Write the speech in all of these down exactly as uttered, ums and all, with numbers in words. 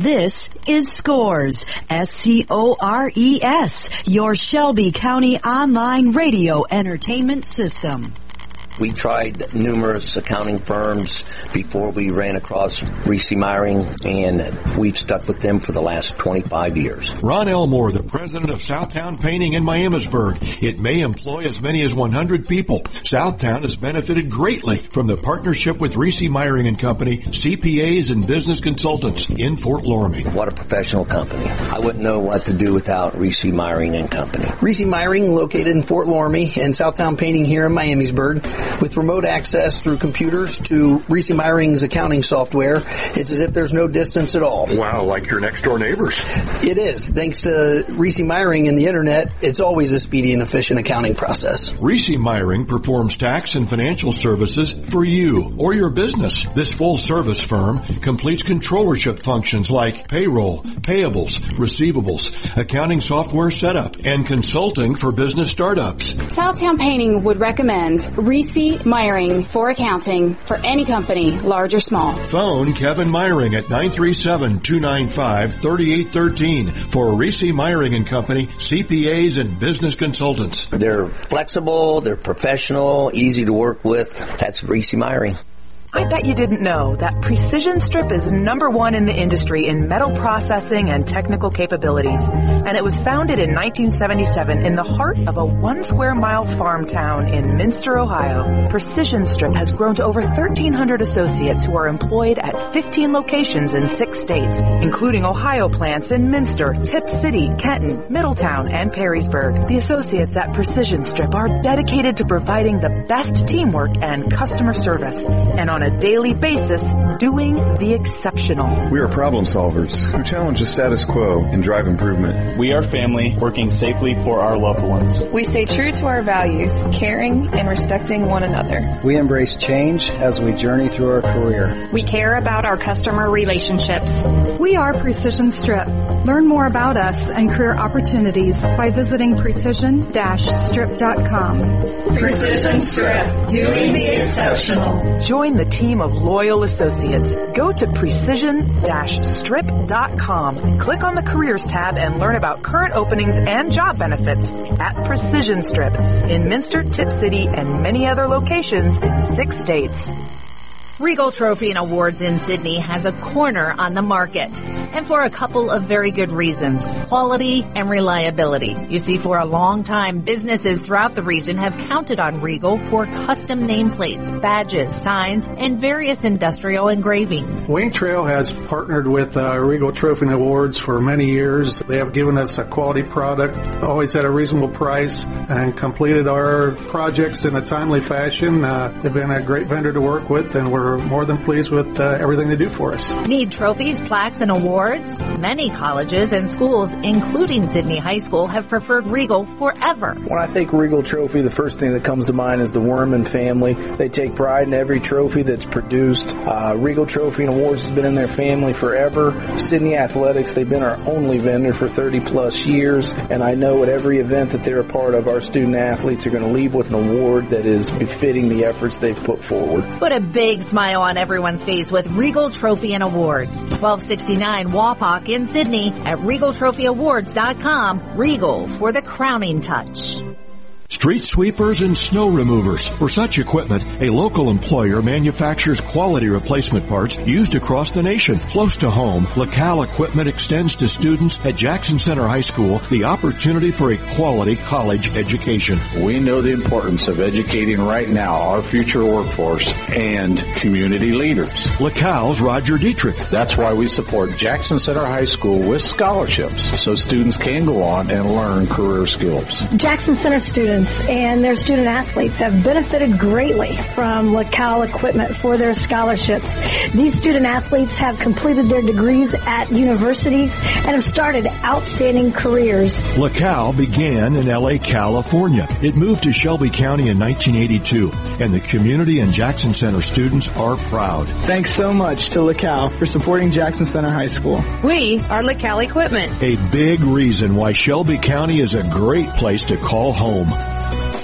This is Scores, S C O R E S, your Shelby County online radio entertainment system. We tried numerous accounting firms before we ran across Reese Meyering, and we've stuck with them for the last twenty-five years. Ron Elmore, the president of Southtown Painting in Miamisburg. It may employ as many as one hundred people. Southtown has benefited greatly from the partnership with Reese Meyering and Company, C P As and business consultants in Fort Loramie. What a professional company. I wouldn't know what to do without Reese Meyering and Company. Reese Meyering, located in Fort Loramie, and Southtown Painting here in Miamisburg. With remote access through computers to Reese Meyering's accounting software, it's as if there's no distance at all. Wow, like your next door neighbors. It is. Thanks to Reese Meyering and the internet, it's always a speedy and efficient accounting process. Reese Meyering performs tax and financial services for you or your business. This full service firm completes controllership functions like payroll, payables, receivables, accounting software setup, and consulting for business startups. Southtown Painting would recommend Reese Meyering for accounting for any company, large or small. Phone Kevin Meyering at nine three seven, two nine five, three eight one three for Reese Meyering and Company, C P As and business consultants. They're flexible, they're professional, easy to work with. That's Reese Meyering. I bet you didn't know that Precision Strip is number one in the industry in metal processing and technical capabilities. And it was founded in nineteen seventy-seven in the heart of a one square mile farm town in Minster, Ohio. Precision Strip has grown to over thirteen hundred associates who are employed at fifteen locations in six states, including Ohio plants in Minster, Tip City, Kenton, Middletown, and Perrysburg. The associates at Precision Strip are dedicated to providing the best teamwork and customer service, and on a daily basis, doing the exceptional. We are problem solvers who challenge the status quo and drive improvement. We are family working safely for our loved ones. We stay true to our values, caring and respecting one another. We embrace change as we journey through our career. We care about our customer relationships. We are Precision Strip. Learn more about us and career opportunities by visiting precision strip dot com. Precision Strip, doing the exceptional. Join the team of loyal associates. Go to precision strip dot com. Click on the Careers tab and learn about current openings and job benefits at Precision Strip in Minster, Tip City, and many other locations in six states. Regal Trophy and Awards in Sydney has a corner on the market, and for a couple of very good reasons: quality and reliability. You see, for a long time, businesses throughout the region have counted on Regal for custom nameplates, badges, signs, and various industrial engraving. Wayne Trail has partnered with uh, Regal Trophy and Awards for many years. They have given us a quality product, always at a reasonable price, and completed our projects in a timely fashion. Uh, they've been a great vendor to work with, and we're We're more than pleased with uh, everything they do for us. Need trophies, plaques, and awards? Many colleges and schools, including Sydney High School, have preferred Regal forever. When I think Regal Trophy, the first thing that comes to mind is the Worman family. They take pride in every trophy that's produced. Uh, Regal Trophy and Awards has been in their family forever. Sydney Athletics, they've been our only vendor for thirty plus years, and I know at every event that they're a part of, our student athletes are going to leave with an award that is befitting the efforts they've put forward. Put a big smile on everyone's face with Regal Trophy and Awards. twelve sixty-nine Wapak in Sydney at regal trophy awards dot com. Regal for the crowning touch. Street sweepers and snow removers. For such equipment, a local employer manufactures quality replacement parts used across the nation. Close to home, LaCal Equipment extends to students at Jackson Center High School the opportunity for a quality college education. We know the importance of educating right now our future workforce and community leaders. LaCal's Roger Dietrich. That's why we support Jackson Center High School with scholarships so students can go on and learn career skills. Jackson Center students and their student athletes have benefited greatly from LaCal Equipment for their scholarships. These student athletes have completed their degrees at universities and have started outstanding careers. LaCal began in L A, California. It moved to Shelby County in nineteen eighty-two, and the community and Jackson Center students are proud. Thanks so much to LaCal for supporting Jackson Center High School. We are LaCal Equipment. A big reason why Shelby County is a great place to call home.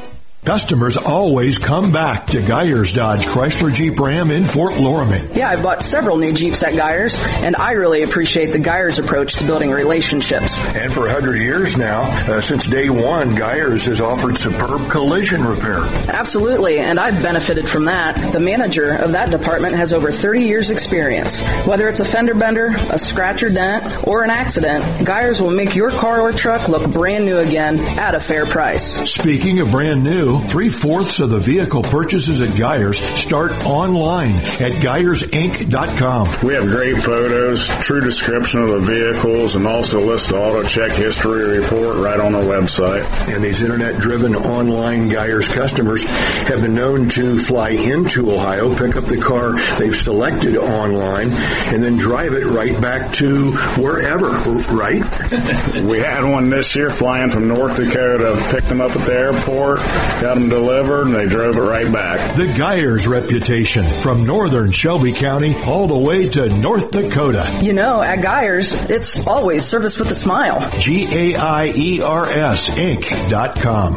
Customers always come back to Geyers Dodge Chrysler Jeep Ram in Fort Loramie. Yeah, I bought several new Jeeps at Geyers, and I really appreciate the Geyers approach to building relationships. And for one hundred years now, uh, since day one, Geyers has offered superb collision repair. Absolutely, and I've benefited from that. The manager of that department has over thirty years experience. Whether it's a fender bender, a scratch or dent, or an accident, Geyers will make your car or truck look brand new again at a fair price. Speaking of brand new, three-fourths of the vehicle purchases at Geyers start online at Geyers Inc dot com. We have great photos, true description of the vehicles, and also list the auto check history report right on our website. And these internet-driven online Geyers customers have been known to fly into Ohio, pick up the car they've selected online, and then drive it right back to wherever, right? We had one this year flying from North Dakota, picked them up at the airport, got them delivered, and they drove it right back. The Geyers reputation, from northern Shelby County all the way to North Dakota. You know, at Geyers, it's always service with a smile. G A I E R S Inc dot com.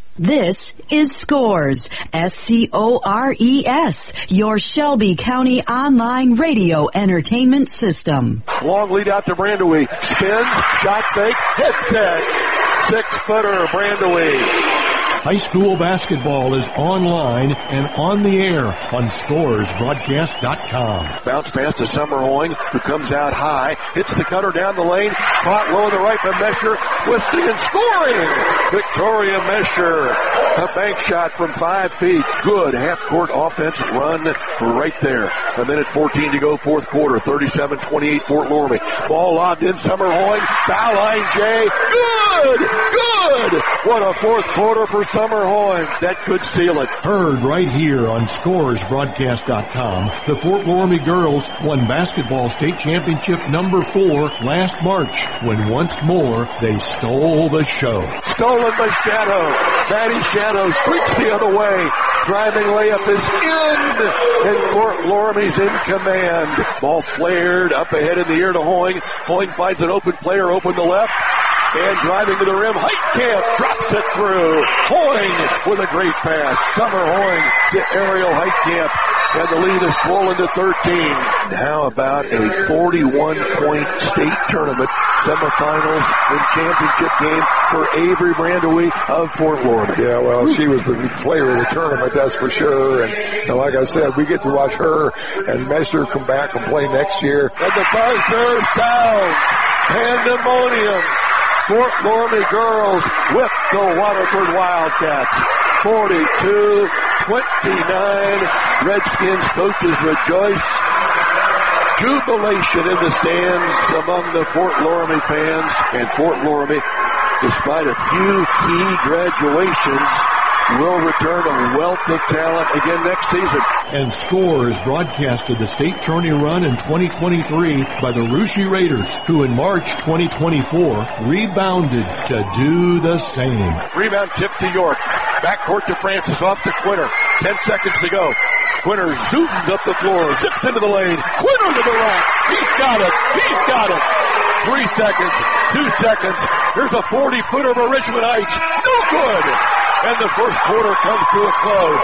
This is Scores, S C O R E S, your Shelby County online radio entertainment system. Long lead out to Brandewee. Spins, shot fake, hit set. Six-footer, Brandewee. High school basketball is online and on the air on Scores Broadcast dot com. Bounce pass to Summer Hoying, who comes out high, hits the cutter down the lane, caught low in the right by Mesher, twisting and scoring! Victoria Mesher, a bank shot from five feet. Good half-court offense run right there. A minute fourteen to go, fourth quarter, thirty-seven twenty-eight Fort Loramie. Ball lobbed in, Summer Hoying, foul line, Jay. Good! Good! What a fourth quarter for Summer Hoying. That could seal it. Heard right here on Scores Broadcast dot com. The Fort Loramie girls won basketball state championship number four last March, when once more they stole the show. Stolen by Shadow. Maddie Shadow streaks the other way. Driving layup is in, and Fort Loramie's in command. Ball flared up ahead in the air to Hoying. Hoying finds an open player, open the left. And driving to the rim, Heitkamp drops it through. Hoying with a great pass. Summer Hoying to Ariel Heitkamp. And the lead is swollen to thirteen. How about a forty-one point state tournament semifinals and championship game for Avery Brandewee of Fort Loramie? Yeah, well, she was the player of the tournament, that's for sure. And, and like I said, we get to watch her and Mesher come back and play next year. And the buzzer sounds. Pandemonium. Fort Loramie girls whip the Waterford Wildcats. forty-two twenty-nine. Redskins coaches rejoice. Jubilation in the stands among the Fort Loramie fans. And Fort Loramie, despite a few key graduations, will return a wealth of talent again next season. And Scores broadcasted the state tourney run in twenty twenty-three by the Russia Raiders, who in March twenty twenty-four rebounded to do the same. Rebound tip to York. Backcourt to Francis, off to Quinter. Ten seconds to go. Quinter zooms up the floor, zips into the lane. Quinter to the rack. He's got it. He's got it. Three seconds. Two seconds. Here's a forty-footer for Richmond Heights. No good. And the first quarter comes to a close.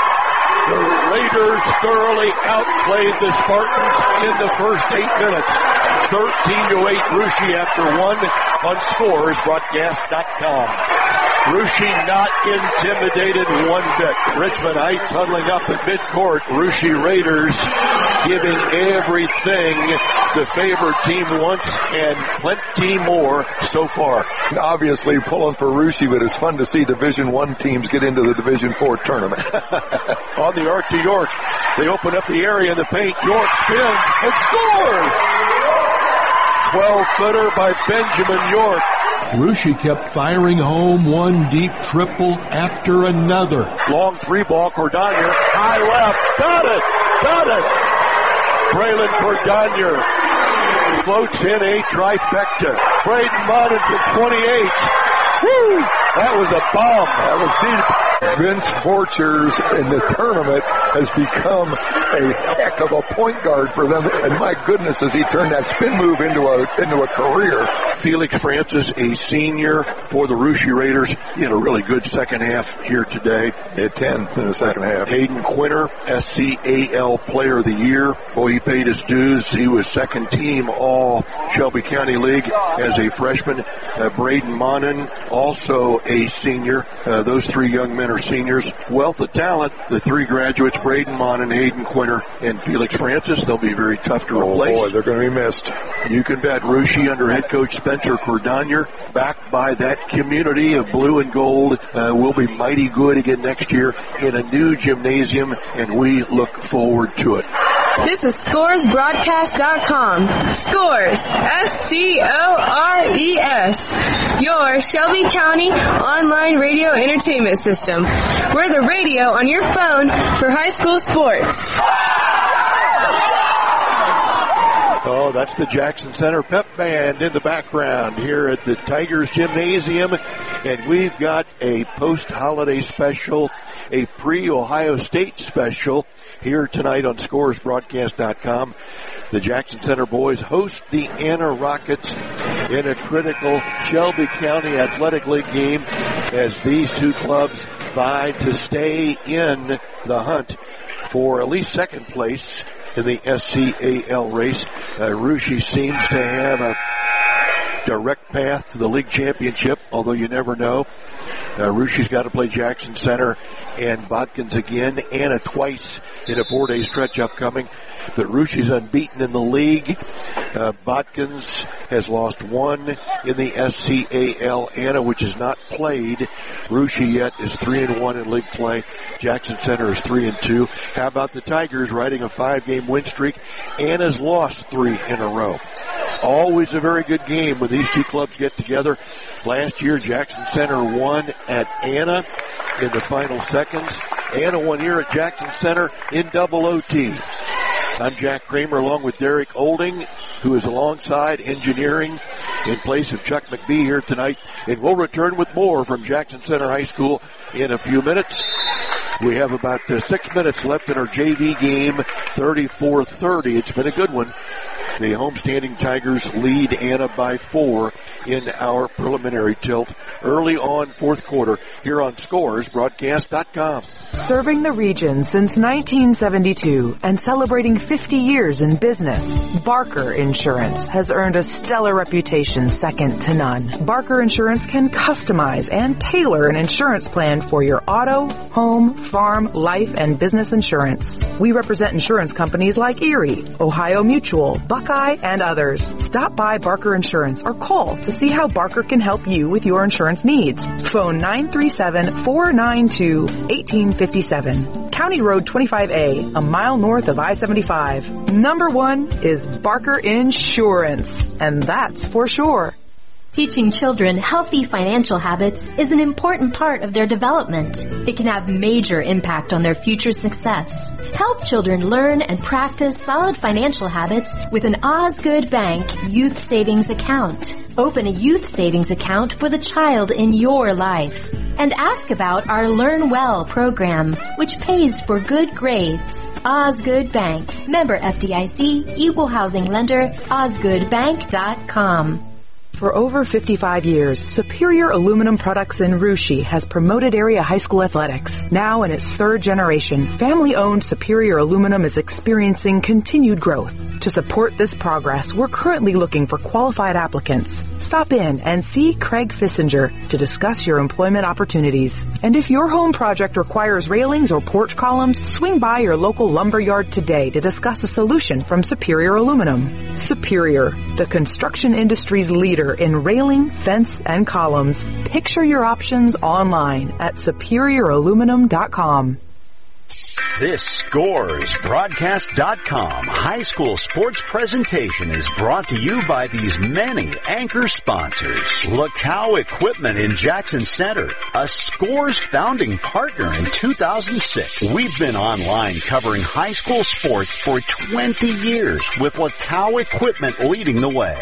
The Raiders thoroughly outplayed the Spartans in the first eight minutes. thirteen to eight Russia after one on Scores Broadcast dot com. Russia not intimidated one bit. Richmond Heights huddling up at midcourt. Russia Raiders giving everything the favored team wants and plenty more so far. Obviously pulling for Russia, but it's fun to see Division One teams get into the Division Four tournament. On the arc to York. They open up the area in the paint. York spins and scores! twelve-footer by Benjamin York. Russia kept firing home one deep triple after another. Long three ball, Cordonier, high left, got it, got it. Braylon Cordonier floats in a trifecta. Braden Muddin for twenty-eight. Woo! That was a bomb. That was deep. Vince Borchers in the tournament has become a heck of a point guard for them, and my goodness, has he turned that spin move into a into a career. Felix Francis, a senior for the Russia Raiders, he had a really good second half here today. At ten in the second half. Hayden Quinter, S C A L Player of the Year. Boy, he paid his dues. He was second team All Shelby County League as a freshman. Uh, Braden Monin, also a senior. Uh, those three young men are seniors. Wealth of talent. The three graduates, Braden Monin, Hayden Quinter, and Felix Francis. They'll be very tough to replace. Oh boy, they're going to be missed. You can bet Russia under head coach Spencer Cordonier, backed by that community of blue and gold, uh, will be mighty good again next year in a new gymnasium, and we look forward to it. This is Scores Broadcast dot com. Scores, S C O R E S. Your Shelby County online radio entertainment system. We're the radio on your phone for high school sports. Oh, that's the Jackson Center Pep Band in the background here at the Tigers Gymnasium. And we've got a post-holiday special, a pre-Ohio State special here tonight on Scores Broadcast dot com. The Jackson Center boys host the Anna Rockets in a critical Shelby County Athletic League game as these two clubs vie to stay in the hunt for at least second place in the S C A L race. Uh, Russia seems to have a direct path to the league championship, although you never know. Uh, Russia's got to play Jackson Center and Botkins again, Anna twice in a four-day stretch upcoming. But Russia's unbeaten in the league. Uh, Botkins has lost one in the S C A L. Anna, which has not played Russia yet, is three and one in league play. Jackson Center is three and two. How about the Tigers riding a five-game win streak? Anna's lost three in a row. Always a very good game when these two clubs get together. Last year, Jackson Center won at Anna in the final seconds. Anna won here at Jackson Center in double O T. I'm Jack Kramer along with Derek Olding, who is alongside engineering in place of Chuck McBee here tonight. And we'll return with more from Jackson Center High School in a few minutes. We have about uh, six minutes left in our J V game, thirty-four thirty. It's been a good one. The homestanding Tigers lead Anna by four in our preliminary tilt early on fourth quarter here on Scores Broadcast dot com. Serving the region since nineteen seventy-two and celebrating fifty years in business, Barker Insurance has earned a stellar reputation second to none. Barker Insurance can customize and tailor an insurance plan for your auto, home, farm, life, and business insurance. We represent insurance companies like Erie, Ohio Mutual, Buckeye, and others. Stop by Barker Insurance or call to see how Barker can help you with your insurance needs. Phone nine three seven, four nine two, one eight five seven. County Road twenty-five A, a mile north of I seventy-five. Number one is Barker Insurance, and that's for sure. Teaching children healthy financial habits is an important part of their development. It can have major impact on their future success. Help children learn and practice solid financial habits with an Osgood Bank Youth Savings Account. Open a youth savings account for the child in your life. And ask about our Learn Well program, which pays for good grades. Osgood Bank. Member F D I C, Equal Housing Lender, osgood bank dot com. For over fifty-five years, Superior Aluminum Products in Russia has promoted area high school athletics. Now in its third generation, family-owned Superior Aluminum is experiencing continued growth. To support this progress, we're currently looking for qualified applicants. Stop in and see Craig Fissinger to discuss your employment opportunities. And if your home project requires railings or porch columns, swing by your local lumber yard today to discuss a solution from Superior Aluminum. Superior, the construction industry's leader in railing, fence, and columns. Picture your options online at superior aluminum dot com. This Scores Broadcast dot com high school sports presentation is brought to you by these many anchor sponsors. LaCow Equipment in Jackson Center, a Scores founding partner in two thousand six. We've been online covering high school sports for twenty years with LaCow Equipment leading the way.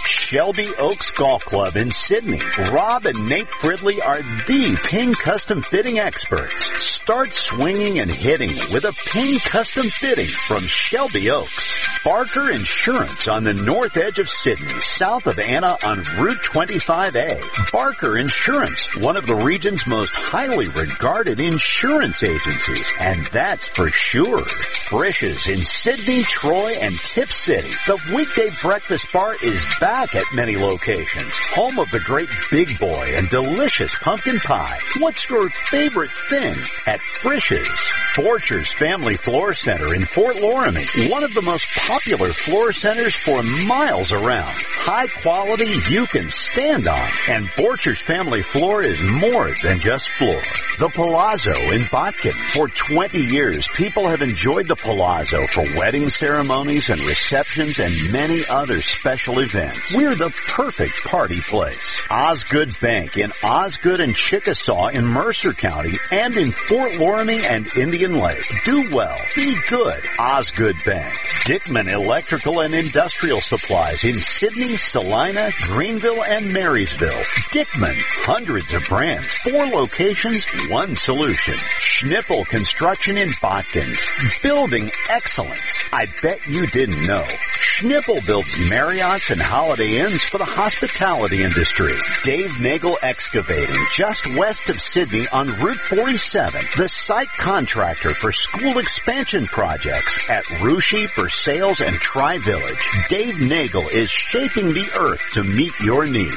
Shelby Oaks Golf Club in Sydney. Rob and Nate Fridley are the Ping Custom Fitting experts. Start swinging and hitting with a Ping Custom Fitting from Shelby Oaks. Barker Insurance on the north edge of Sydney, south of Anna on Route twenty-five A. Barker Insurance, one of the region's most highly regarded insurance agencies, and that's for sure. Frisch's in Sydney, Troy, and Tip City. The weekday breakfast bar is back at many locations. Home of the great Big Boy and delicious pumpkin pie. What's your favorite thing at Frisch's? Borchers Family Floor Center in Fort Loramie, one of the most popular floor centers for miles around. High quality you can stand on, and Borchers Family Floor is more than just floor. The Palazzo in Botkin. For twenty years, people have enjoyed the Palazzo for wedding ceremonies and receptions and many other special events. We're the perfect party place. Osgood Bank in Osgood and Chickasaw in Mercer County and in Fort Loramie and Indian Lake. Do well. Be good. Osgood Bank. Dickman Electrical and Industrial Supplies in Sydney, Salina, Greenville, and Marysville. Dickman. Hundreds of brands. Four locations. One solution. Schnippel Construction in Botkins. Building excellence. I bet you didn't know. Schnippel builds Marriotts and Holiday Inns for the hospitality industry. Dave Nagel Excavating, just west of Sydney on Route forty-seven. The site contractor for school expansion projects at Rushy, Versailles, and Tri-Village. Dave Nagel is shaping the earth to meet your needs.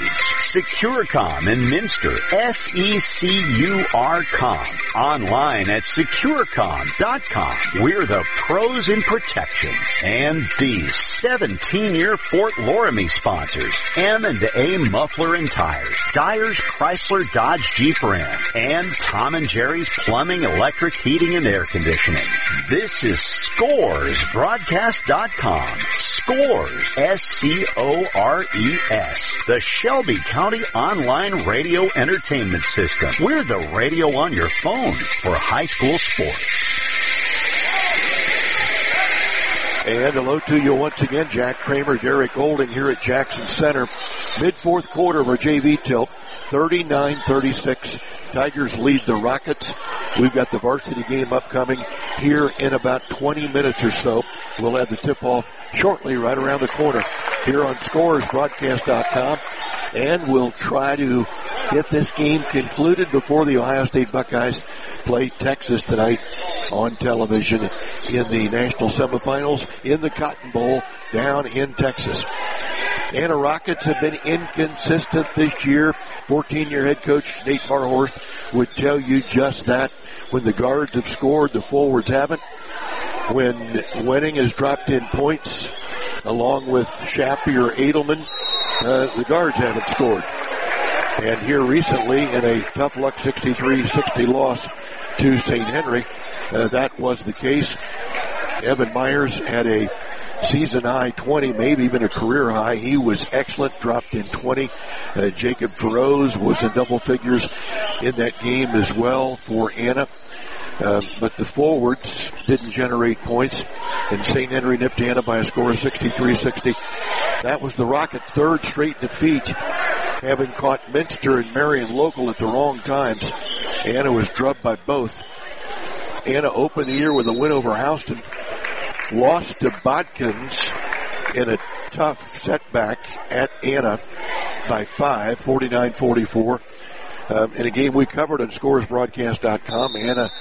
Securcom in Minster, S E C U R com. Online at securcom dot com. We're the pros in protection. And these seventeen-year Fort Loramie sponsors, M and A Muffler and Tires, Dyer's Chrysler Dodge Jeep Ram, and Tom and Jerry's Plumbing, Electric, Heating, and Air Conditioning. This is Scores Broadcast dot com. Scores, S C O R E S. The Shelby County Online Radio Entertainment System. We're the radio on your phone for high school sports. And hello to you once again, Jack Kramer, Derek Golding here at Jackson Center. Mid-fourth quarter of our J V tilt, thirty-nine thirty-six. Tigers lead the Rockets. We've got the varsity game upcoming here in about twenty minutes or so. We'll have the tip-off shortly right around the corner here on Scores Broadcast dot com. And we'll try to get this game concluded before the Ohio State Buckeyes play Texas tonight on television in the national semifinals in the Cotton Bowl down in Texas. Anna Rockets have been inconsistent this year. fourteen-year head coach Nate Barhorst would tell you just that. When the guards have scored, the forwards haven't. When Wenning has dropped in points, along with Shappy or Edelman, uh, the guards haven't scored. And here recently, in a tough luck sixty-three sixty loss to Saint Henry, uh, that was the case. Evan Myers had a season high twenty, maybe even a career high. He was excellent, dropped in twenty. Uh, Jacob Feroz was in double figures in that game as well for Anna. Uh, but the forwards didn't generate points, and Saint Henry nipped Anna by a score of sixty-three sixty. That was the Rockets' third straight defeat, having caught Minster and Marion Local at the wrong times. Anna was drubbed by both. Anna opened the year with a win over Houston, lost to Bodkins in a tough setback at Anna by five, forty-nine forty-four. Um, in a game we covered on Scores Broadcast dot com, Anna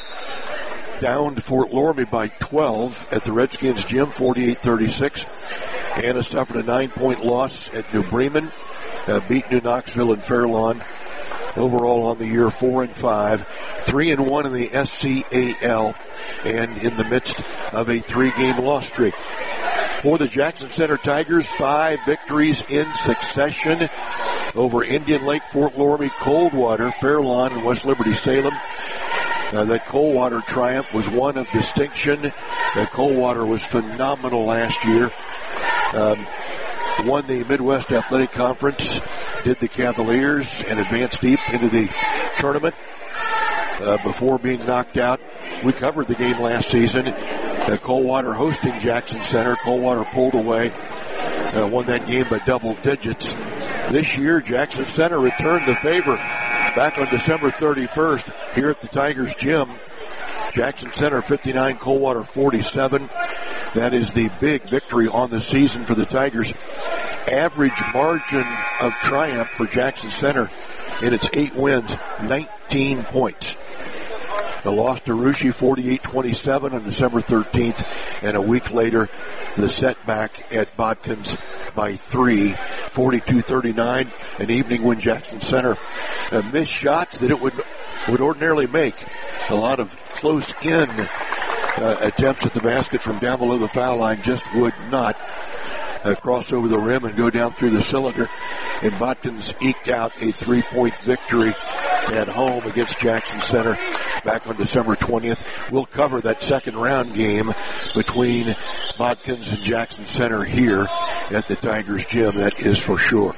downed Fort Loramie by twelve at the Redskins gym, forty-eight thirty-six. Anna suffered a nine-point loss at New Bremen, uh, beat New Knoxville and Fairlawn. Overall on the year, four and five, three and one in the S C A L, and in the midst of a three-game loss streak. For the Jackson Center Tigers, five victories in succession over Indian Lake, Fort Loramie, Coldwater, Fairlawn, and West Liberty Salem. Uh, that Coldwater triumph was one of distinction. Uh, Coldwater was phenomenal last year. Um, won the Midwest Athletic Conference, did the Cavaliers, and advanced deep into the tournament uh, before being knocked out. We covered the game last season. Uh, Coldwater hosting Jackson Center. Coldwater pulled away. uh, won that game by double digits. This year, Jackson Center returned the favor back on December thirty-first here at the Tigers gym. Jackson Center fifty-nine, Coldwater forty-seven. That is the big victory on the season for the Tigers. Average margin of triumph for Jackson Center in its eight wins, nineteen points. The loss to Russia forty-eight twenty-seven on December thirteenth, and a week later, the setback at Bodkins by three, forty-two thirty-nine, an evening when Jackson Center uh, missed shots that it would would ordinarily make. A lot of close-in uh, attempts at the basket from down below the foul line just would not Uh, cross over the rim and go down through the cylinder. And Bodkins eked out a three-point victory at home against Jackson Center back on December twentieth. We'll cover that second round game between Bodkins and Jackson Center here at the Tigers gym, that is for sure.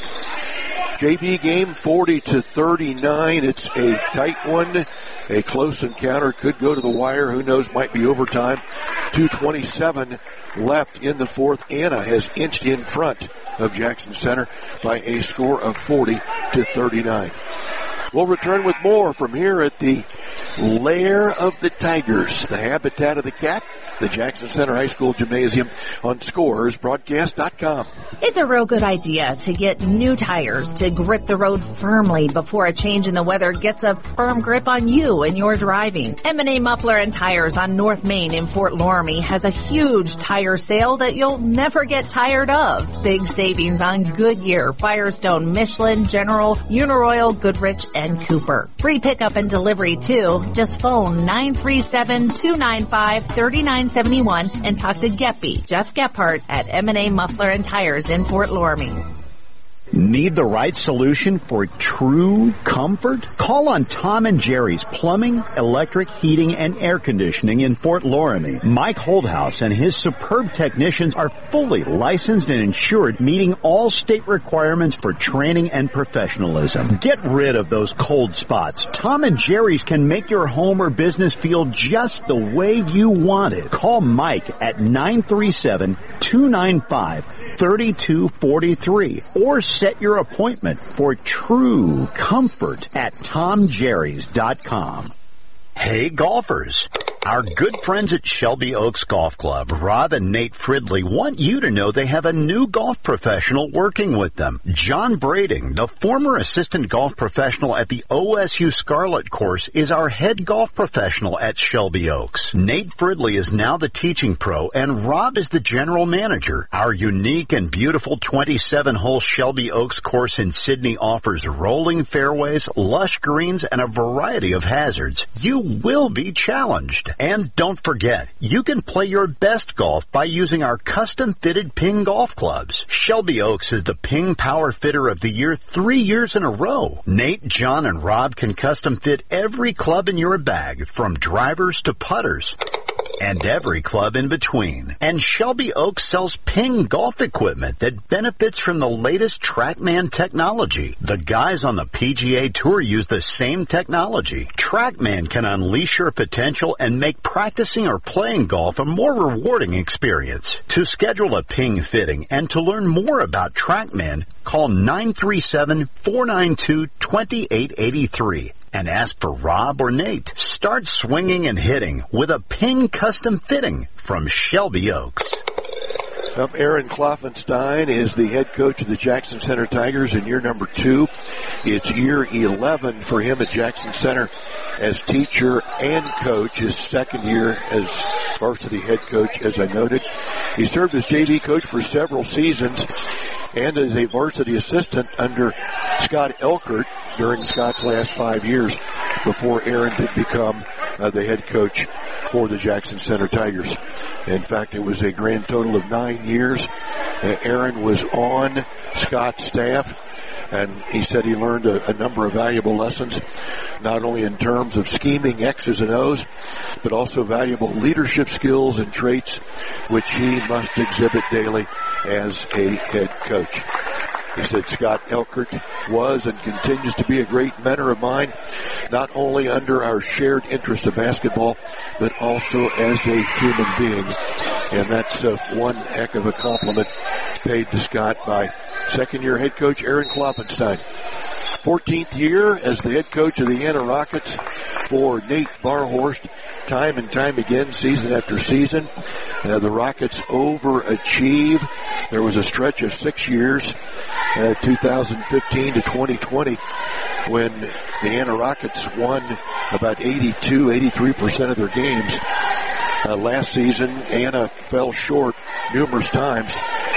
J V game forty to thirty-nine. It's a tight one. A close encounter, could go to the wire. Who knows, might be overtime. two twenty-seven left in the fourth. Anna has inched in front of Jackson Center by a score of forty to thirty-nine. We'll return with more from here at the Lair of the Tigers, the habitat of the cat, the Jackson Center High School Gymnasium on Scores Broadcast dot com. It's a real good idea to get new tires to grip the road firmly before a change in the weather gets a firm grip on you and your driving. M and A Muffler and Tires on North Main in Fort Loramie has a huge tire sale that you'll never get tired of. Big savings on Goodyear, Firestone, Michelin, General, Uniroyal, Goodrich, and Cooper. Free pickup and delivery too. Just phone nine three seven, two nine five, three nine seven one and talk to Geppy, Jeff Gephardt at M and A Muffler and Tires in Fort Loramie. Need the right solution for true comfort? Call on Tom and Jerry's Plumbing, Electric, Heating, and Air Conditioning in Fort Loramie. Mike Holdhouse and his superb technicians are fully licensed and insured, meeting all state requirements for training and professionalism. Get rid of those cold spots. Tom and Jerry's can make your home or business feel just the way you want it. Call Mike at nine three seven, two nine five, three two four three or set your appointment for true comfort at tom jerrys dot com. Hey golfers, our good friends at Shelby Oaks Golf Club, Rob and Nate Fridley, want you to know they have a new golf professional working with them. John Brading, the former assistant golf professional at the O S U Scarlet course, is our head golf professional at Shelby Oaks. Nate Fridley is now the teaching pro, and Rob is the general manager. Our unique and beautiful twenty-seven hole Shelby Oaks course in Sydney offers rolling fairways, lush greens, and a variety of hazards. You will be challenged. And don't forget, you can play your best golf by using our custom-fitted Ping golf clubs. Shelby Oaks is the Ping Power Fitter of the Year three years in a row. Nate, John, and Rob can custom-fit every club in your bag, from drivers to putters, and every club in between. And Shelby Oaks sells Ping golf equipment that benefits from the latest TrackMan technology. The guys on the P G A Tour use the same technology. TrackMan can unleash your potential and make practicing or playing golf a more rewarding experience. To schedule a Ping fitting and to learn more about TrackMan, call nine three seven, four nine two, two eight eight three. And ask for Rob or Nate. Start swinging and hitting with a Ping custom fitting from Shelby Oaks. Um, Aaron Kloffenstein is the head coach of the Jackson Center Tigers in year number two. It's year eleven for him at Jackson Center as teacher and coach, his second year as varsity head coach, as I noted. He served as J V coach for several seasons and as a varsity assistant under Scott Elkert during Scott's last five years before Aaron did become uh, the head coach for the Jackson Center Tigers. In fact, it was a grand total of nine years. Uh, Aaron was on Scott's staff, and he said he learned a, a number of valuable lessons, not only in terms of scheming X's and O's, but also valuable leadership skills and traits which he must exhibit daily as a head coach. He said Scott Elkert was and continues to be a great mentor of mine, not only under our shared interest of basketball, but also as a human being. And that's uh, one heck of a compliment paid to Scott by second-year head coach Aaron Kloppenstein. fourteenth year as the head coach of the Anna Rockets for Nate Barhorst. Time and time again, season after season, uh, the Rockets overachieve. There was a stretch of six years, uh, two thousand fifteen to twenty twenty, when the Anna Rockets won about eighty-two, eighty-three percent of their games. Uh, last season, Anna fell short numerous times.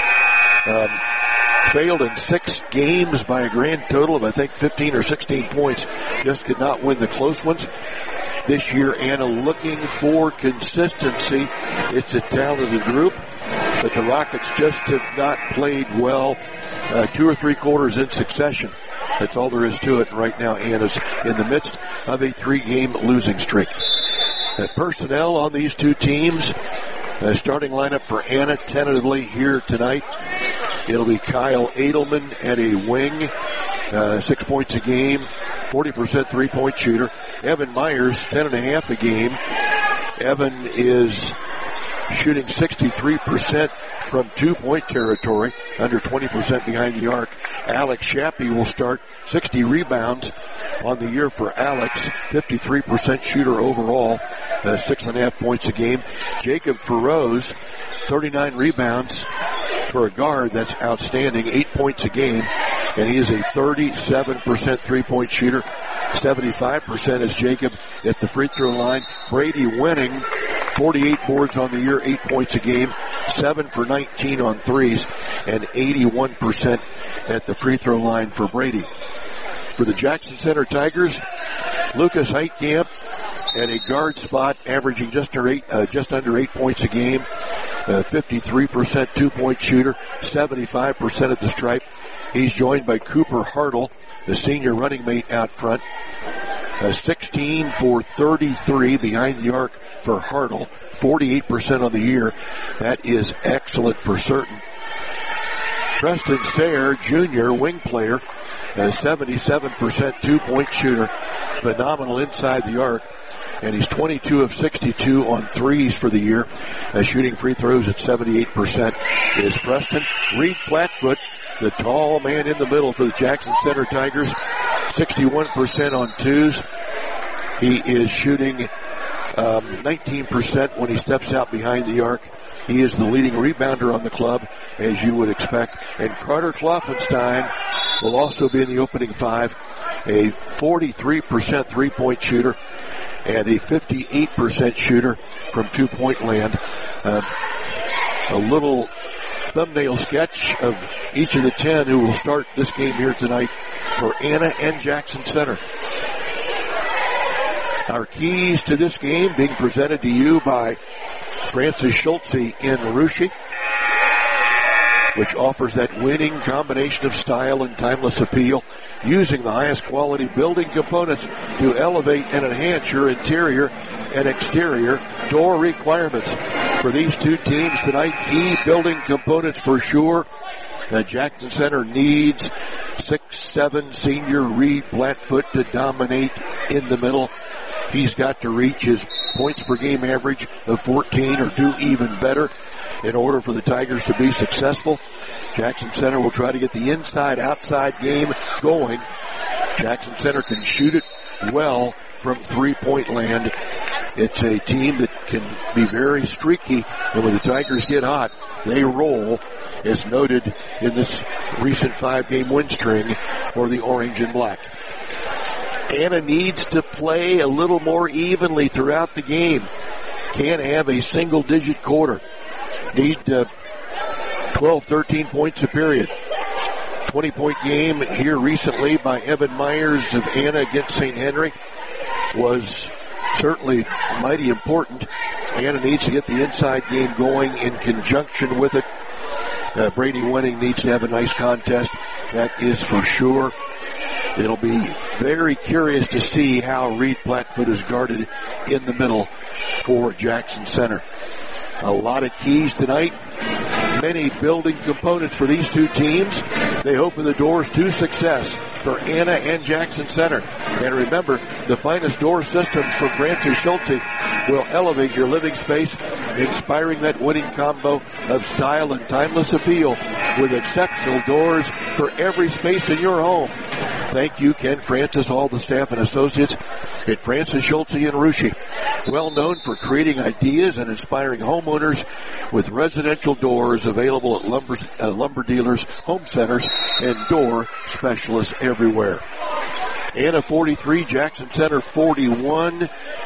Um, failed in six games by a grand total of, I think, fifteen or sixteen points. Just could not win the close ones. This year, Anna looking for consistency. It's a talented group, but the Rockets just have not played well uh, two or three quarters in succession. That's all there is to it. Right now, Anna's in the midst of a three-game losing streak. The personnel on these two teams, uh, starting lineup for Anna tentatively here tonight. It'll be Kyle Edelman at a wing, uh, six points a game, forty percent three-point shooter. Evan Myers, ten and a half a game. Evan is shooting sixty-three percent from two-point territory, under twenty percent behind the arc. Alex Shappy will start, sixty rebounds on the year for Alex, fifty-three percent shooter overall, uh, six and a half points a game. Jacob Feroz, thirty-nine rebounds for a guard. That's outstanding, eight points a game, and he is a thirty-seven percent three-point shooter. seventy-five percent is Jacob at the free throw line. Brady Winning, forty-eight boards on the year, eight points a game, seven for nineteen on threes, and eighty-one percent at the free throw line for Brady. For the Jackson Center Tigers, Lucas Heitkamp at a guard spot, averaging just under eight, uh, just under eight points a game, uh, fifty-three percent two-point shooter, seventy-five percent at the stripe. He's joined by Cooper Hartle, the senior running mate out front. Uh, sixteen for thirty-three behind the arc for Hartle, forty-eight percent on the year. That is excellent for certain. Preston Sayre, junior wing player, a seventy-seven percent two-point shooter, phenomenal inside the arc, and he's twenty-two of sixty-two on threes for the year, uh, shooting free throws at seventy-eight percent is Preston. Reed Blackfoot, the tall man in the middle for the Jackson Center Tigers, sixty-one percent on twos. He is shooting um, nineteen percent when he steps out behind the arc. He is the leading rebounder on the club, as you would expect. And Carter Kloffenstein will also be in the opening five, a forty-three percent three-point shooter and a fifty-eight percent shooter from two-point land. Uh, a little thumbnail sketch of each of the ten who will start this game here tonight for Anna and Jackson Center. Our keys to this game being presented to you by Francis Schultze in Russia, which offers that winning combination of style and timeless appeal, using the highest quality building components to elevate and enhance your interior and exterior door requirements. For these two teams tonight, key building components for sure. Uh, Jackson Center needs six seven senior Reed Blackfoot to dominate in the middle. He's got to reach his points per game average of fourteen or do even better in order for the Tigers to be successful. Jackson Center will try to get the inside-outside game going. Jackson Center can shoot it well from three-point land. It's a team that can be very streaky, and when the Tigers get hot, they roll, as noted in this recent five-game win string for the Orange and Black. Anna needs to play a little more evenly throughout the game. Can't have a single-digit quarter. Need uh, twelve, thirteen points a period. twenty-point game here recently by Evan Myers of Anna against Saint Henry was certainly mighty important. Anna needs to get the inside game going in conjunction with it. Uh, Brady Winning needs to have a nice contest. That is for sure. It'll be very curious to see how Reed Blackfoot is guarded in the middle for Jackson Center. A lot of keys tonight. many building components for these two teams. They open the doors to success for Anna and Jackson Center. And remember, the finest door systems from Francis Schulte will elevate your living space, inspiring that winning combo of style and timeless appeal with exceptional doors for every space in your home. Thank you, Ken Francis, all the staff and associates at Francis Schulte and Rushi. Well known for creating ideas and inspiring homeowners with residential doors available at lumber, uh, lumber dealers, home centers, and door specialists everywhere. Anna forty-three, Jackson Center forty-one.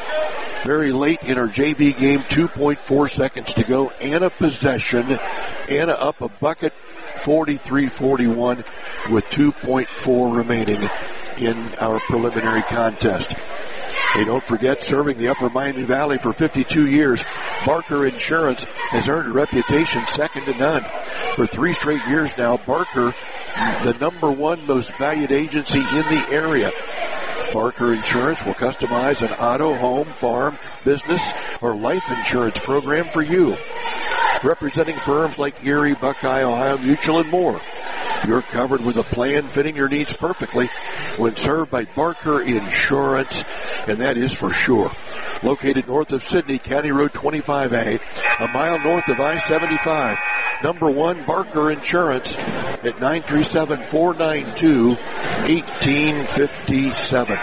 Very late in our J V game, two point four seconds to go. Anna possession. Anna up a bucket, forty-three forty-one, with two point four remaining in our preliminary contest. Hey, don't forget, serving the Upper Miami Valley for fifty-two years, Barker Insurance has earned a reputation second to none. For three straight years now, Barker, the number one most valued agency in the area. Barker Insurance will customize an auto, home, farm, business, or life insurance program for you. Representing firms like Erie, Buckeye, Ohio Mutual, and more. You're covered with a plan fitting your needs perfectly when served by Barker Insurance, and that is for sure. Located north of Sidney, County Road twenty-five A, a mile north of I seventy-five. Number one, Barker Insurance at nine three seven, four nine two, one eight five seven.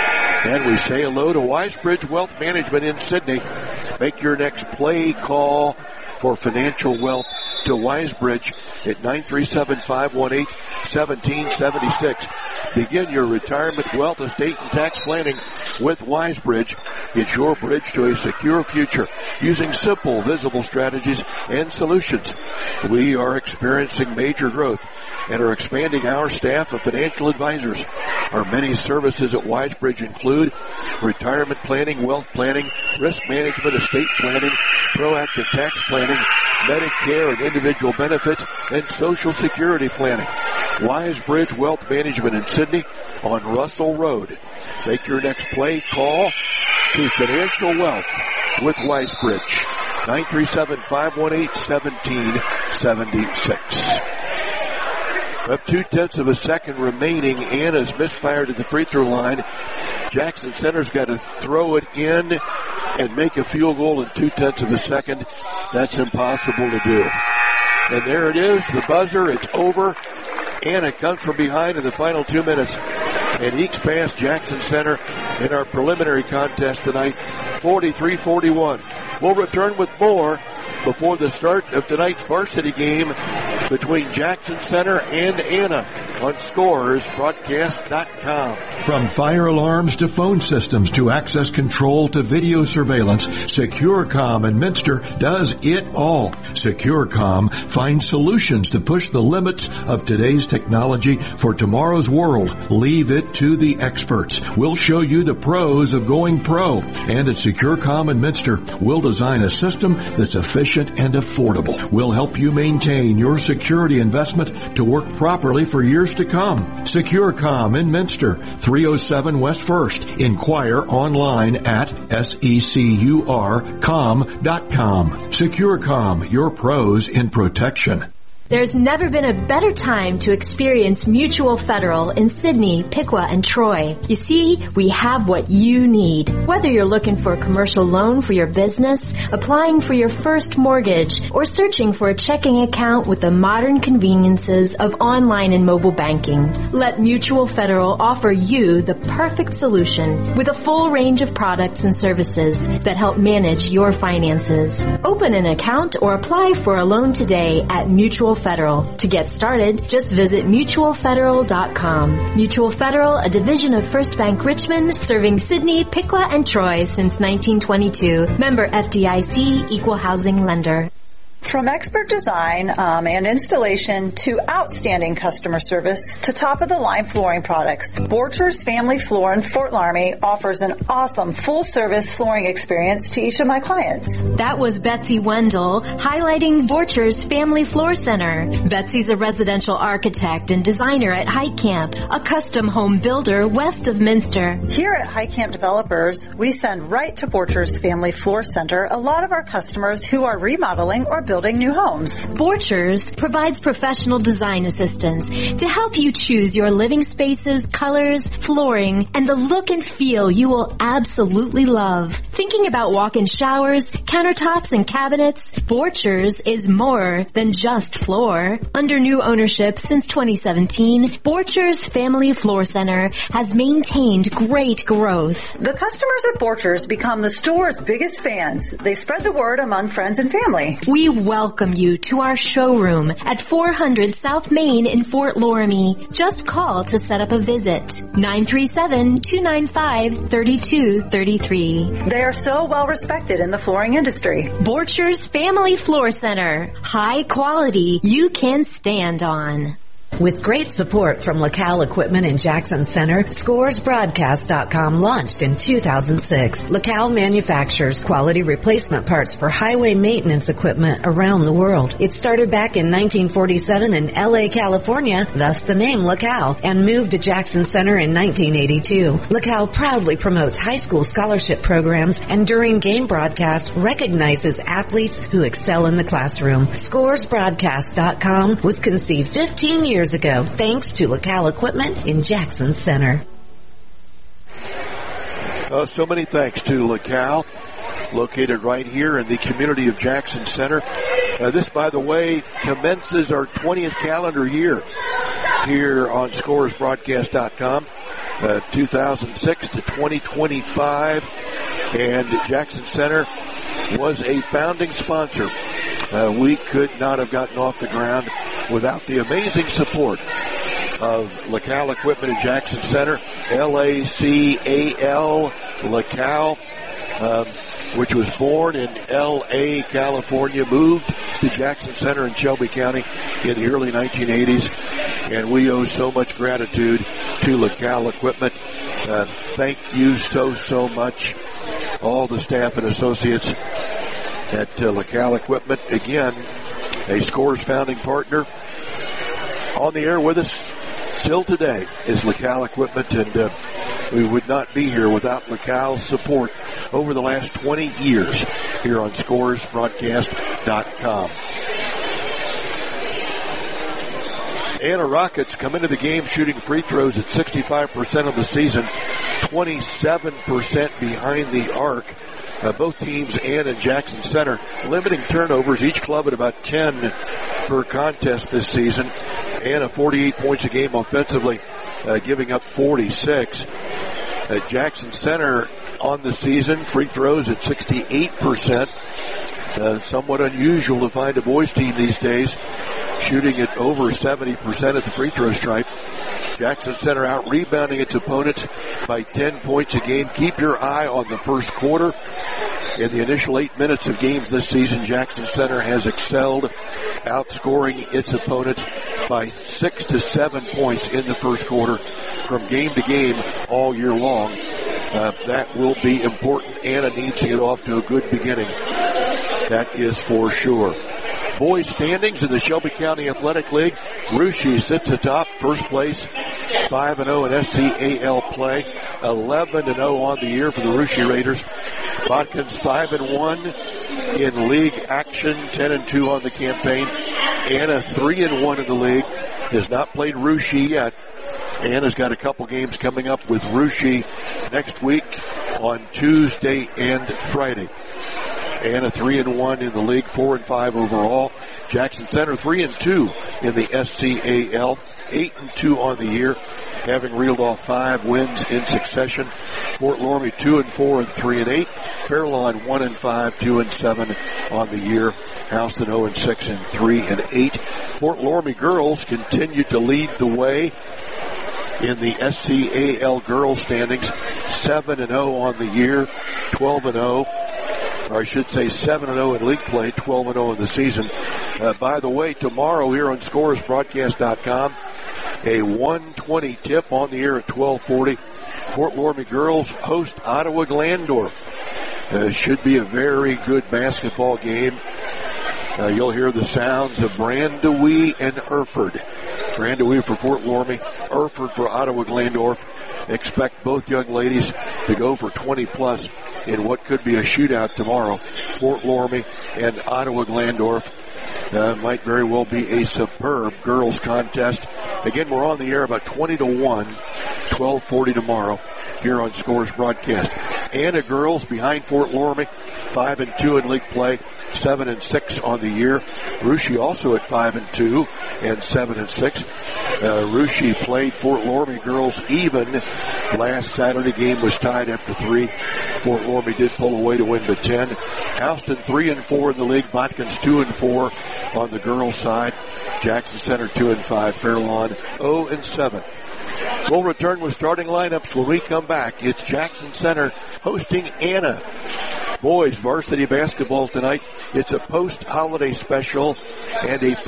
And we say hello to Wisebridge Wealth Management in Sidney. Make your next play call for financial wealth to Wisebridge at nine three seven, five one eight, one seven seven six. Begin your retirement, wealth, estate, and tax planning with Wisebridge. It's your bridge to a secure future using simple, visible strategies and solutions. We are experiencing major growth and are expanding our staff of financial advisors. Our many services at Wisebridge include retirement planning, wealth planning, risk management, estate planning, proactive tax planning, Medicare and individual benefits, and Social Security planning. Wisebridge Wealth Management in Sidney on Russell Road. Make your next play call to Financial Wealth with Wisebridge. nine three seven, five one eight, one seven seven six. Up two-tenths of a second remaining. Anna's misfired at the free throw line. Jackson Center's got to throw it in and make a field goal in two-tenths of a second. That's impossible to do. And there it is, the buzzer. It's over. Anna comes from behind in the final two minutes and ekes past Jackson Center in our preliminary contest tonight, forty-three forty-one. We'll return with more before the start of tonight's varsity game between Jackson Center and Anna on Scores Broadcast dot com. From fire alarms to phone systems to access control to video surveillance, SecureCom in Minster does it all. SecureCom finds solutions to push the limits of today's technology for tomorrow's world. Leave it to the experts. We'll show you the pros of going pro. And at SecureCom in Minster, we'll design a system that's efficient and affordable. We'll help you maintain your security investment to work properly for years to come. SecureCom in Minster, three oh seven West First. Inquire online at secur com dot com. SecureCom, your pros in protection. There's never been a better time to experience Mutual Federal in Sidney, Piqua, and Troy. You see, we have what you need. Whether you're looking for a commercial loan for your business, applying for your first mortgage, or searching for a checking account with the modern conveniences of online and mobile banking, let Mutual Federal offer you the perfect solution with a full range of products and services that help manage your finances. Open an account or apply for a loan today at Mutual Federal. To get started, just visit mutual federal dot com. Mutual Federal, a division of First Bank Richmond, serving Sidney, Piqua, and Troy since nineteen twenty-two. Member F D I C, Equal Housing Lender. From expert design um, and installation to outstanding customer service to top-of-the-line flooring products, Borchers Family Floor in Fort Laramie offers an awesome full-service flooring experience to each of my clients. That was Betsy Wendell highlighting Borchers Family Floor Center. Betsy's a residential architect and designer at Hike Camp, a custom home builder west of Minster. Here at Hike Camp Developers, we send right to Borchers Family Floor Center a lot of our customers who are remodeling or building building new homes. Borchers provides professional design assistance to help you choose your living spaces, colors, flooring, and the look and feel you will absolutely love. Thinking about walk-in showers, countertops, and cabinets? Borchers is more than just floor. Under new ownership since twenty seventeen, Borchers Family Floor Center has maintained great growth. The customers at Borchers become the store's biggest fans. They spread the word among friends and family. We welcome you to our showroom at four hundred South Main in Fort Loramie. Just call to set up a visit. nine three seven, two nine five, three two three three. They are so well respected in the flooring industry. Borchers Family Floor Center. High quality you can stand on. With great support from LaCal Equipment in Jackson Center, Scores Broadcast dot com launched in two thousand six. LaCal manufactures quality replacement parts for highway maintenance equipment around the world. It started back in nineteen forty-seven in L A, California, thus the name LaCal, and moved to Jackson Center in nineteen eighty-two. LaCal proudly promotes high school scholarship programs and during game broadcasts recognizes athletes who excel in the classroom. Scores Broadcast dot com was conceived fifteen years ago, thanks to LaCal Equipment in Jackson Center. Uh, so many thanks to LaCal, located right here in the community of Jackson Center. Uh, this, by the way, commences our twentieth calendar year here on Scores Broadcast dot com, uh, two thousand six to twenty twenty-five, and Jackson Center was a founding sponsor. Uh, we could not have gotten off the ground without the amazing support of LaCal Equipment in Jackson Center, L A C A L, LaCal, um, which was born in L A, California, moved to Jackson Center in Shelby County in the early nineteen eighties, and we owe so much gratitude to LaCal Equipment. Uh, thank you so, so much, all the staff and associates at uh, LaCal Equipment. Again, a Scores founding partner. On the air with us still today is LaCal Equipment, and uh, we would not be here without LaCal's support over the last twenty years here on Scores Broadcast dot com. Anna Rockets come into the game shooting free throws at sixty-five percent of the season, twenty-seven percent behind the arc. Uh, both teams, Ann and Jackson Center, limiting turnovers, each club at about ten per contest this season. Anna forty-eight points a game offensively, uh, giving up forty-six. Uh, Jackson Center on the season, free throws at sixty-eight percent. Uh, somewhat unusual to find a boys team these days shooting at over seventy percent at the free throw stripe. Jackson Center out rebounding its opponents by ten points a game. Keep your eye on the first quarter. In the initial eight minutes of games this season, Jackson Center has excelled, outscoring its opponents by six to seven points in the first quarter from game to game all year long. Uh, that will be important. Anna needs to get off to a good beginning. That is for sure. Boys standings in the Shelby County Athletic League. Russia sits atop, first place, five and oh in S C A L play, eleven and oh on the year for the Russia Raiders. Watkins five and one in league action, ten and two on the campaign. Anna three and one in the league, has not played Russia yet. Anna's got a couple games coming up with Russia next week on Tuesday and Friday. Anna three and one in the league, four and five overall. Jackson Center three and two in the S C A L, eight and two on the year, having reeled off five wins in succession. Fort Loramie two and four and three and eight. Fairlawn one and five, two and seven on the year. Houston zero and six and three and eight. Fort Loramie girls continue to lead the way in the S C A L girls standings, seven and oh on the year, twelve and oh. Or I should say seven and oh in league play, twelve and oh in the season. Uh, by the way, tomorrow here on Scores Broadcast dot com, a one twenty tip on the air at twelve forty. Fort Loramie girls host Ottawa Glandorf. Uh, should be a very good basketball game. Uh, you'll hear the sounds of Brandewee and Erford. Brandewee for Fort Loramie, Erford for Ottawa Glandorf. Expect both young ladies to go for twenty plus in what could be a shootout tomorrow. Fort Loramie and Ottawa Glandorf. Uh, might very well be a superb girls contest. Again, we're on the air about twenty to one, twelve forty tomorrow here on Scores Broadcast. Anna girls behind Fort Loramie, five and two in league play, seven and six on the year. Russia also at five and two and seven and six. Uh, Russia played Fort Loramie girls even last Saturday. Game was tied after three. Fort Loramie did pull away to win by ten. Houston three and four in the league. Botkins two and four on the girls' side. Jackson Center two and five. Fairlawn zero and seven. We'll return with starting lineups when we come back. It's Jackson Center hosting Anna. Boys varsity basketball tonight. It's a post-holiday special and a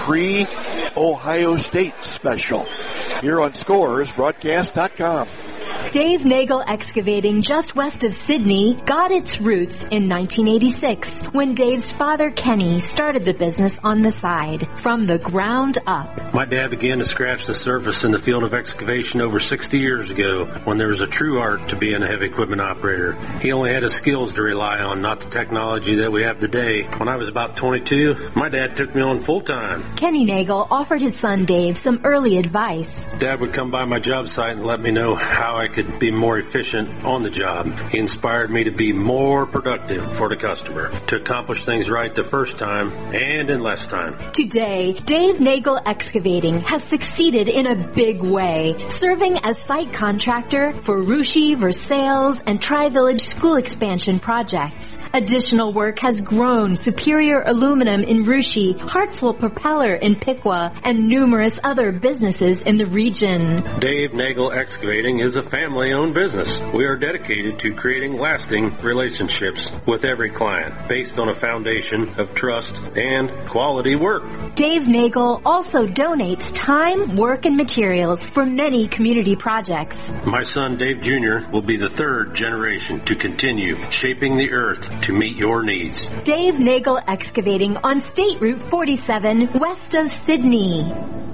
pre-Ohio State special here on Scores Broadcast dot com. Dave Nagel Excavating, just west of Sydney, got its roots in nineteen eighty-six when Dave's father, Kenny, started the business on the side, from the ground up. My dad began to scratch the surface in the field of excavation over sixty years ago when there was a true art to being a heavy equipment operator. He only had his skills to rely on, not the technology that we have today. When I was about twenty-two, my dad took me on full-time. Kenny Nagel offered his son Dave some early advice. Dad would come by my job site and let me know how I could be more efficient on the job. He inspired me to be more productive for the customer, to accomplish things right the first time and in less time. Today, Dave Nagel Excavating has succeeded in a big way, serving as site contractor for Russia, Versailles, and Tri-Village school expansion projects. Additional work has grown Superior Aluminum in Russia, Hartsville Propeller in Piqua, and numerous other businesses in the region. Dave Nagel Excavating is a family-owned business. We are dedicated to creating lasting relationships with every client based on a foundation of trust and quality work. Dave Nagel also donates time, work, and materials for many community projects. My son, Dave Junior, will be the third generation to continue shaping the earth to meet your needs. Dave Nagel Excavating on State Route forty-seven, west of Sydney.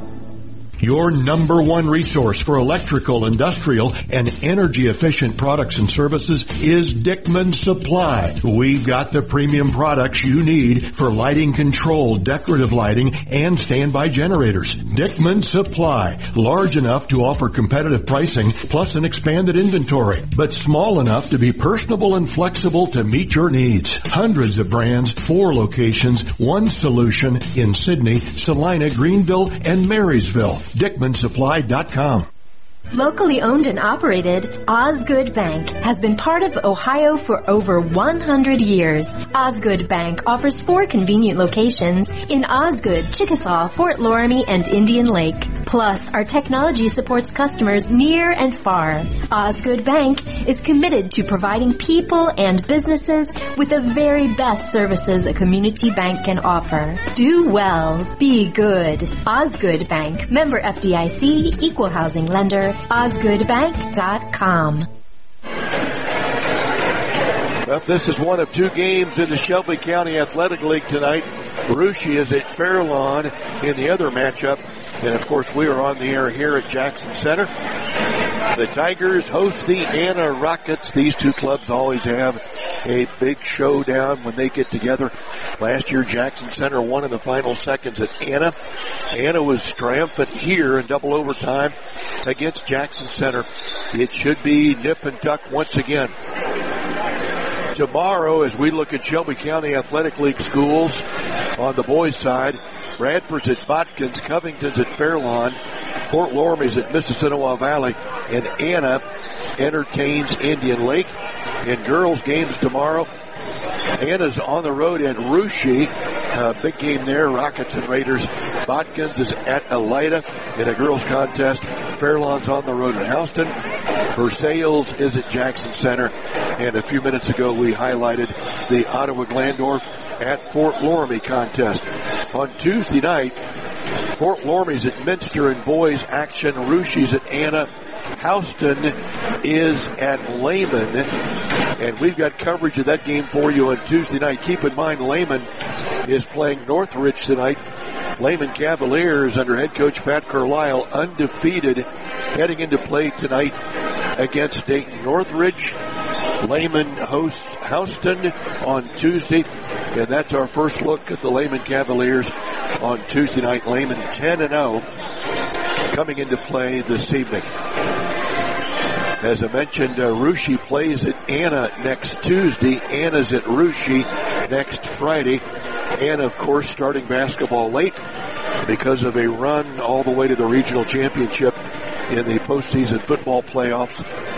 Your number one resource for electrical, industrial, and energy-efficient products and services is Dickman Supply. We've got the premium products you need for lighting control, decorative lighting, and standby generators. Dickman Supply, large enough to offer competitive pricing plus an expanded inventory, but small enough to be personable and flexible to meet your needs. Hundreds of brands, four locations, one solution in Sydney, Salina, Greenville, and Marysville. Dickman Supply dot com. Locally owned and operated, Osgood Bank has been part of Ohio for over one hundred years. Osgood Bank offers four convenient locations in Osgood, Chickasaw, Fort Loramie, and Indian Lake. Plus, our technology supports customers near and far. Osgood Bank is committed to providing people and businesses with the very best services a community bank can offer. Do well. Be good. Osgood Bank. Member F D I C. Equal housing lender. Osgood Bank dot com. Well, this is one of two games in the Shelby County Athletic League tonight. Russia is at Fairlawn in the other matchup. And, of course, we are on the air here at Jackson Center. The Tigers host the Anna Rockets. These two clubs always have a big showdown when they get together. Last year, Jackson Center won in the final seconds at Anna. Anna was triumphant here in double overtime against Jackson Center. It should be nip and tuck once again. Tomorrow, as we look at Shelby County Athletic League schools on the boys' side, Bradford's at Botkins, Covington's at Fairlawn, Fort Loramie's at Mississinewa Valley, and Anna entertains Indian Lake. In girls' games tomorrow, Anna's on the road at Russia. Uh, big game there, Rockets and Raiders. Botkins is at Elida in a girls' contest. Fairlawn's on the road at Houston. Versailles is at Jackson Center. And a few minutes ago, we highlighted the Ottawa Glandorf at Fort Loramie contest. On Tuesday night, Fort Loramie's at Minster in boys action. Russia's at Anna. Houston is at Lehman, and we've got coverage of that game for you on Tuesday night. Keep in mind, Lehman is playing Northridge tonight. Lehman Cavaliers under head coach Pat Carlisle, undefeated, heading into play tonight against Dayton. Northridge, Lehman hosts Houston on Tuesday, and that's our first look at the Lehman Cavaliers on Tuesday night. Lehman ten and oh coming into play this evening. As I mentioned, uh, Russia plays at Anna next Tuesday. Anna's at Russia next Friday. Anna, of course, starting basketball late because of a run all the way to the regional championship in the postseason football playoffs.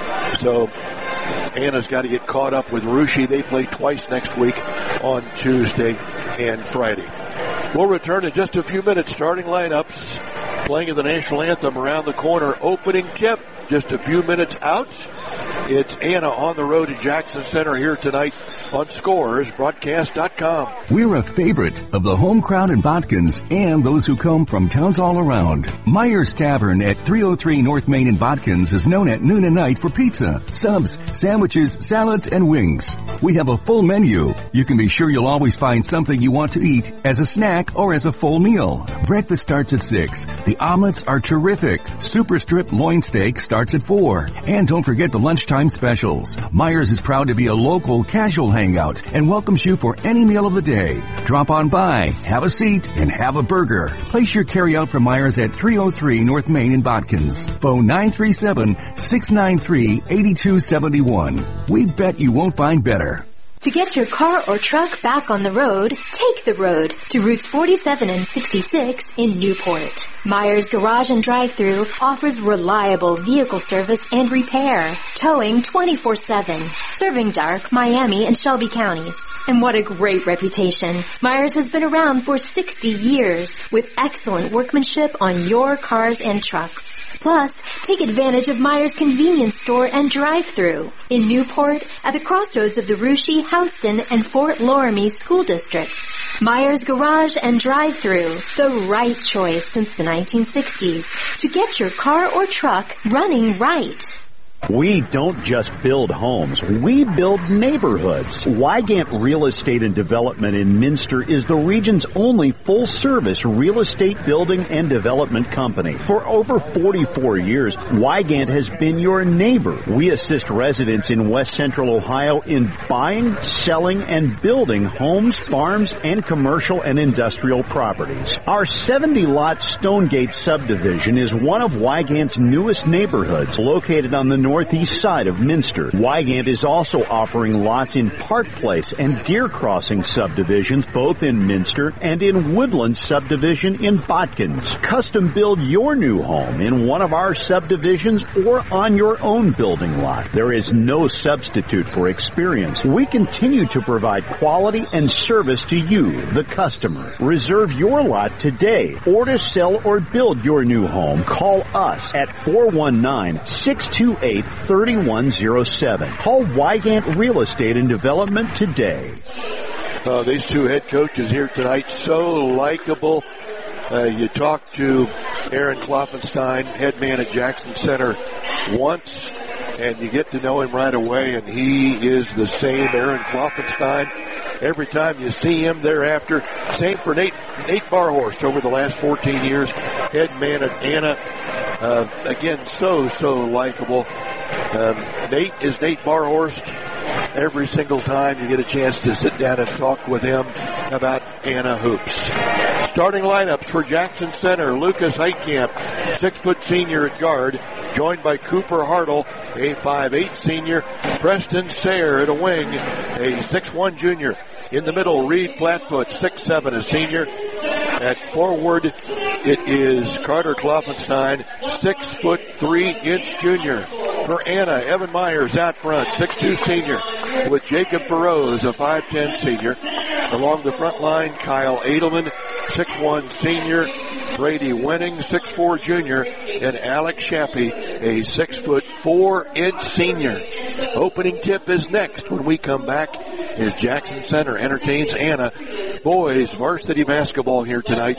So Anna's got to get caught up with Russia. They play twice next week on Tuesday and Friday. We'll return in just a few minutes. Starting lineups, playing of the national anthem around the corner. Opening tip, just a few minutes out. It's Anna on the road at Jackson Center here tonight on Scores Broadcast dot com. We're a favorite of the home crowd in Botkins and those who come from towns all around. Myers Tavern at three oh three North Main in Botkins is known at noon and night for pizza, subs, sandwiches, salads, and wings. We have a full menu. You can be sure you'll always find something you want to eat as a snack or as a full meal. Breakfast starts at six. The omelets are terrific. Super strip loin steak starts at four. And don't forget the lunchtime specials. Myers is proud to be a local casual hangout and welcomes you for any meal of the day. Drop on by, have a seat, and have a burger. Place your carryout from Myers at three oh three North Main in Botkins. Phone nine three seven, six nine three, eight two seven one. We bet you won't find better. To get your car or truck back on the road, take the road to routes forty-seven and sixty-six in Newport. Myers Garage and Drive-Thru offers reliable vehicle service and repair, towing twenty-four seven, serving Dark, Miami, and Shelby counties. And what a great reputation. Myers has been around for sixty years with excellent workmanship on your cars and trucks. Plus, take advantage of Myers Convenience Store and Drive-Thru in Newport at the crossroads of the Russia, Houston, and Fort Loramie school districts. Myers Garage and Drive-Thru, the right choice since the nineteen sixties to get your car or truck running right. We don't just build homes, we build neighborhoods. Wygant Real Estate and Development in Minster is the region's only full-service real estate building and development company. For over forty-four years, Wygant has been your neighbor. We assist residents in West Central Ohio in buying, selling, and building homes, farms, and commercial and industrial properties. Our seventy-lot Stonegate subdivision is one of Wygant's newest neighborhoods, located on the northeast side of Minster. Wygant is also offering lots in Park Place and Deer Crossing subdivisions, both in Minster, and in Woodland subdivision in Botkins. Custom build your new home in one of our subdivisions or on your own building lot. There is no substitute for experience. We continue to provide quality and service to you, the customer. Reserve your lot today, or to sell or build your new home, call us at four one nine, six two eight, three one zero seven. Call Wygant Real Estate and Development today. Uh, these two head coaches here tonight, so likable. Uh, you talk to Aaron Kloffenstein, head man at Jackson Center, once, and you get to know him right away, and he is the same Aaron Kloffenstein. Every time you see him thereafter. Same for Nate, Nate Barhorst over the last fourteen years, head man at Anna. Uh, again, so, so likable. Um, Nate is Nate Barhorst. Every single time you get a chance to sit down and talk with him about Anna hoops. Starting lineups for Jackson Center: Lucas Heitkamp, six foot senior at guard, joined by Cooper Hartle, a five eight senior. Preston Sayre at a wing, a six one junior. In the middle, Reed Flatfoot, six seven, a senior. At forward, it is Carter Kloffenstein, six foot three inch junior. For Anna, Evan Myers out front, six two senior, with Jacob Burrows, a five ten senior. Along the front line, Kyle Edelman, six one senior, Brady Wenning, six four junior, and Alex Shappy, a six foot four inch senior. Opening tip is next when we come back as Jackson Center entertains Anna. Boys varsity basketball here tonight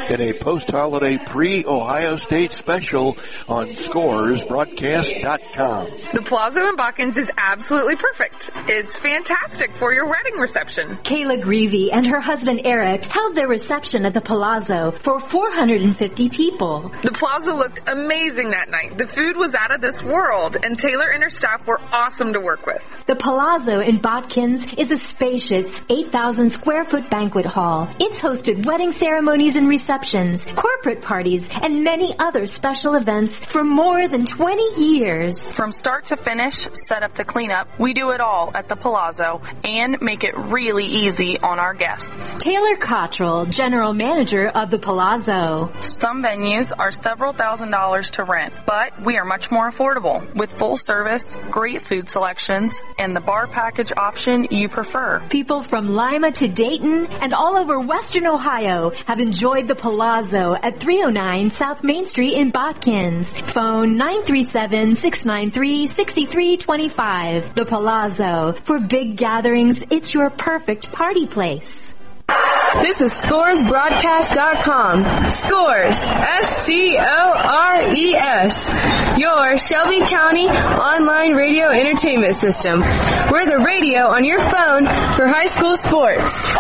in a post-holiday pre-Ohio State special on scores broadcast dot com. The Palazzo in Botkins is absolutely perfect. It's fantastic for your wedding reception. Kayla Greavy and her husband Eric held their reception at the Palazzo for four hundred fifty people. The Palazzo looked amazing that night. The food was out of this world, and Taylor and her staff were awesome to work with. The Palazzo in Botkins is a spacious eight thousand square foot banquet hall. It's hosted wedding ceremonies and receptions, corporate parties, and many other special events for more than twenty years. From start to finish, set up to clean up, we do it all at the Palazzo and make it really easy on our guests. Taylor Cottrell, General Manager of the Palazzo. Some venues are several thousand dollars to rent, but we are much more affordable with full service, great food selections, and the bar package option you prefer. People from Lima to Dayton and all over Western Ohio have enjoyed the Palazzo at three oh nine South Main Street in Botkins. Phone nine three seven, six nine three, six three two five. The Palazzo. For big gatherings, it's your perfect party place. This is scores broadcast dot com. Scores, S C O R E S. Your Shelby County online radio entertainment system. We're the radio on your phone for high school sports.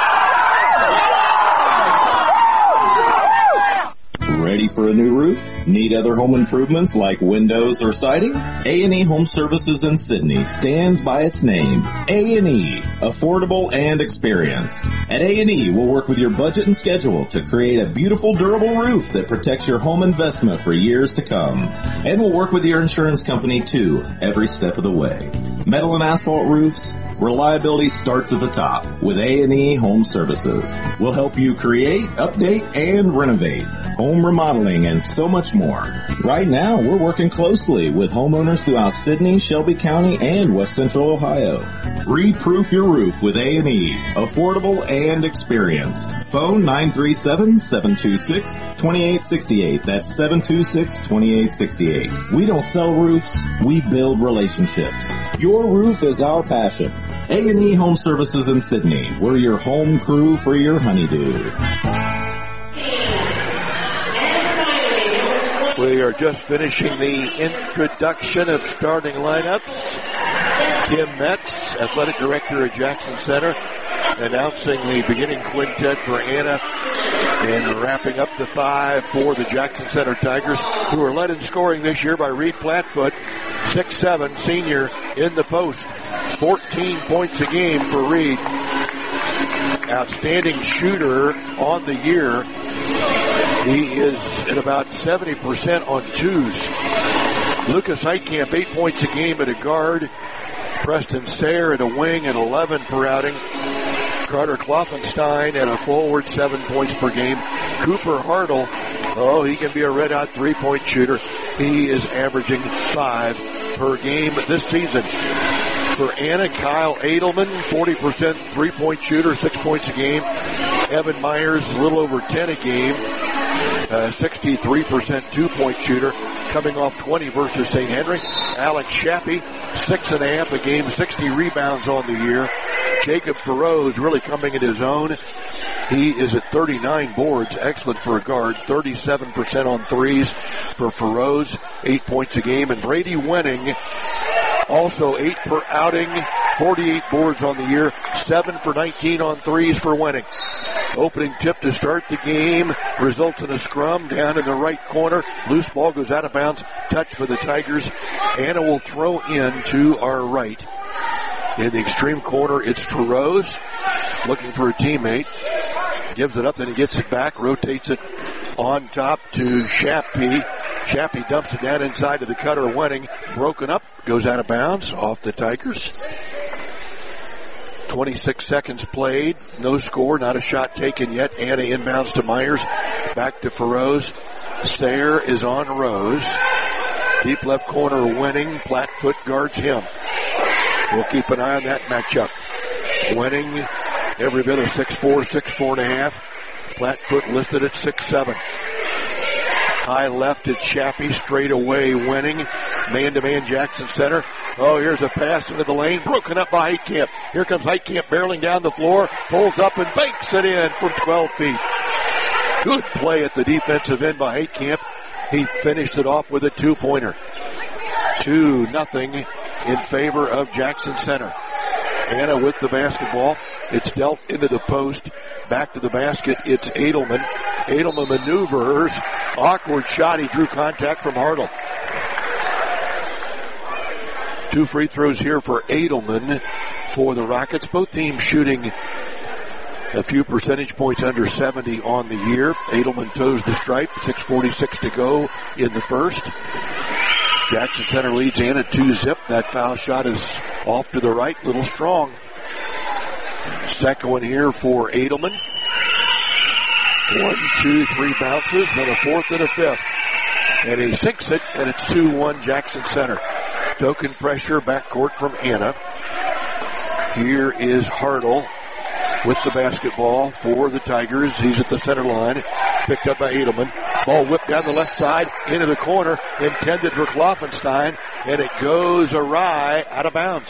Ready for a new roof? Need other home improvements like windows or siding? A and E Home Services in Sidney stands by its name. A and E, affordable and experienced. At A and E, we'll work with your budget and schedule to create a beautiful, durable roof that protects your home investment for years to come. And we'll work with your insurance company too, every step of the way. Metal and asphalt roofs, reliability starts at the top with A and E Home Services. We'll help you create, update, and renovate, home remodeling, and so much more. Right now, we're working closely with homeowners throughout Sidney, Shelby County, and West Central Ohio. Re-proof your roof with A and E, affordable and experienced. Phone nine three seven, seven two six, two eight six eight. That's seven two six, two eight six eight. We don't sell roofs, we build relationships. Your roof is our passion. A and E Home Services in Sidney. We're your home crew for your honeydew. We are just finishing the introduction of starting lineups. Kim Metz, Athletic Director at Jackson Center, announcing the beginning quintet for Anna and wrapping up the five for the Jackson Center Tigers, who are led in scoring this year by Reed Plattfoot, six seven, senior in the post. fourteen points a game for Reed. Outstanding shooter on the year. He is at about seventy percent on twos. Lucas Heitkamp, eight points a game at a guard. Preston Sayre at a wing at eleven per outing. Carter Kloffenstein at a forward, seven points per game. Cooper Hartle, oh, he can be a red-hot three-point shooter. He is averaging five per game this season. For Anna, Kyle Edelman, forty percent three-point shooter, six points a game. Evan Myers, a little over ten a game, uh, sixty-three percent two-point shooter, coming off twenty versus Saint Henry. Alex Shappy, six and a half a game, sixty rebounds on the year. Jacob Feroz really coming in his own. He is at thirty-nine boards, excellent for a guard, thirty-seven percent on threes for Feroz, eight points a game. And Brady Wenning, also eight per outing, forty-eight boards on the year, seven for nineteen on threes for Wenning. Opening tip to start the game results in a scrum down in the right corner. Loose ball goes out of bounds, touched by the Tigers. Anna will throw in to our right. In the extreme corner, it's Feroz looking for a teammate. Gives it up, then he gets it back, rotates it on top to Shappy. Shappy dumps it down inside to the cutter. Wenning, broken up, goes out of bounds off the Tigers. twenty-six seconds played, no score, not a shot taken yet. Anna inbounds to Myers, back to Feroz. Sayre is on Rose. Deep left corner, Wenning. Plattfoot guards him. We'll keep an eye on that matchup. Wenning, every bit of six four, six four and a half. Plattfoot listed at six seven. High left at Shappy, straight away Wenning. Man-to-man Jackson Center. Oh, here's a pass into the lane, broken up by Heitkamp. Here comes Heitkamp barreling down the floor, pulls up and banks it in from twelve feet. Good play at the defensive end by Heitkamp. He finished it off with a two-pointer. Two nothing in favor of Jackson Center. Anna with the basketball. It's dealt into the post. Back to the basket. It's Edelman. Edelman maneuvers. Awkward shot. He drew contact from Hartle. Two free throws here for Edelman for the Rockets. Both teams shooting a few percentage points under seventy on the year. Edelman toes the stripe. six forty-six to go in the first. Jackson Center leads Anna two zip. That foul shot is off to the right, little strong. Second one here for Edelman. One, two, three bounces, then a fourth and a fifth. And he sinks it, and it's two one Jackson Center. Token pressure backcourt from Anna. Here is Hartle with the basketball for the Tigers. He's at the center line. Picked up by Edelman. Ball whipped down the left side into the corner. Intended for Kloffenstein. And it goes awry out of bounds.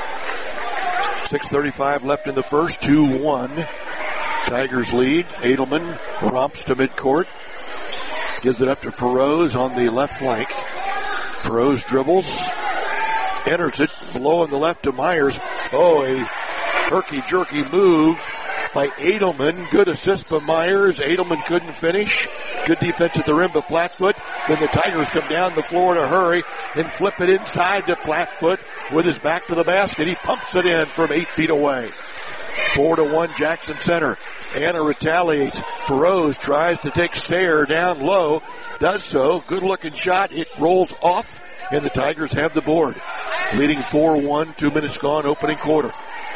six thirty-five left in the first. two one. Tigers lead. Edelman romps to midcourt. Gives it up to Feroz on the left flank. Feroz dribbles. Enters it below on the left to Myers. Oh, a herky-jerky move by Edelman. Good assist by Myers. Edelman couldn't finish. Good defense at the rim by Flatfoot. Then the Tigers come down the floor in a hurry and flip it inside to Flatfoot with his back to the basket. He pumps it in from eight feet away. Four to one Jackson Center. Anna retaliates. Feroz tries to take Sayre down low. Does so. Good looking shot. It rolls off and the Tigers have the board. Leading four one. Two minutes gone. Opening quarter.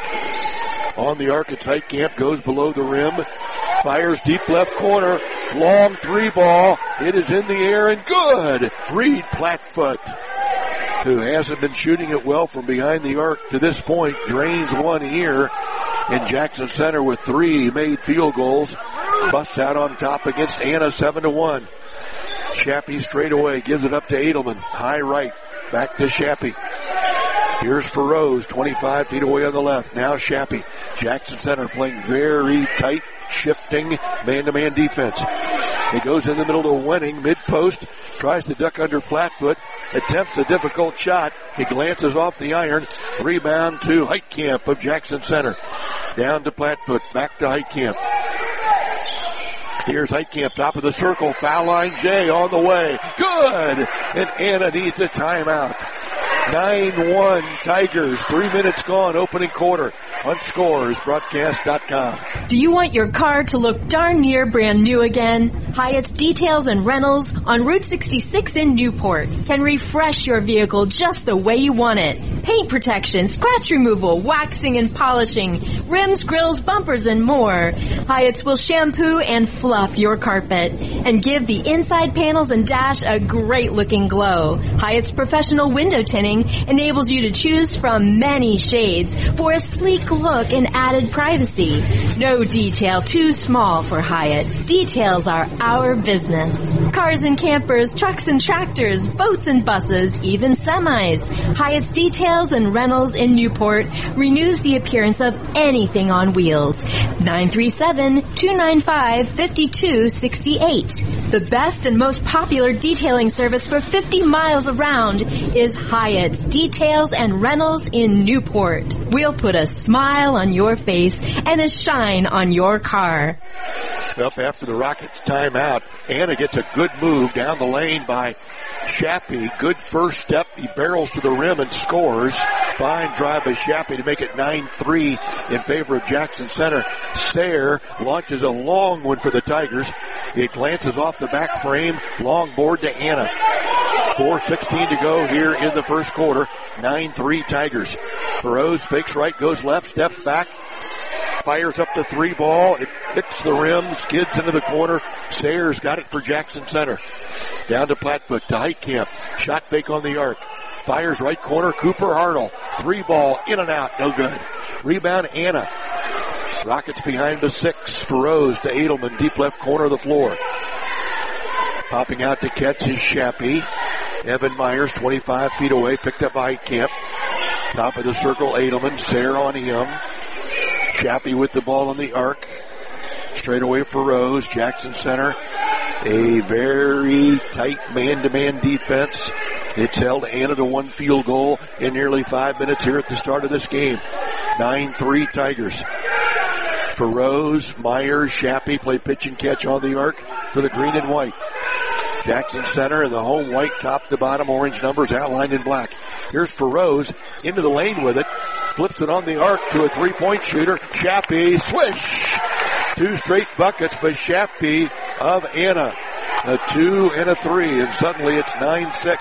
On the arc, it's Heitkamp, goes below the rim, fires deep left corner, long three ball, it is in the air and good! Reed Flatfoot, who hasn't been shooting it well from behind the arc to this point, drains one here, and Jackson Center with three made field goals, busts out on top against Anna, seven to one. Shappy straight away, gives it up to Edelman, high right, back to Shappy. Here's Feroz, twenty-five feet away on the left. Now Shappy. Jackson Center playing very tight, shifting, man-to-man defense. He goes in the middle to Wenning, mid-post, tries to duck under Flatfoot, attempts a difficult shot. He glances off the iron. Rebound to Heitkamp of Jackson Center. Down to Flatfoot, back to Heitkamp. Here's Heitkamp, top of the circle, foul line Jay on the way. Good! And Anna needs a timeout. nine one Tigers, three minutes gone, opening quarter on scores broadcast dot com. Do you want your car to look darn near brand new again? Hyatt's Details and Rentals on Route sixty-six in Newport can refresh your vehicle just the way you want it. Paint protection, scratch removal, waxing and polishing, rims, grills, bumpers, and more. Hyatt's will shampoo and fluff your carpet and give the inside panels and dash a great looking glow. Hyatt's professional window tinting enables you to choose from many shades for a sleek look and added privacy. No detail too small for Hyatt. Details are our business. Cars and campers, trucks and tractors, boats and buses, even semis. Hyatt's Details and Rentals in Newport renews the appearance of anything on wheels. nine three seven, two nine five, five two six eight. The best and most popular detailing service for fifty miles around is Hyatt's Details and Rentals in Newport. We'll put a smile on your face and a shine on your car. Up after the Rockets timeout, Anna gets a good move down the lane by Shappy. Good first step. He barrels to the rim and scores. Fine drive by Shappy to make it nine three in favor of Jackson Center. Sayre launches a long one for the Tigers. It glances off the back frame. Long board to Anna. four sixteen to go here in the first quarter. nine three Tigers. Feroz fakes right, goes left, steps back. Fires up the three ball. It hits the rim, skids into the corner. Sayre's got it for Jackson Center. Down to Flatfoot, to Heitkamp. Shot fake on the arc. Fires right corner, Cooper Hartle. Three ball, in and out, no good. Rebound, Anna. Rockets behind the six. Feroz to Edelman, deep left corner of the floor. Popping out to catch is Shappy. Evan Myers, twenty-five feet away, picked up by Heitkamp. Top of the circle, Edelman. Sayre on him. Shappy with the ball on the arc. straight away for Rose. Jackson Center, a very tight man-to-man defense. It's held Anna to one field goal in nearly five minutes here at the start of this game. nine three Tigers. For Rose, Myers, Shappy play pitch and catch on the arc for the green and white. Jackson Center and the home white top to bottom orange numbers outlined in black. Here's for Rose into the lane with it. Flips it on the arc to a three-point shooter. Shappy, swish! Two straight buckets by Shappy of Anna. A two and a three, and suddenly it's nine six.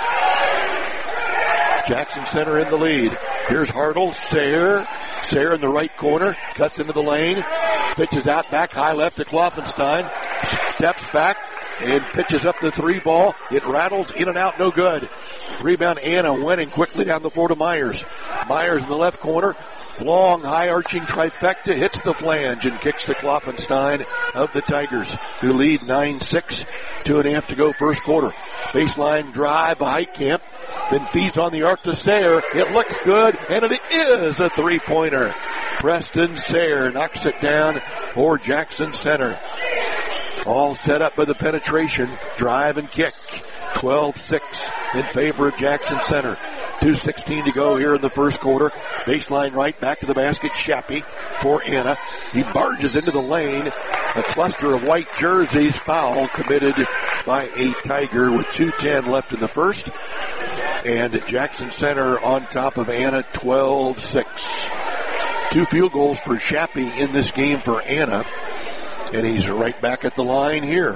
Jackson Center in the lead. Here's Hartle, Sayre. Sayre in the right corner, cuts into the lane, pitches out back, high left to Kloffenstein, steps back, and pitches up the three ball. It rattles in and out, no good. Rebound Anna winning quickly down the floor to Myers. Myers in the left corner. Long, high-arching trifecta, hits the flange and kicks to Kloffenstein of the Tigers, who lead nine six. Two and a half to go first quarter. Baseline drive by Heitkamp, then feeds on the arc to Sayre. It looks good, and it is a three-pointer. Preston Sayre knocks it down for Jackson Center. All set up by the penetration, drive and kick. twelve six in favor of Jackson Center. two sixteen to go here in the first quarter. Baseline right, back to the basket, Shappy for Anna. He barges into the lane. A cluster of white jerseys, foul committed by a Tiger with two ten left in the first. And Jackson Center on top of Anna, twelve six. Two field goals for Shappy in this game for Anna. And he's right back at the line here.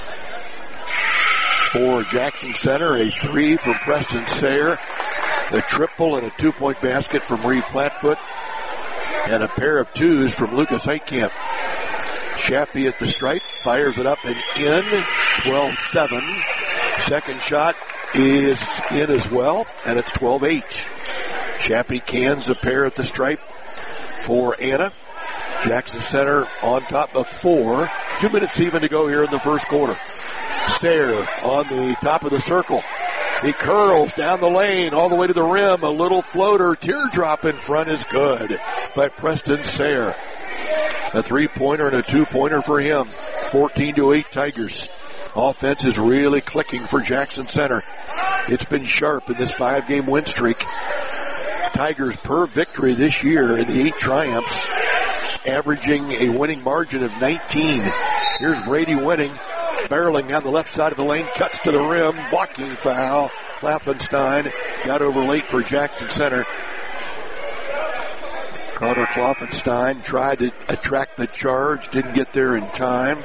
For Jackson Center, a three from Preston Sayre, a triple and a two-point basket from Reed Plattfoot, and a pair of twos from Lucas Heitkamp. Shappy at the stripe, fires it up and in, twelve seven. Second shot is in as well, and it's twelve eight. Shappy cans a pair at the stripe for Anna. Jackson Center on top of four. Two minutes even to go here in the first quarter. Sayre on the top of the circle. He curls down the lane all the way to the rim. A little floater, teardrop in front is good by Preston Sayre. A three-pointer and a two-pointer for him. fourteen to eight Tigers. Offense is really clicking for Jackson Center. It's been sharp in this five-game win streak. Tigers per victory this year in the eight triumphs, averaging a winning margin of nineteen. Here's Brady Winning, barreling down the left side of the lane, cuts to the rim, blocking foul. Kloffenstein got over late for Jackson Center. Carter Kloffenstein tried to attract the charge, didn't get there in time.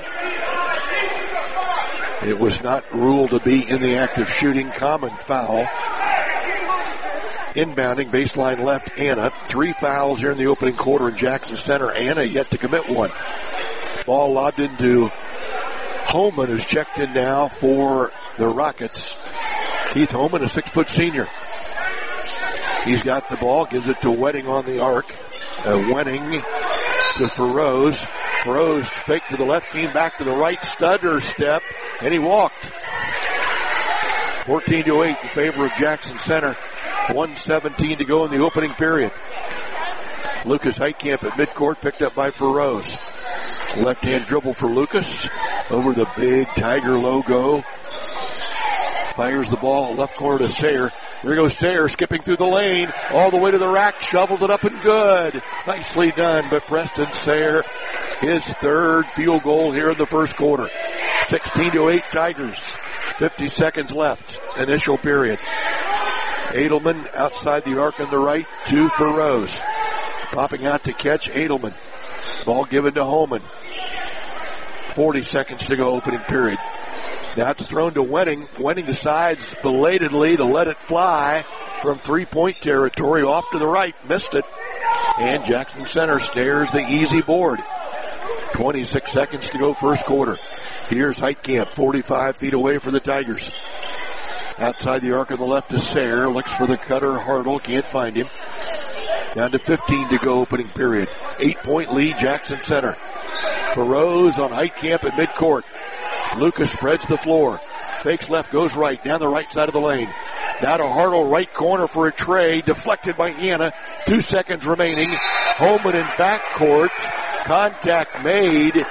It was not ruled to be in the act of shooting, common foul. Inbounding, baseline left, Anna. Three fouls here in the opening quarter in Jackson Center. Anna yet to commit one. Ball lobbed into Holman, who's checked in now for the Rockets. Keith Holman, a six-foot senior. He's got the ball, gives it to Wedding on the arc. Uh, Wenning to Feroz. Feroz fake to the left, came back to the right, stutter step, and he walked. fourteen to eight in favor of Jackson Center. one seventeen to go in the opening period. Lucas Heitkamp at midcourt, picked up by Feroz. Left-hand dribble for Lucas over the big Tiger logo. Fires the ball left corner to Sayre. There goes Sayre skipping through the lane all the way to the rack, shovels it up and good. Nicely done by Preston Sayre. His third field goal here in the first quarter. sixteen to eight Tigers. fifty seconds left. Initial period. Edelman outside the arc on the right to Feroz. Popping out to catch Edelman. Ball given to Holman. forty seconds to go opening period. Now it's thrown to Wenning. Wenning decides belatedly to let it fly from three-point territory off to the right. Missed it. And Jackson Center stares the easy board. twenty-six seconds to go first quarter. Here's Heitkamp, forty-five feet away for the Tigers. Outside the arc on the left is Sayre. Looks for the cutter. Hartle can't find him. Down to fifteen to go opening period. Eight-point lead, Jackson Center. Feroz on Heitkamp at midcourt. Lucas spreads the floor. Fakes left, goes right, down the right side of the lane. Now to Hartle, right corner for a tray. Deflected by Anna. Two seconds remaining. Holman in backcourt. Contact made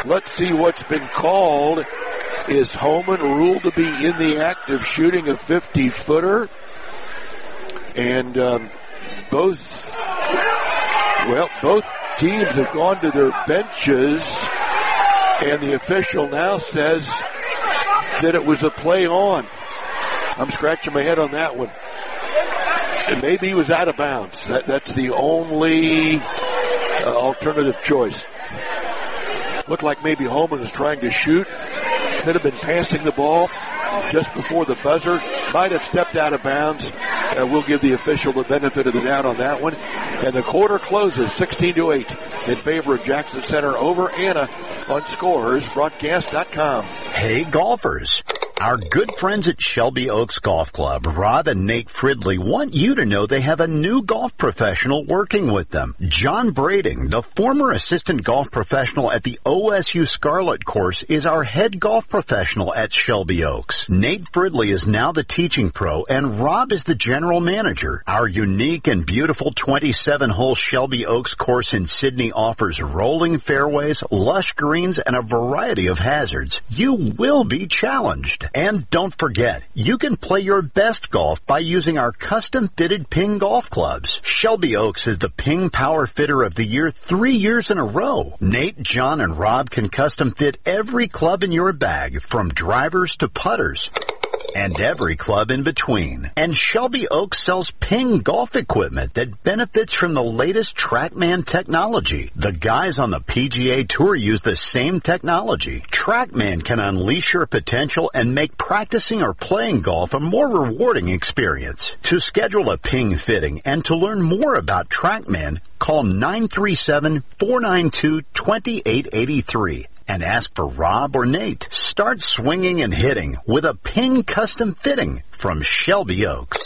Let's see what's been called. Is Homan ruled to be in the act of shooting a fifty-footer? And um, both, well, both teams have gone to their benches, and the official now says that it was a play on. I'm scratching my head on that one. And maybe he was out of bounds. That, that's the only uh, alternative choice. Looked like maybe Homan was trying to shoot. Could have been passing the ball just before the buzzer. Might have stepped out of bounds. Uh, we'll give the official the benefit of the doubt on that one. And the quarter closes sixteen to eight in favor of Jackson Center over Anna on Scores Broadcast dot com. Hey, golfers. Our good friends at Shelby Oaks Golf Club, Rob and Nate Fridley, want you to know they have a new golf professional working with them. John Brading, the former assistant golf professional at the O S U Scarlet course, is our head golf professional at Shelby Oaks. Nate Fridley is now the teaching pro, and Rob is the general manager. Our unique and beautiful twenty-seven hole Shelby Oaks course in Sydney offers rolling fairways, lush greens, and a variety of hazards. You will be challenged. And don't forget, you can play your best golf by using our custom-fitted Ping golf clubs. Shelby Oaks is the Ping Power Fitter of the Year three years in a row. Nate, John, and Rob can custom-fit every club in your bag, from drivers to putters, and every club in between. And Shelby Oaks sells Ping golf equipment that benefits from the latest TrackMan technology. The guys on the P G A Tour use the same technology. TrackMan can unleash your potential and make practicing or playing golf a more rewarding experience. To schedule a Ping fitting and to learn more about TrackMan, call nine three seven, four nine two, two eight eight three. And ask for Rob or Nate. Start swinging and hitting with a Ping custom fitting from Shelby Oaks.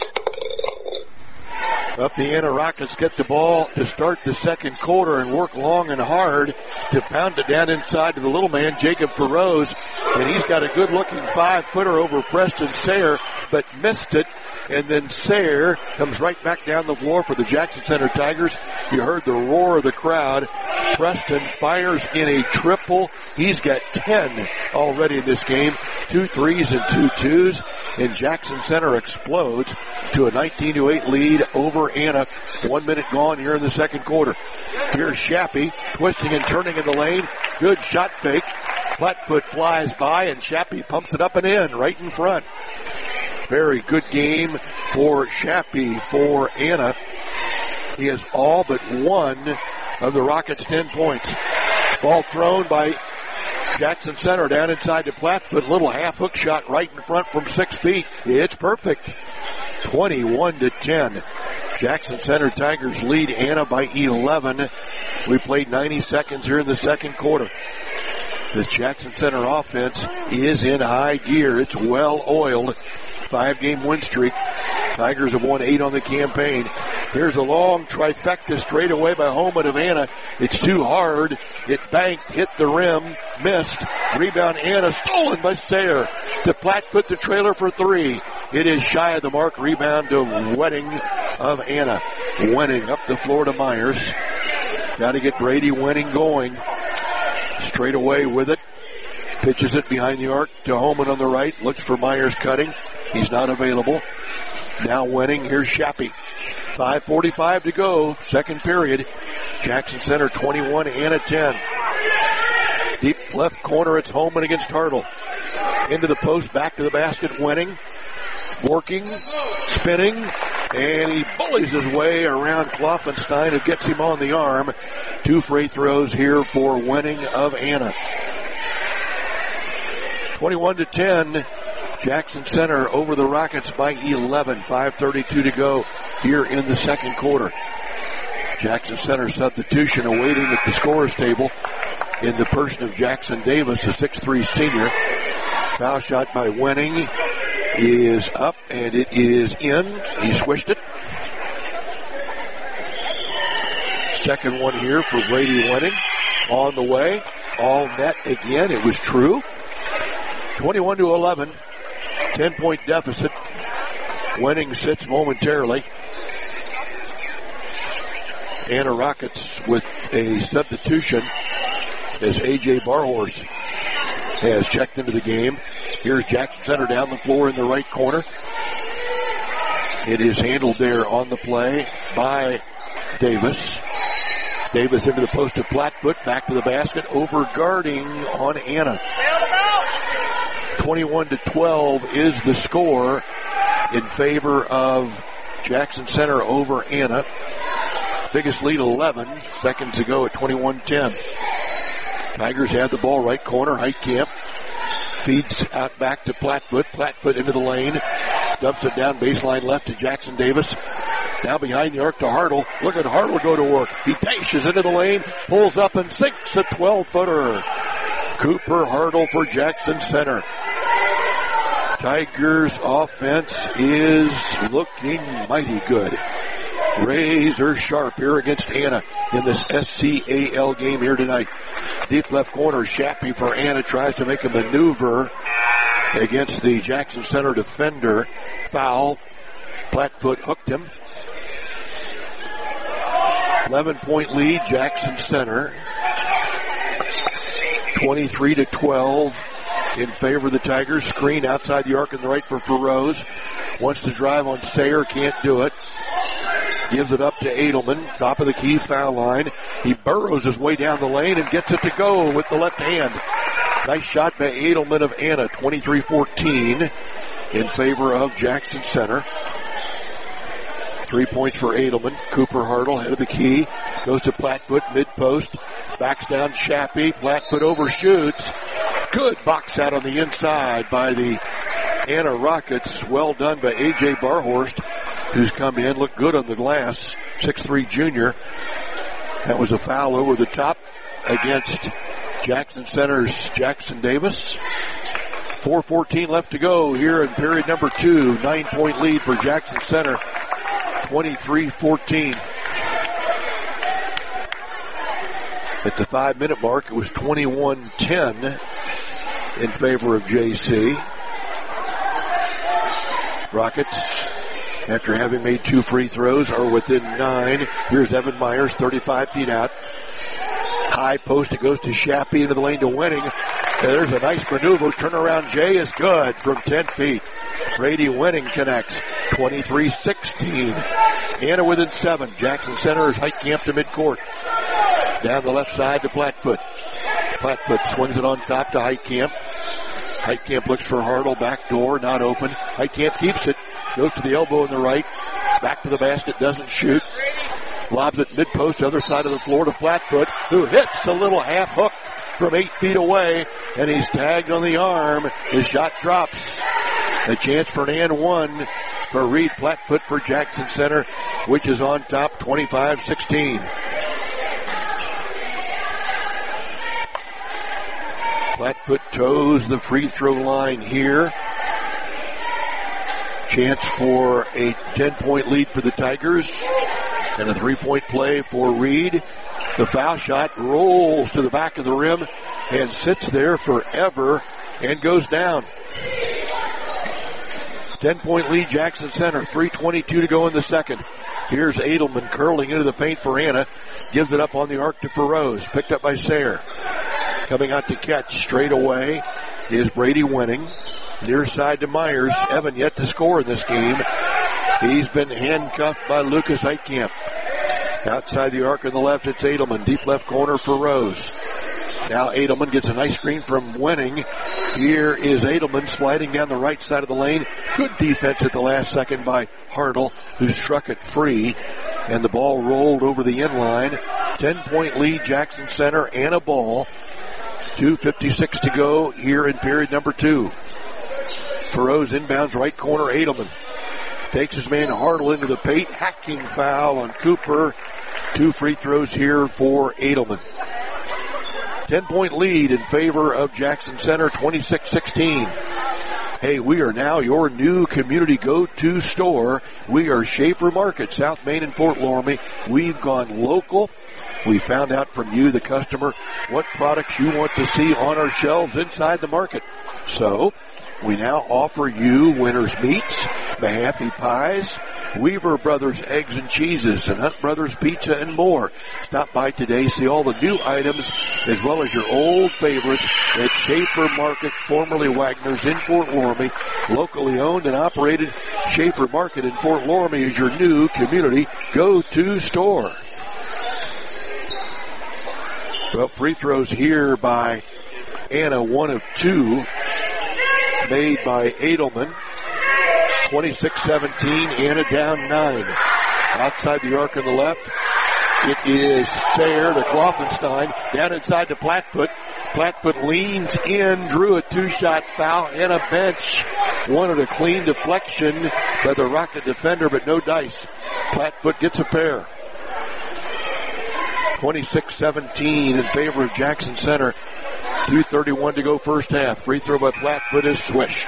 Up the Anna Rockets get the ball to start the second quarter and work long and hard to pound it down inside to the little man, Jacob Feroz. And he's got a good-looking five-footer over Preston Sayre, but missed it. And then Sayre comes right back down the floor for the Jackson Center Tigers. You heard the roar of the crowd. Preston fires in a triple. He's got ten already in this game. Two threes and two twos. And Jackson Center explodes to a nineteen to eight lead over Anna. One minute gone here in the second quarter. Here's Shappy twisting and turning in the lane. Good shot fake. Flatfoot flies by and Shappy pumps it up and in right in front. Very good game for Shappy for Anna. He has all but one of the Rockets' ten points. Ball thrown by Jackson Center down inside to Flatfoot. Little half hook shot right in front from six feet. It's perfect. twenty-one to ten. Jackson Center Tigers lead Anna by eleven. We played ninety seconds here in the second quarter. The Jackson Center offense is in high gear. It's well oiled. Five-game win streak. Tigers have won eight on the campaign. Here's a long trifecta straight away by Homan of Anna. It's too hard. It banked, hit the rim, missed. Rebound Anna, stolen by Sayre. To Flatfoot, the trailer for three. It is shy of the mark. Rebound to Wedding of Anna. Wedding up the floor to Myers. Got to get Brady Wedding going. Straight away with it. Pitches it behind the arc to Homan on the right. Looks for Myers cutting. He's not available. Now Wedding. Here's Shappy. five forty-five to go. Second period. Jackson Center twenty-one, Anna ten. Deep left corner. It's Homan against Hartle. Into the post. Back to the basket. Wedding. Working. Spinning. And he bullies his way around Kloffenstein, who gets him on the arm. Two free throws here for Wedding of Anna. twenty-one to ten. Jackson Center over the Rockets by eleven. five thirty-two to go here in the second quarter. Jackson Center substitution awaiting at the scorer's table in the person of Jackson Davis, a six three senior. Foul shot by Wedding is up and it is in. He swished it. Second one here for Brady Wedding. On the way. All net again. It was true. twenty-one to eleven. ten point deficit. Wedding sits momentarily. Anna Rockets with a substitution as A J Barhorse has checked into the game. Here's Jackson Center down the floor in the right corner. It is handled there on the play by Davis. Davis into the post of Plattfoot, back to the basket, over guarding on Anna. twenty-one to twelve is the score in favor of Jackson Center over Anna. Biggest lead eleven seconds ago at twenty-one ten. Tigers have the ball right corner. Heitkamp feeds out back to Plattfoot. Plattfoot into the lane. Dumps it down baseline left to Jackson Davis. Now behind the arc to Hartle. Look at Hartle go to work. He dashes into the lane, pulls up and sinks a twelve-footer. Cooper Hartle for Jackson Center. Tigers offense is looking mighty good. Razor sharp here against Anna in this S C A L game here tonight. Deep left corner, Shappy for Anna tries to make a maneuver against the Jackson Center defender. Foul. Plattfoot hooked him. eleven-point lead, Jackson Center. twenty-three to twelve in favor of the Tigers. Screen outside the arc in the right for Feroz. Wants to drive on Sayer, can't do it. Gives it up to Edelman, top of the key foul line. He burrows his way down the lane and gets it to go with the left hand. Nice shot by Edelman of Anna, twenty-three fourteen in favor of Jackson Center. Three points for Edelman. Cooper Hartle, head of the key. Goes to Plattfoot, mid-post. Backs down Shappy. Plattfoot overshoots. Good box out on the inside by the Anna Rockets. Well done by A J Barhorst, who's come in. Looked good on the glass. six three junior. That was a foul over the top against Jackson Center's Jackson Davis. four fourteen left to go here in period number two. Nine-point lead for Jackson Center. twenty-three fourteen. At the five-minute mark, it was twenty-one ten in favor of J C. Rockets, after having made two free throws, are within nine. Here's Evan Myers, thirty-five feet out. High post, it goes to Shappy into the lane to Winning. And there's a nice maneuver. Turnaround J is good from ten feet. Brady Winning connects. twenty-three sixteen. Anna within seven. Jackson Center is Heitkamp to midcourt. Down the left side to Plattfoot. Plattfoot swings it on top to Heitkamp. Heitkamp looks for Hartle. Back door, not open. Heitkamp keeps it. Goes to the elbow in the right. Back to the basket, doesn't shoot. Lobs it mid-post, other side of the floor to Plattfoot, who hits a little half hook from eight feet away, and he's tagged on the arm. His shot drops. A chance for an and one for Reed Plattfoot for Jackson Center, which is on top twenty-five sixteen. Plattfoot toes the free throw line here. Chance for a ten-point lead for the Tigers. And a three-point play for Reed. The foul shot rolls to the back of the rim and sits there forever and goes down. ten-point lead, Jackson Center. three twenty-two to go in the second. Here's Edelman curling into the paint for Anna. Gives it up on the arc to Feroz. Picked up by Sayer. Coming out to catch straight away is Brady Winning. Near side to Myers. Evan yet to score in this game. He's been handcuffed by Lucas Heitkamp. Outside the arc on the left, it's Edelman. Deep left corner for Rose. Now Edelman gets a nice screen from Winning. Here is Edelman sliding down the right side of the lane. Good defense at the last second by Hartle, who struck it free. And the ball rolled over the inline. ten-point lead, Jackson Center, and a ball. two fifty-six to go here in period number two. Feroz inbounds right corner, Edelman. Takes his man Hartle into the paint. Hacking foul on Cooper. Two free throws here for Edelman. ten-point lead in favor of Jackson Center, twenty-six sixteen. Hey, we are now your new community go-to store. We are Schaefer Market, South Main and Fort Loramie. We've gone local. We found out from you, the customer, what products you want to see on our shelves inside the market. So we now offer you Winter's Meats, Mahaffey Pies, Weaver Brothers Eggs and Cheeses, and Hunt Brothers Pizza and more. Stop by today, see all the new items as well as your old favorites at Schaefer Market, formerly Wagner's in Fort Loramie. Locally owned and operated, Schaefer Market in Fort Loramie is your new community go-to store. Well, free throws here by Anna, one of two, made by Edelman. twenty-six seventeen, Anna down nine. Outside the arc on the left, it is Sayre to Kloffenstein, down inside to Plattfoot. Plattfoot leans in, drew a two-shot foul, and a bench. Wanted a clean deflection by the Rocket defender, but no dice. Plattfoot gets a pair. twenty-six seventeen in favor of Jackson Center. two thirty-one to go first half. Free throw by Plattfoot is swished.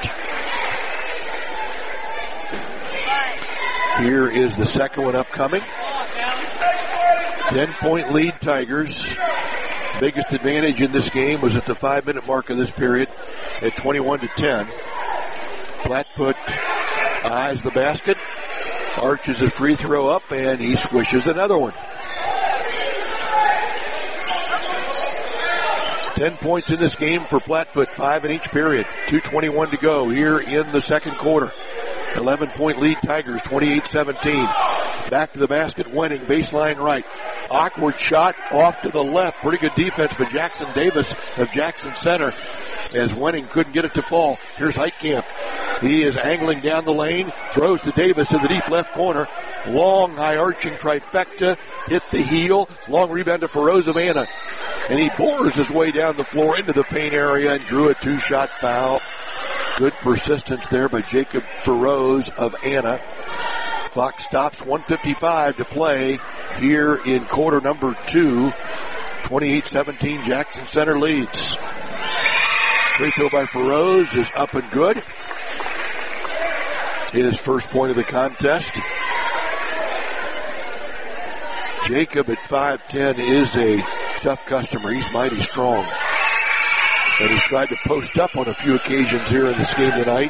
Here is the second one upcoming. ten-point lead, Tigers. Biggest advantage in this game was at the five-minute mark of this period at twenty-one to ten. Plattfoot eyes the basket, arches a free throw up, and he swishes another one. Ten points in this game for Plattfoot, five in each period. two twenty-one to go here in the second quarter. eleven-point lead, Tigers, twenty-eight seventeen. Back to the basket, Wenning, baseline right. Awkward shot off to the left. Pretty good defense by Jackson Davis of Jackson Center as Wenning couldn't get it to fall. Here's Heitkamp. He is angling down the lane, throws to Davis in the deep left corner. Long, high-arching trifecta, hit the heel. Long rebound to Feroz of Anna. And he bores his way down the floor into the paint area and drew a two-shot foul. Good persistence there by Jacob Feroz of Anna. Clock stops, one fifty-five to play here in quarter number two. twenty-eight seventeen, Jackson Center leads. Free throw by Feroz is up and good. His first point of the contest. Jacob at five ten is a tough customer. He's mighty strong. And he's tried to post up on a few occasions here in this game tonight.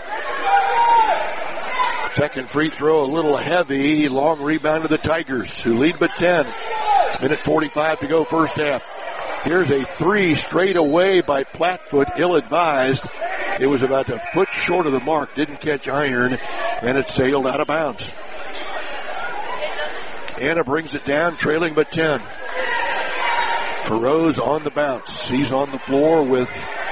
Second free throw, a little heavy. Long rebound to the Tigers, who lead by ten. Minute forty-five to go first half. Here's a three straight away by Plattfoot, ill-advised. It was about a foot short of the mark, didn't catch iron, and it sailed out of bounds. Anna brings it down, trailing by ten. Feroz on the bounce. He's on the floor with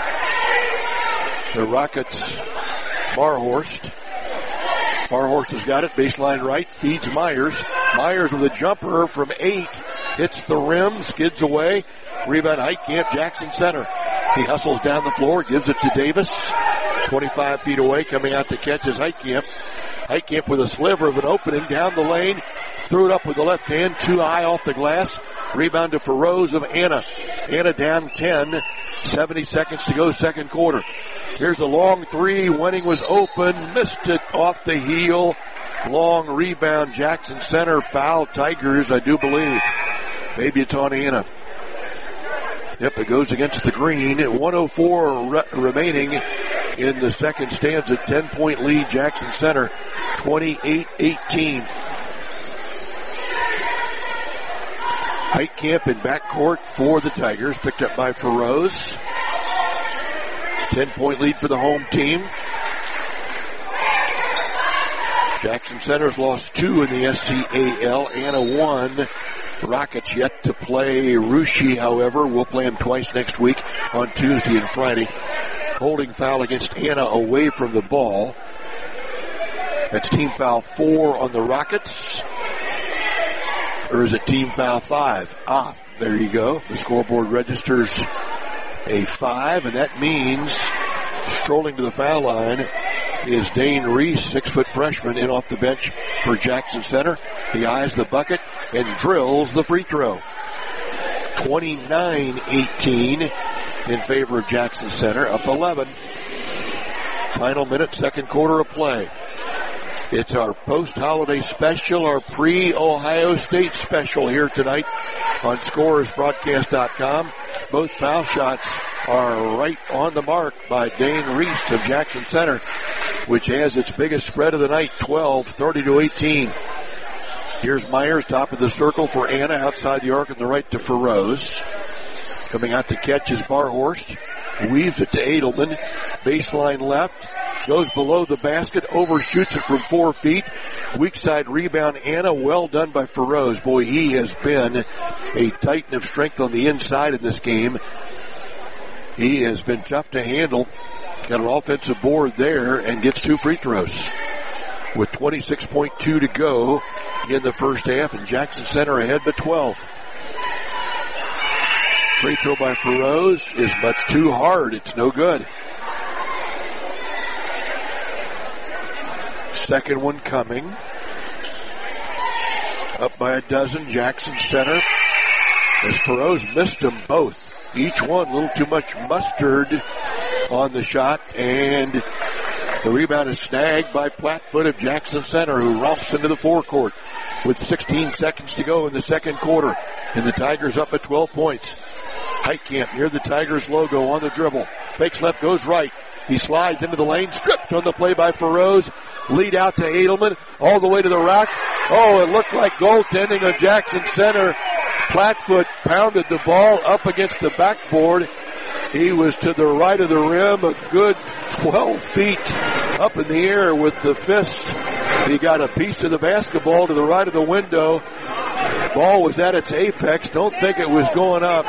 the Rockets' Barhorst. Barhorst has got it, baseline right, feeds Myers. Myers with a jumper from eight, hits the rim, skids away. Rebound Heitkamp, Jackson Center. He hustles down the floor, gives it to Davis. twenty-five feet away, coming out to catch is Heitkamp. Heitkamp with a sliver of an opening down the lane. Threw it up with the left hand, too high off the glass. Rebound to Feroz of Anna. Anna down ten, seventy seconds to go second quarter. Here's a long three. Wenning was open, missed it off the heel. Long rebound, Jackson Center, foul Tigers, I do believe. Maybe it's on Anna. Yep, it goes against the green. one oh four re- remaining in the second stanza. ten-point lead, Jackson Center, twenty-eight eighteen. Heitkamp in backcourt for the Tigers, picked up by Feroz. ten-point lead for the home team. Jackson Center's lost two in the S C A L. Anna won. Rockets yet to play Russia, however. We'll play him twice next week on Tuesday and Friday. Holding foul against Anna away from the ball. That's team foul four on the Rockets. Or is it team foul five? Ah, there you go. The scoreboard registers a five, and that means strolling to the foul line is Dane Reese, six-foot freshman, in off the bench for Jackson Center. He eyes the bucket and drills the free throw. twenty-nine eighteen in favor of Jackson Center, up eleven. Final minute, second quarter of play. It's our post-holiday special, our pre-Ohio State special here tonight on Scores Broadcast dot com. Both foul shots are right on the mark by Dane Reese of Jackson Center, which has its biggest spread of the night, twelve, thirty to eighteen. Here's Myers, top of the circle for Anna, outside the arc on the right to Feroz. Coming out to catch is Barhorst. Weaves it to Edelman. Baseline left. Goes below the basket. Overshoots it from four feet. Weak side rebound. Anna, well done by Feroz. Boy, he has been a titan of strength on the inside in this game. He has been tough to handle. Got an offensive board there and gets two free throws. With twenty-six point two to go in the first half, and Jackson Center ahead by twelve. Free throw by Feroz is much too hard. It's no good. Second one coming. Up by a dozen, Jackson Center. As Feroz missed them both. Each one a little too much mustard on the shot, and the rebound is snagged by Plattfoot of Jackson Center, who romps into the forecourt with sixteen seconds to go in the second quarter. And the Tigers up at twelve points. Heitkamp near the Tigers logo on the dribble. Fakes left, goes right. He slides into the lane, stripped on the play by Feroz. Lead out to Edelman, all the way to the rack. Oh, it looked like goaltending of Jackson Center. Plattfoot pounded the ball up against the backboard. He was to the right of the rim, a good twelve feet up in the air with the fist. He got a piece of the basketball to the right of the window. Ball was at its apex. Don't think it was going up.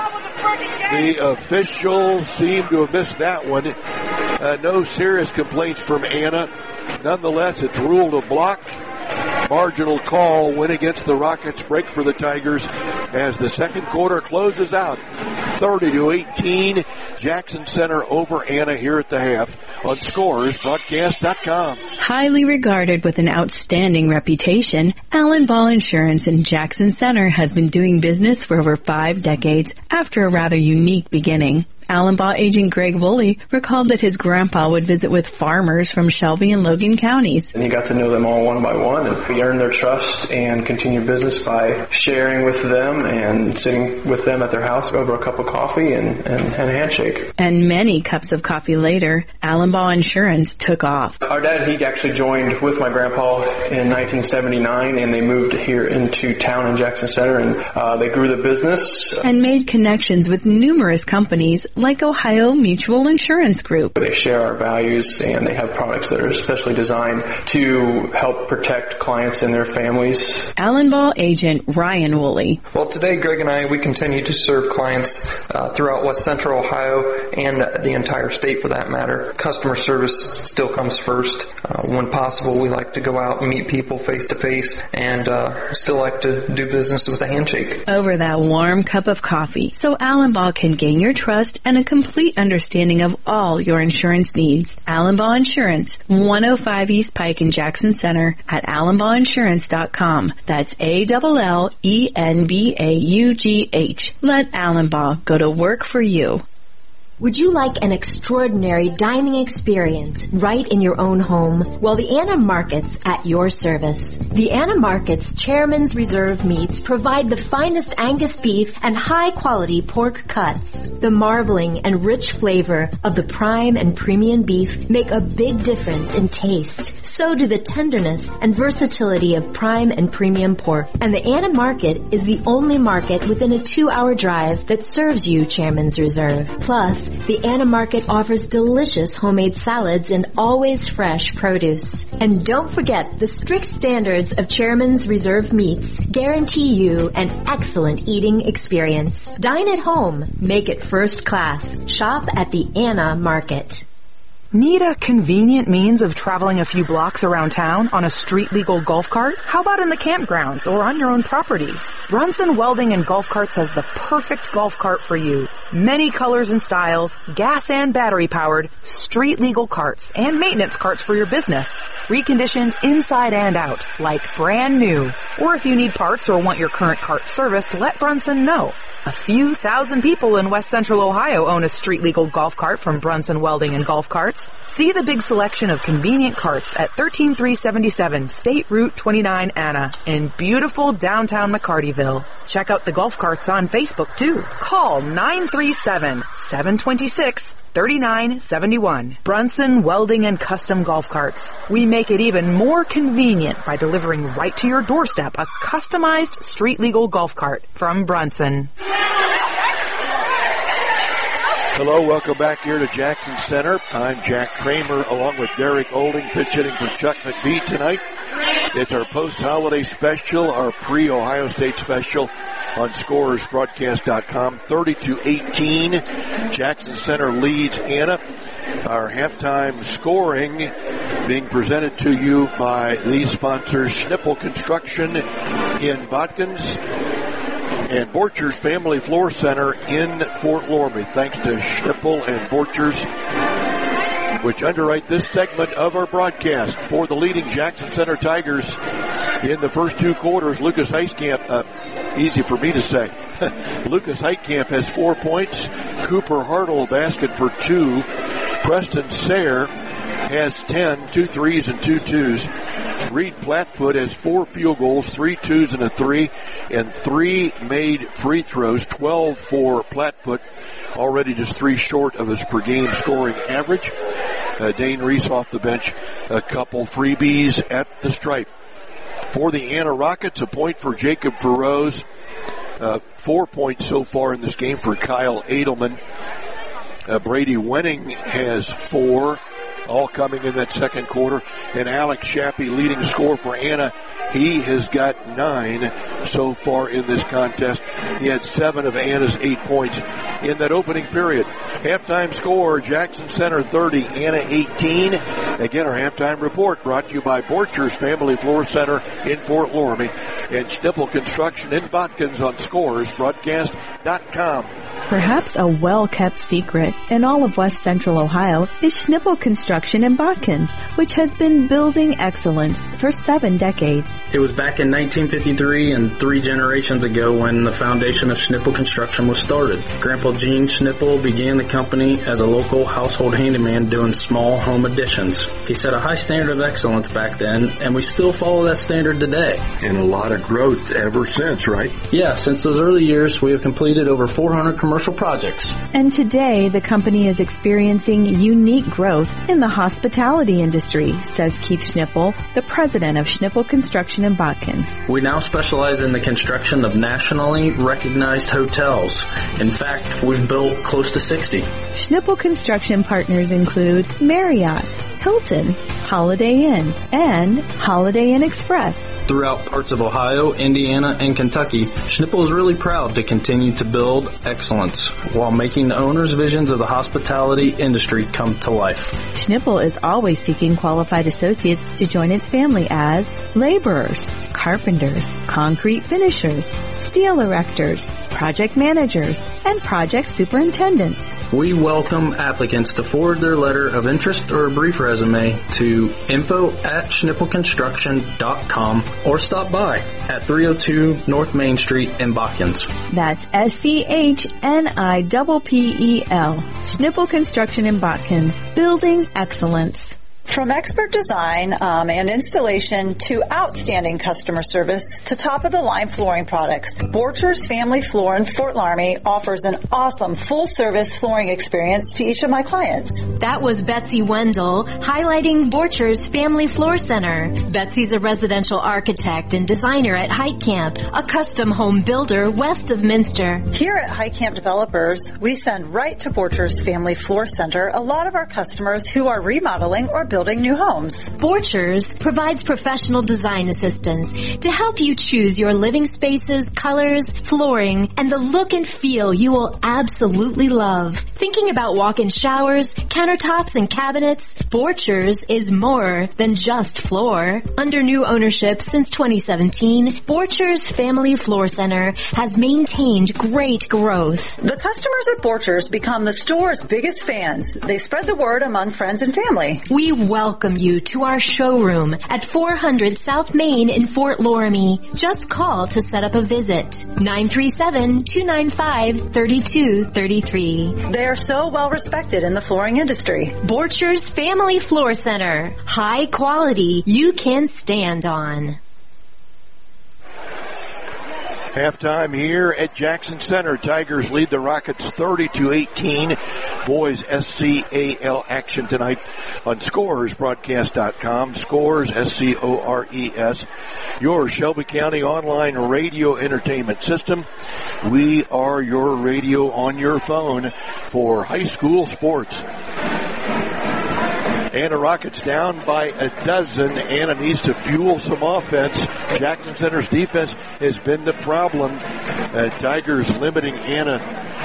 The officials seem to have missed that one. Uh, no serious complaints from Anna. Nonetheless, it's ruled a block. Marginal call, win against the Rockets, break for the Tigers as the second quarter closes out. thirty to eighteen, Jackson Center over Anna here at the half on Scores Broadcast dot com. Highly regarded with an outstanding reputation, Allen Ball Insurance in Jackson Center has been doing business for over five decades after a rather unique beginning. Allen Ball agent Greg Woolley recalled that his grandpa would visit with farmers from Shelby and Logan counties. And he got to know them all one by one, and we earned their trust and continued business by sharing with them and sitting with them at their house over a cup of coffee and, and, and a handshake. And many cups of coffee later, Allen Ball Insurance took off. Our dad, he actually joined with my grandpa in nineteen seventy-nine, and they moved here into town in Jackson Center, and uh, they grew the business. And made connections with numerous companies like Ohio Mutual Insurance Group. They share our values, and they have products that are especially designed to help protect clients and their families. Allen Ball agent Ryan Woolley. Well, today Greg and I, we continue to serve clients uh, throughout West Central Ohio and the entire state for that matter. Customer service still comes first. Uh, when possible, we like to go out and meet people face to face, and uh, still like to do business with a handshake. Over that warm cup of coffee, so Allen Ball can gain your trust and a complete understanding of all your insurance needs. Allen Ball Insurance, one oh five East Pike in Jackson Center at allen ball insurance dot com. That's A L L E N B A U G H. Let Allen Ball go to work for you. Would you like an extraordinary dining experience right in your own home? Well, the Anna Markets at your service. The Anna Markets Chairman's Reserve meats provide the finest Angus beef and high-quality pork cuts. The marbling and rich flavor of the prime and premium beef make a big difference in taste. So do the tenderness and versatility of prime and premium pork. And the Anna Market is the only market within a two-hour drive that serves you Chairman's Reserve. Plus, the Anna Market offers delicious homemade salads and always fresh produce. And don't forget, the strict standards of Chairman's Reserve meats guarantee you an excellent eating experience. Dine at home. Make it first class. Shop at the Anna Market. Need a convenient means of traveling a few blocks around town on a street-legal golf cart? How about in the campgrounds or on your own property? Brunson Welding and Golf Carts has the perfect golf cart for you. Many colors and styles, gas and battery-powered, street-legal carts, and maintenance carts for your business. Reconditioned inside and out, like brand new. Or if you need parts or want your current cart serviced, let Brunson know. A few thousand people in West Central Ohio own a street-legal golf cart from Brunson Welding and Golf Carts. See the big selection of convenient carts at one three three seven seven State Route twenty-nine Anna in beautiful downtown McCartyville. Check out the golf carts on Facebook too. Call nine three seven, seven two six, three nine seven one. Brunson Welding and Custom Golf Carts. We make it even more convenient by delivering right to your doorstep a customized street legal golf cart from Brunson. Hello, welcome back here to Jackson Center. I'm Jack Kramer along with Derek Olding, pitch hitting for Chuck McBee tonight. It's our post-holiday special, our pre-Ohio State special on Scores Broadcast dot com. thirty-two eighteen, Jackson Center leads Anna. Our halftime scoring being presented to you by these sponsors, Schnipple Construction in Botkins and Borchers Family Floor Center in Fort Loramie. Thanks to Schnipple and Borchers, which underwrite this segment of our broadcast. For the leading Jackson Center Tigers in the first two quarters, Lucas Heitkamp, uh, easy for me to say, Lucas Heitkamp has four points. Cooper Hartle basket for two. Preston Sayre has ten, two threes and two twos. Reed Plattfoot has four field goals, three twos and a three, and three made free throws, twelve for Plattfoot, already just three short of his per game scoring average. Uh, Dane Reese off the bench, a couple freebies at the stripe. For the Anna Rockets, a point for Jacob Feroz, uh, four points so far in this game for Kyle Edelman. Uh, Brady Wenning has four, all coming in that second quarter. And Alex Shappy leading scorer for Anna. He has got nine so far in this contest. He had seven of Anna's eight points in that opening period. Halftime score, Jackson Center thirty, Anna eighteen. Again, our halftime report brought to you by Borchers Family Floor Center in Fort Loramie and Schnipple Construction in Botkins on Scores Broadcast dot com. Perhaps a well-kept secret in all of West Central Ohio is Schnipple Construction in Botkins, which has been building excellence for seven decades. It was back in nineteen fifty-three and three generations ago when the foundation of Schnipple Construction was started. Grandpa Gene Schnipple began the company as a local household handyman doing small home additions. He set a high standard of excellence back then, and we still follow that standard today. And a lot of growth ever since, right? Yeah, since those early years, we have completed over four hundred commercial projects. And today, the company is experiencing unique growth in the hospitality industry, says Keith Schnipple, the president of Schnipple Construction in Botkins. We now specialize in the construction of nationally recognized hotels. In fact, we've built close to sixty. Schnipple Construction partners include Marriott, Hilton, Holiday Inn, and Holiday Inn Express. Throughout parts of Ohio, Indiana, and Kentucky, Schnipple is really proud to continue to build excellence while making the owners' visions of the hospitality industry come to life. Schnipple is always seeking qualified associates to join its family as laborers, carpenters, concrete finishers, steel erectors, project managers, and project superintendents. We welcome applicants to forward their letter of interest or a brief resume to info at schnipple construction dot com or stop by at three oh two North Main Street in Botkins. That's S C H N I P P E L. Schnipple Construction in Botkins. Building excellence. From expert design um, and installation to outstanding customer service to top-of-the-line flooring products, Borchers Family Floor in Fort Loramie offers an awesome full-service flooring experience to each of my clients. That was Betsy Wendell highlighting Borchers Family Floor Center. Betsy's a residential architect and designer at Heitkamp, a custom home builder west of Minster. Here at Heitkamp Developers, we send right to Borchers Family Floor Center a lot of our customers who are remodeling or building building new homes. Borchers provides professional design assistance to help you choose your living spaces, colors, flooring, and the look and feel you will absolutely love. Thinking about walk-in showers, countertops, and cabinets? Borchers is more than just floor. Under new ownership since twenty seventeen, Borchers Family Floor Center has maintained great growth. The customers at Borchers become the store's biggest fans. They spread the word among friends and family. We welcome you to our showroom at four hundred South Main in Fort Loramie. Just call to set up a visit. nine three seven, two nine five, three two three three. They are so well respected in the flooring industry. Borchers Family Floor Center. High quality you can stand on. Halftime here at Jackson Center. Tigers lead the Rockets thirty to eighteen. Boys S C A L action tonight on Scores Broadcast dot com. Scores, S C O R E S. Your Shelby County online radio entertainment system. We are your radio on your phone for high school sports. Anna Rockets down by a dozen. Anna needs to fuel some offense. Jackson Center's defense has been the problem. Uh, Tigers limiting Anna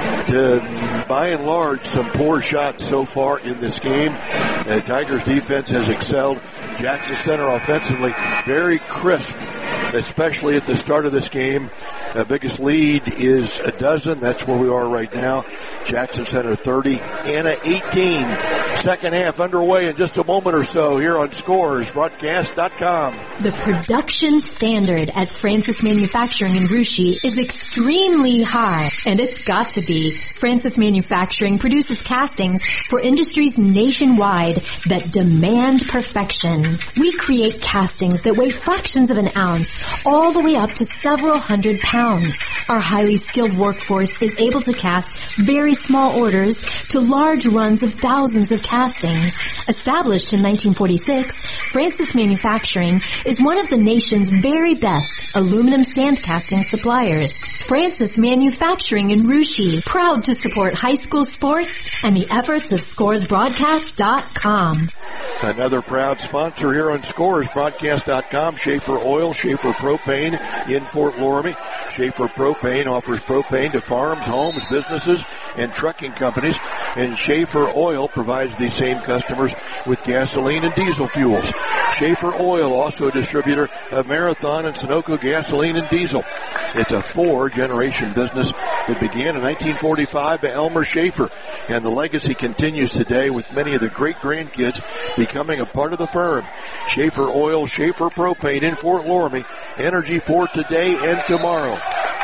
to, by and large, some poor shots so far in this game. Uh, Tigers defense has excelled. Jackson Center offensively very crisp, especially at the start of this game. The biggest lead is a dozen. That's where we are right now. Jackson Center thirty, Anna eighteen. Second half underway in just a moment or so here on Scores Broadcast dot com. The production standard at Francis Manufacturing in Russia is extremely high, and it's got to be. Francis Manufacturing produces castings for industries nationwide that demand perfection. We create castings that weigh fractions of an ounce, all the way up to several hundred pounds. Our highly skilled workforce is able to cast very small orders to large runs of thousands of castings. Established in nineteen forty-six, Francis Manufacturing is one of the nation's very best aluminum sand casting suppliers. Francis Manufacturing in Russia, proud to support high school sports and the efforts of Scores Broadcast dot com. Another proud sponsor here on Scores Broadcast dot com, Schaefer Oil, Schaefer Propane in Fort Loramie. Schaefer Propane offers propane to farms, homes, businesses, and trucking companies. And Schaefer Oil provides these same customers with gasoline and diesel fuels. Schaefer Oil, also a distributor of Marathon and Sunoco gasoline and diesel. It's a four-generation business that began in nineteen forty-five by Elmer Schaefer. And the legacy continues today with many of the great-grandkids becoming a part of the firm. Schaefer Oil, Schaefer Propane in Fort Loramie. Energy for today and tomorrow.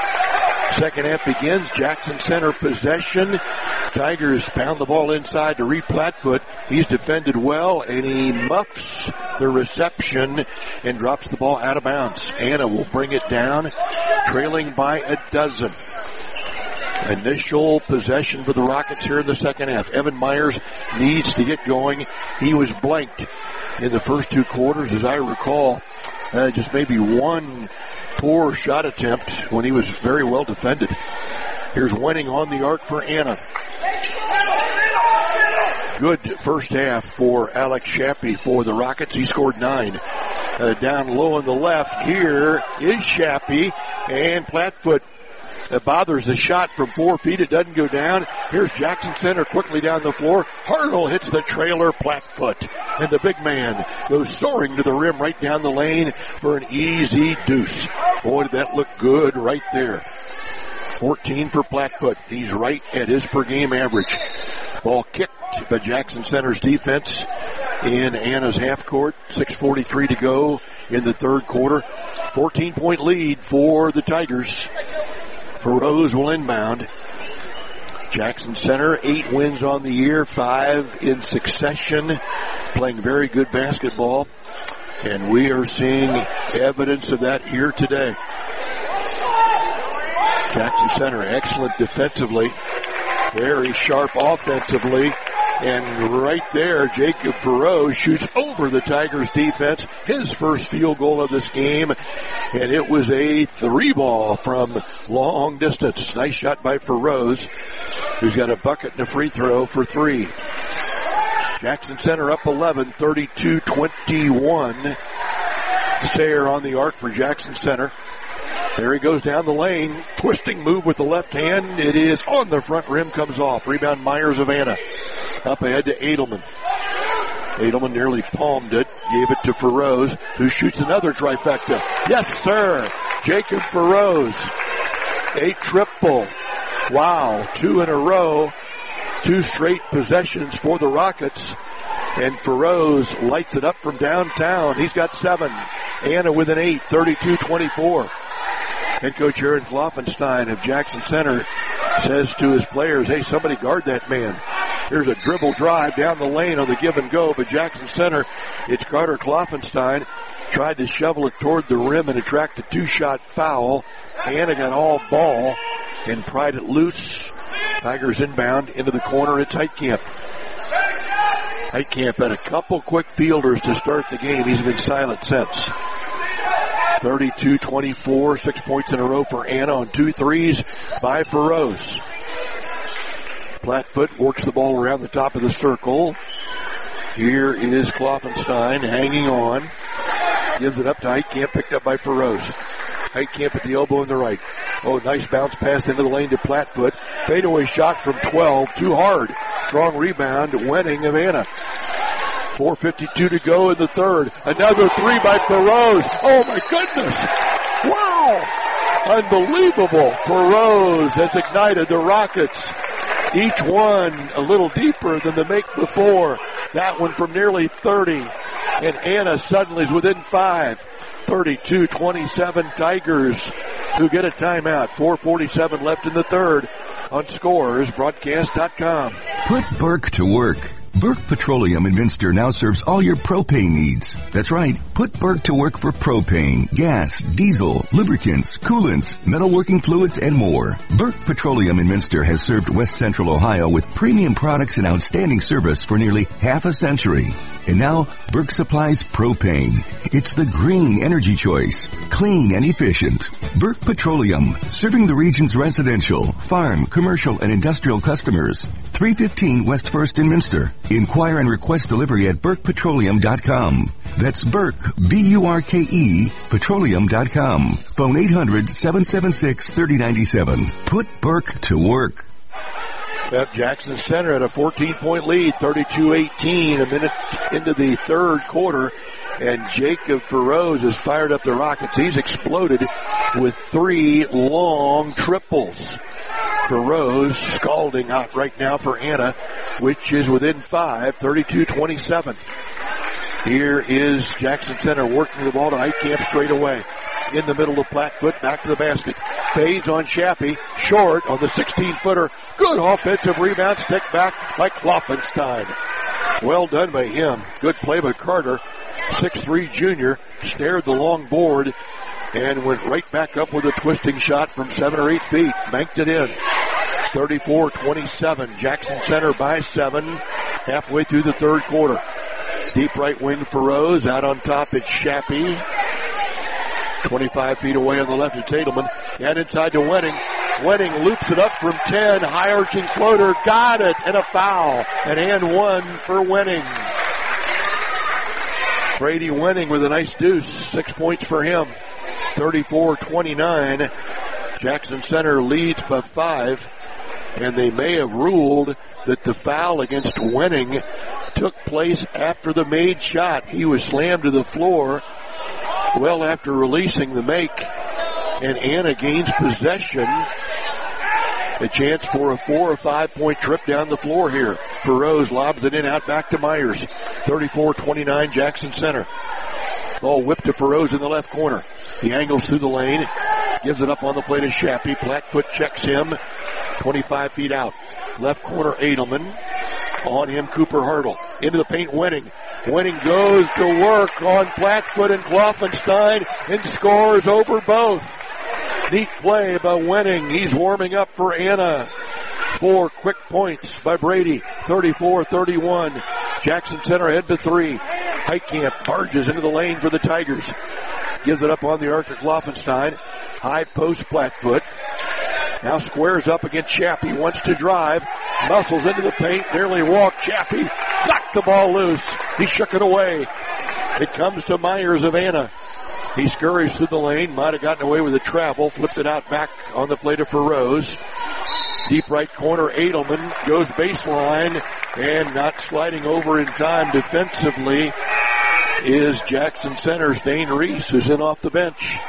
Second half begins. Jackson Center possession. Tigers pound the ball inside to Reed Plattfoot. He's defended well, and he muffs the reception and drops the ball out of bounds. Anna will bring it down, trailing by a dozen. Initial possession for the Rockets here in the second half. Evan Myers needs to get going. He was blanked in the first two quarters, as I recall. Uh, just maybe one poor shot attempt when he was very well defended. Here's Wenning on the arc for Anna. Good first half for Alex Shappy for the Rockets. He scored nine. Uh, down low on the left here is Shappy, and Plattfoot uh, bothers the shot from four feet. It doesn't go down. Here's Jackson Center quickly down the floor. Hartle hits the trailer. Plattfoot, and the big man goes soaring to the rim right down the lane for an easy deuce. Boy, did that look good right there. fourteen for Plattfoot. He's right at his per game average. Ball kicked by Jackson Center's defense in Anna's half court. six forty-three to go in the third quarter. fourteen point lead for the Tigers. Feroz will inbound. Jackson Center, eight wins on the year, five in succession, playing very good basketball. And we are seeing evidence of that here today. Jackson Center, excellent defensively, very sharp offensively, and right there, Jacob Feroz shoots over the Tigers defense, his first field goal of this game, and it was a three ball from long distance. Nice shot by Feroz, who's got a bucket and a free throw for three. Jackson Center up eleven, thirty-two twenty-one. Sayre on the arc for Jackson Center. There he goes down the lane. Twisting move with the left hand. It is on the front rim, comes off. Rebound Myers of Anna. Up ahead to Edelman. Edelman nearly palmed it. Gave it to Feroz, who shoots another trifecta. Yes, sir. Jacob Feroz. A triple. Wow. Two in a row. Two straight possessions for the Rockets. And Feroz lights it up from downtown. He's got seven. Anna with an eight, thirty-two twenty-four. Head coach Aaron Kloffenstein of Jackson Center says to his players, hey, somebody guard that man. Here's a dribble drive down the lane on the give and go, but Jackson Center, it's Carter Kloffenstein, tried to shovel it toward the rim and attract a two-shot foul. Anna got all ball and pried it loose. Tigers inbound into the corner. It's Heitkamp. Heitkamp had a couple quick fielders to start the game. He's been silent since. thirty-two twenty-four, six points in a row for Anna on two threes by Feroz. Plattfoot works the ball around the top of the circle. Here is Kloffenstein hanging on. Gives it up to Heitkamp, picked up by Feroz. Heitkamp at the elbow in the right. Oh, nice bounce pass into the lane to Plattfoot. Fadeaway shot from twelve, too hard. Strong rebound, Wenning of Anna. four fifty-two to go in the third. Another three by Feroz. Oh my goodness. Wow. Unbelievable. Feroz has ignited the Rockets. Each one a little deeper than the make before. That one from nearly thirty. And Anna suddenly is within five. thirty-two twenty-seven Tigers who get a timeout. four forty-seven left in the third on Scores Broadcast dot com. Put Burke to work. Burke Petroleum in Minster now serves all your propane needs. That's right. Put Burke to work for propane, gas, diesel, lubricants, coolants, metalworking fluids, and more. Burke Petroleum in Minster has served West Central Ohio with premium products and outstanding service for nearly half a century. And now, Burke supplies propane. It's the green energy choice. Clean and efficient. Burke Petroleum, serving the region's residential, farm, commercial, and industrial customers. three fifteen West First in Minster. Inquire and request delivery at burke petroleum dot com. That's Burke, B U R K E, petroleum dot com. Phone eight hundred, seven seven six, three oh nine seven. Put Burke to work. Yep, Jackson Center at a fourteen-point lead, thirty-two eighteen, a minute into the third quarter. And Jacob Feroz has fired up the Rockets. He's exploded with three long triples. Feroz scalding hot right now for Anna, which is within five, thirty-two twenty-seven. Here is Jackson Center working the ball to Heitkamp straight away. In the middle of Plattfoot, back to the basket. Fades on Shappy, short on the sixteen-footer. Good offensive rebound, stick back by Kloffenstein. Well done by him. Good play by Carter. six three junior, snared the long board and went right back up with a twisting shot from seven or eight feet. Banked it in. thirty-four twenty-seven. Jackson Center by seven. Halfway through the third quarter. Deep right wing Feroz. Out on top it's Shappy. twenty-five feet away on the left it's Edelman. And inside to Wenning. Wenning loops it up from ten. High arching floater. Got it. And a foul. An and one for Wenning. Brady Wenning with a nice deuce. Six points for him. thirty-four twenty-nine. Jackson Center leads by five. And they may have ruled that the foul against Wenning took place after the made shot. He was slammed to the floor well after releasing the make. And Anna gains possession. A chance for a four or five point trip down the floor here. Feroz lobs it in out back to Myers. thirty-four twenty-nine Jackson Center. Ball whipped to Feroz in the left corner. He angles through the lane. Gives it up on the plate of Shappy. Plattfoot checks him. twenty-five feet out. Left corner Edelman. On him Cooper Hurdle. Into the paint Wenning. Wenning goes to work on Plattfoot and Kloffenstein and scores over both. Neat play by Wenning. He's warming up for Anna. Four quick points by Brady. thirty-four thirty-one. Jackson Center head to three. Heitkamp barges into the lane for the Tigers. Gives it up on the arc to Kloffenstein. High post Plattfoot. Now squares up against Chappie. Wants to drive. Muscles into the paint. Nearly walked. Chappie knocked the ball loose. He shook it away. It comes to Myers of Anna. He scurries through the lane. Might have gotten away with a travel. Flipped it out back on the plate of Feroz. Deep right corner, Edelman goes baseline and not sliding over in time defensively is Jackson Center's Dane Reese, who's in off the bench.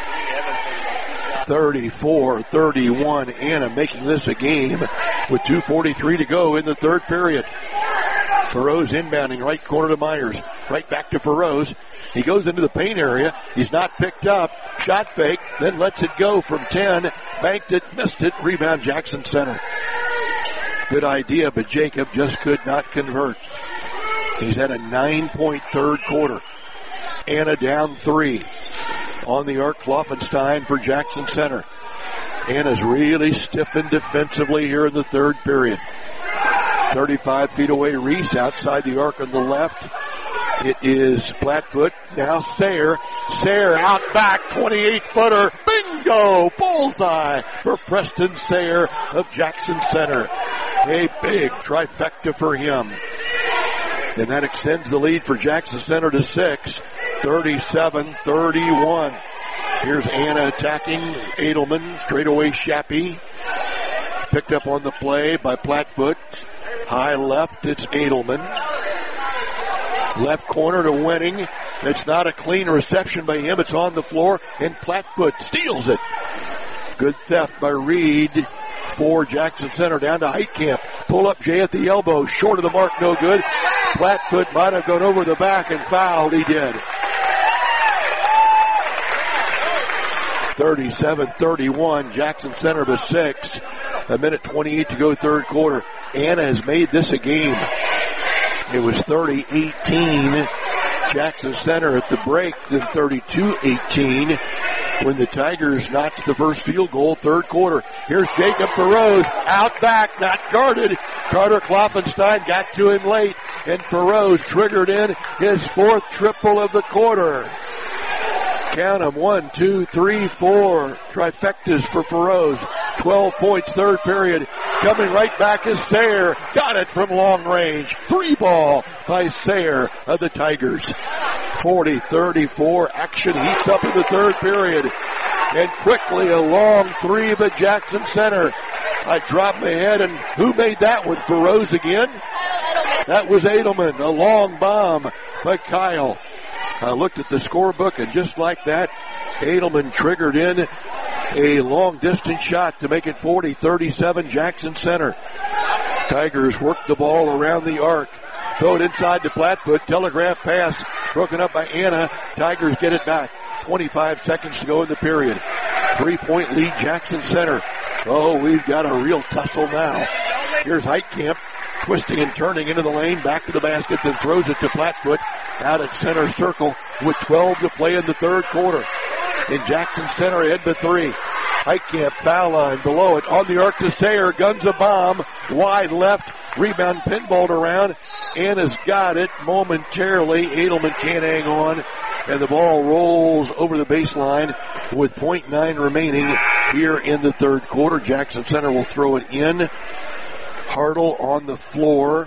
thirty-four thirty-one. Anna making this a game with two forty-three to go in the third period. Feroz inbounding right corner to Myers. Right back to Feroz. He goes into the paint area. He's not picked up. Shot fake, then lets it go from ten. Banked it, missed it. Rebound Jackson Center. Good idea, but Jacob just could not convert. He's had a nine-point third quarter. Anna down three. On the arc, Kloffenstein for Jackson Center. Anna's really stiffened defensively here in the third period. thirty-five feet away, Reese outside the arc on the left. It is Flatfoot. Now Sayre. Sayre out back, twenty-eight footer. Bingo! Bullseye for Preston Sayre of Jackson Center. A big trifecta for him. And that extends the lead for Jackson Center to six. thirty-seven thirty-one. Here's Anna attacking. Edelman, straight away Shappy. Picked up on the play by Flatfoot. High left, it's Edelman. Left corner to Wenning. It's not a clean reception by him. It's on the floor, and Flatfoot steals it. Good theft by Reed for Jackson Center. Down to Heitkamp. Pull up Jay at the elbow. Short of the mark, no good. Flatfoot might have gone over the back and fouled. He did. thirty-seven thirty-one. Jackson Center to six. A minute twenty-eight to go third quarter. Anna has made this a game. It was thirty eighteen. Jackson Center at the break, then thirty-two eighteen when the Tigers notched the first field goal, third quarter. Here's Jacob Feroz, out back, not guarded. Carter Kloffenstein got to him late, and Feroz triggered in his fourth triple of the quarter. Count them, one, two, three, four. Trifectas for Feroz. twelve points, third period. Coming right back is Sayre. Got it from long range. Three ball by Sayre of the Tigers. forty thirty-four. Action heats up in the third period. And quickly a long three by Jackson Center. I dropped my head, and who made that one? Feroz again? That was Edelman. A long bomb by Kyle. I looked at the scorebook, and just like that, Edelman triggered in a long-distance shot to make it forty thirty-seven Jackson Center. Tigers work the ball around the arc. Throw it inside to Flatfoot. Telegraph pass broken up by Anna. Tigers get it back. twenty-five seconds to go in the period. Three-point lead, Jackson Center. Oh, we've got a real tussle now. Here's Heitkamp. Twisting and turning into the lane, back to the basket, then throws it to Flatfoot out at center circle with twelve to play in the third quarter. And Jackson Center ahead to three. Heitkamp, foul line below it, on the arc to Sayre, guns a bomb, wide left, rebound pinballed around. Anna's got it momentarily. Edelman can't hang on, and the ball rolls over the baseline with point nine remaining here in the third quarter. Jackson Center will throw it in. Hartle on the floor.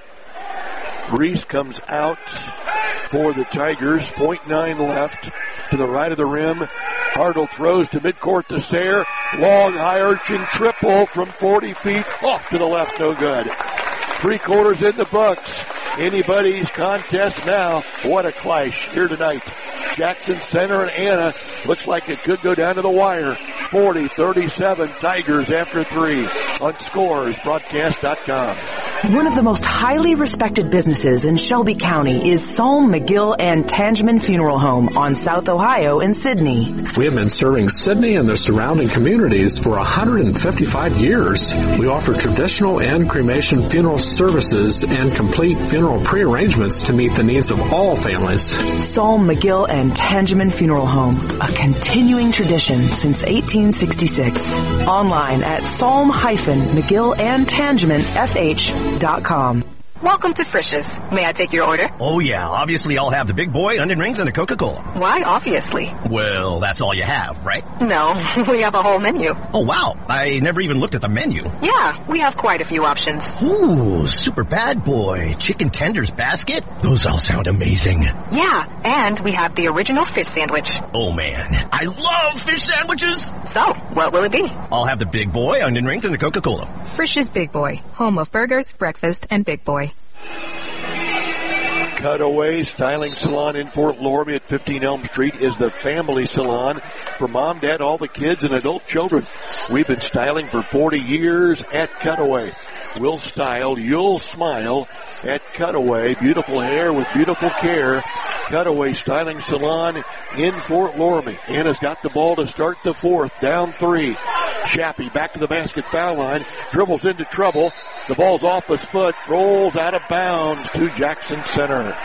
Reese comes out for the Tigers. point nine left to the right of the rim. Hartle throws to midcourt to Sayre. Long, high-arching triple from forty feet. Off to the left, no good. Three quarters in the books. Anybody's contest now. What a clash here tonight. Jackson Center and Anna. Looks like it could go down to the wire. forty thirty-seven Tigers after three on scores broadcast dot com. One of the most highly respected businesses in Shelby County is Psalm, McGill, and Tangeman Funeral Home on South Ohio in Sidney. We have been serving Sidney and the surrounding communities for one hundred fifty-five years. We offer traditional and cremation funeral services and complete funeral prearrangements to meet the needs of all families. Psalm, McGill, and Tangeman Funeral Home, a continuing tradition since eighteen sixty-six. Online at psalm mcgill and tangeman f h dot com. Welcome to Frisch's. May I take your order? Oh yeah, obviously I'll have the big boy, onion rings, and a Coca-Cola. Why obviously? Well, that's all you have, right? No, we have a whole menu. Oh wow, I never even looked at the menu. Yeah, we have quite a few options. Ooh, super bad boy, chicken tenders basket? Those all sound amazing. Yeah, and we have the original fish sandwich. Oh man, I love fish sandwiches! So, what will it be? I'll have the big boy, onion rings, and a Coca-Cola. Frisch's Big Boy, home of burgers, breakfast, and Big Boy. Cutaway Styling Salon in Fort Loramie at fifteen Elm Street is the family salon for mom, dad, all the kids, and adult children. We've been styling for forty years at Cutaway. will style, you'll smile at Cutaway. Beautiful hair with beautiful care. Cutaway Styling Salon in Fort Loramie. Anna's got the ball to start the fourth. Down three. Shappy back to the basket foul line. Dribbles into trouble. The ball's off his foot. Rolls out of bounds to Jackson Center.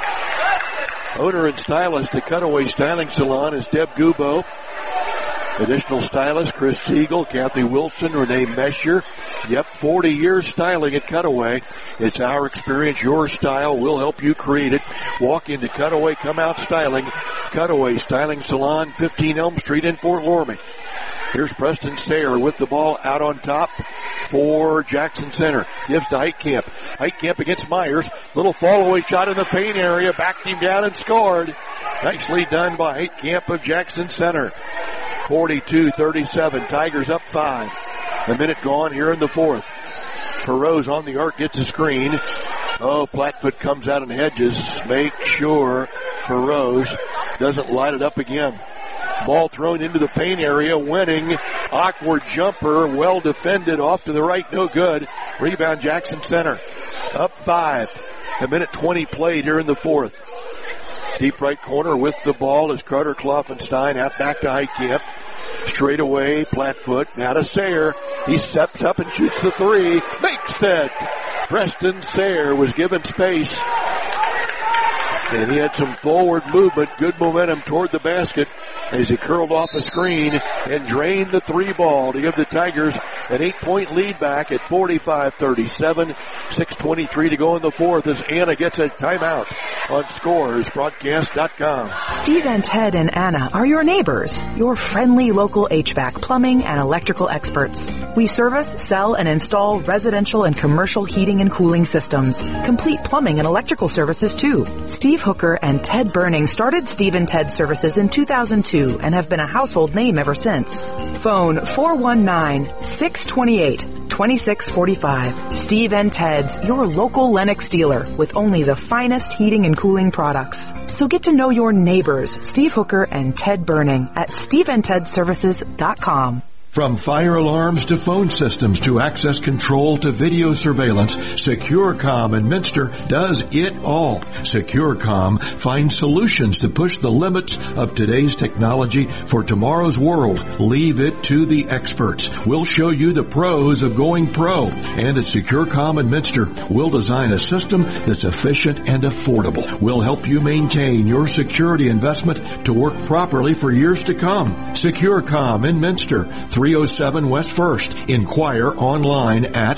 Owner and stylist at Cutaway Styling Salon is Deb Gubo. Additional stylists, Chris Siegel, Kathy Wilson, Renee Mesher. Yep, forty years styling at Cutaway. It's our experience, your style. We'll help you create it. Walk into Cutaway, come out styling. Cutaway Styling Salon, fifteen Elm Street in Fort Loramie. Here's Preston Sayre with the ball out on top for Jackson Center. Gives to Heitkamp. Heitkamp against Myers. Little fall-away shot in the paint area. Backed him down and scored. Nicely done by Heitkamp of Jackson Center. forty-two thirty-seven. Tigers up five. A minute gone here in the fourth. Ferrose on the arc gets a screen. Oh, Plattfoot comes out and hedges. Make sure Ferrose doesn't light it up again. Ball thrown into the paint area. Winning. Awkward jumper. Well defended. Off to the right. No good. Rebound Jackson Center. Up five. A minute twenty played here in the fourth. Deep right corner with the ball is Carter Kloffenstein. Out back to Heitkamp. Straight away, Plattfoot. Now to Sayre. He steps up and shoots the three. Makes it. Preston Sayre was given space. And he had some forward movement, good momentum toward the basket as he curled off a screen and drained the three ball to give the Tigers an eight-point lead back at forty-five thirty-seven. six twenty-three to go in the fourth as Anna gets a timeout on scores broadcast dot com. Steve and Ted and Anna are your neighbors, your friendly local H V A C, plumbing, and electrical experts. We service, sell, and install residential and commercial heating and cooling systems. Complete plumbing and electrical services, too. Steve Hooker and Ted Burning started Steve and Ted Services in two thousand two and have been a household name ever since. Phone four one nine, six two eight, two six four five. Steve and Ted's, your local Lennox dealer with only the finest heating and cooling products. So get to know your neighbors, Steve Hooker and Ted Burning, at steve and ted services dot com. From fire alarms to phone systems to access control to video surveillance, SecureCom in Minster does it all. SecureCom finds solutions to push the limits of today's technology for tomorrow's world. Leave it to the experts. We'll show you the pros of going pro. And at SecureCom in Minster, we'll design a system that's efficient and affordable. We'll help you maintain your security investment to work properly for years to come. SecureCom in Minster, three oh seven West First. Inquire online at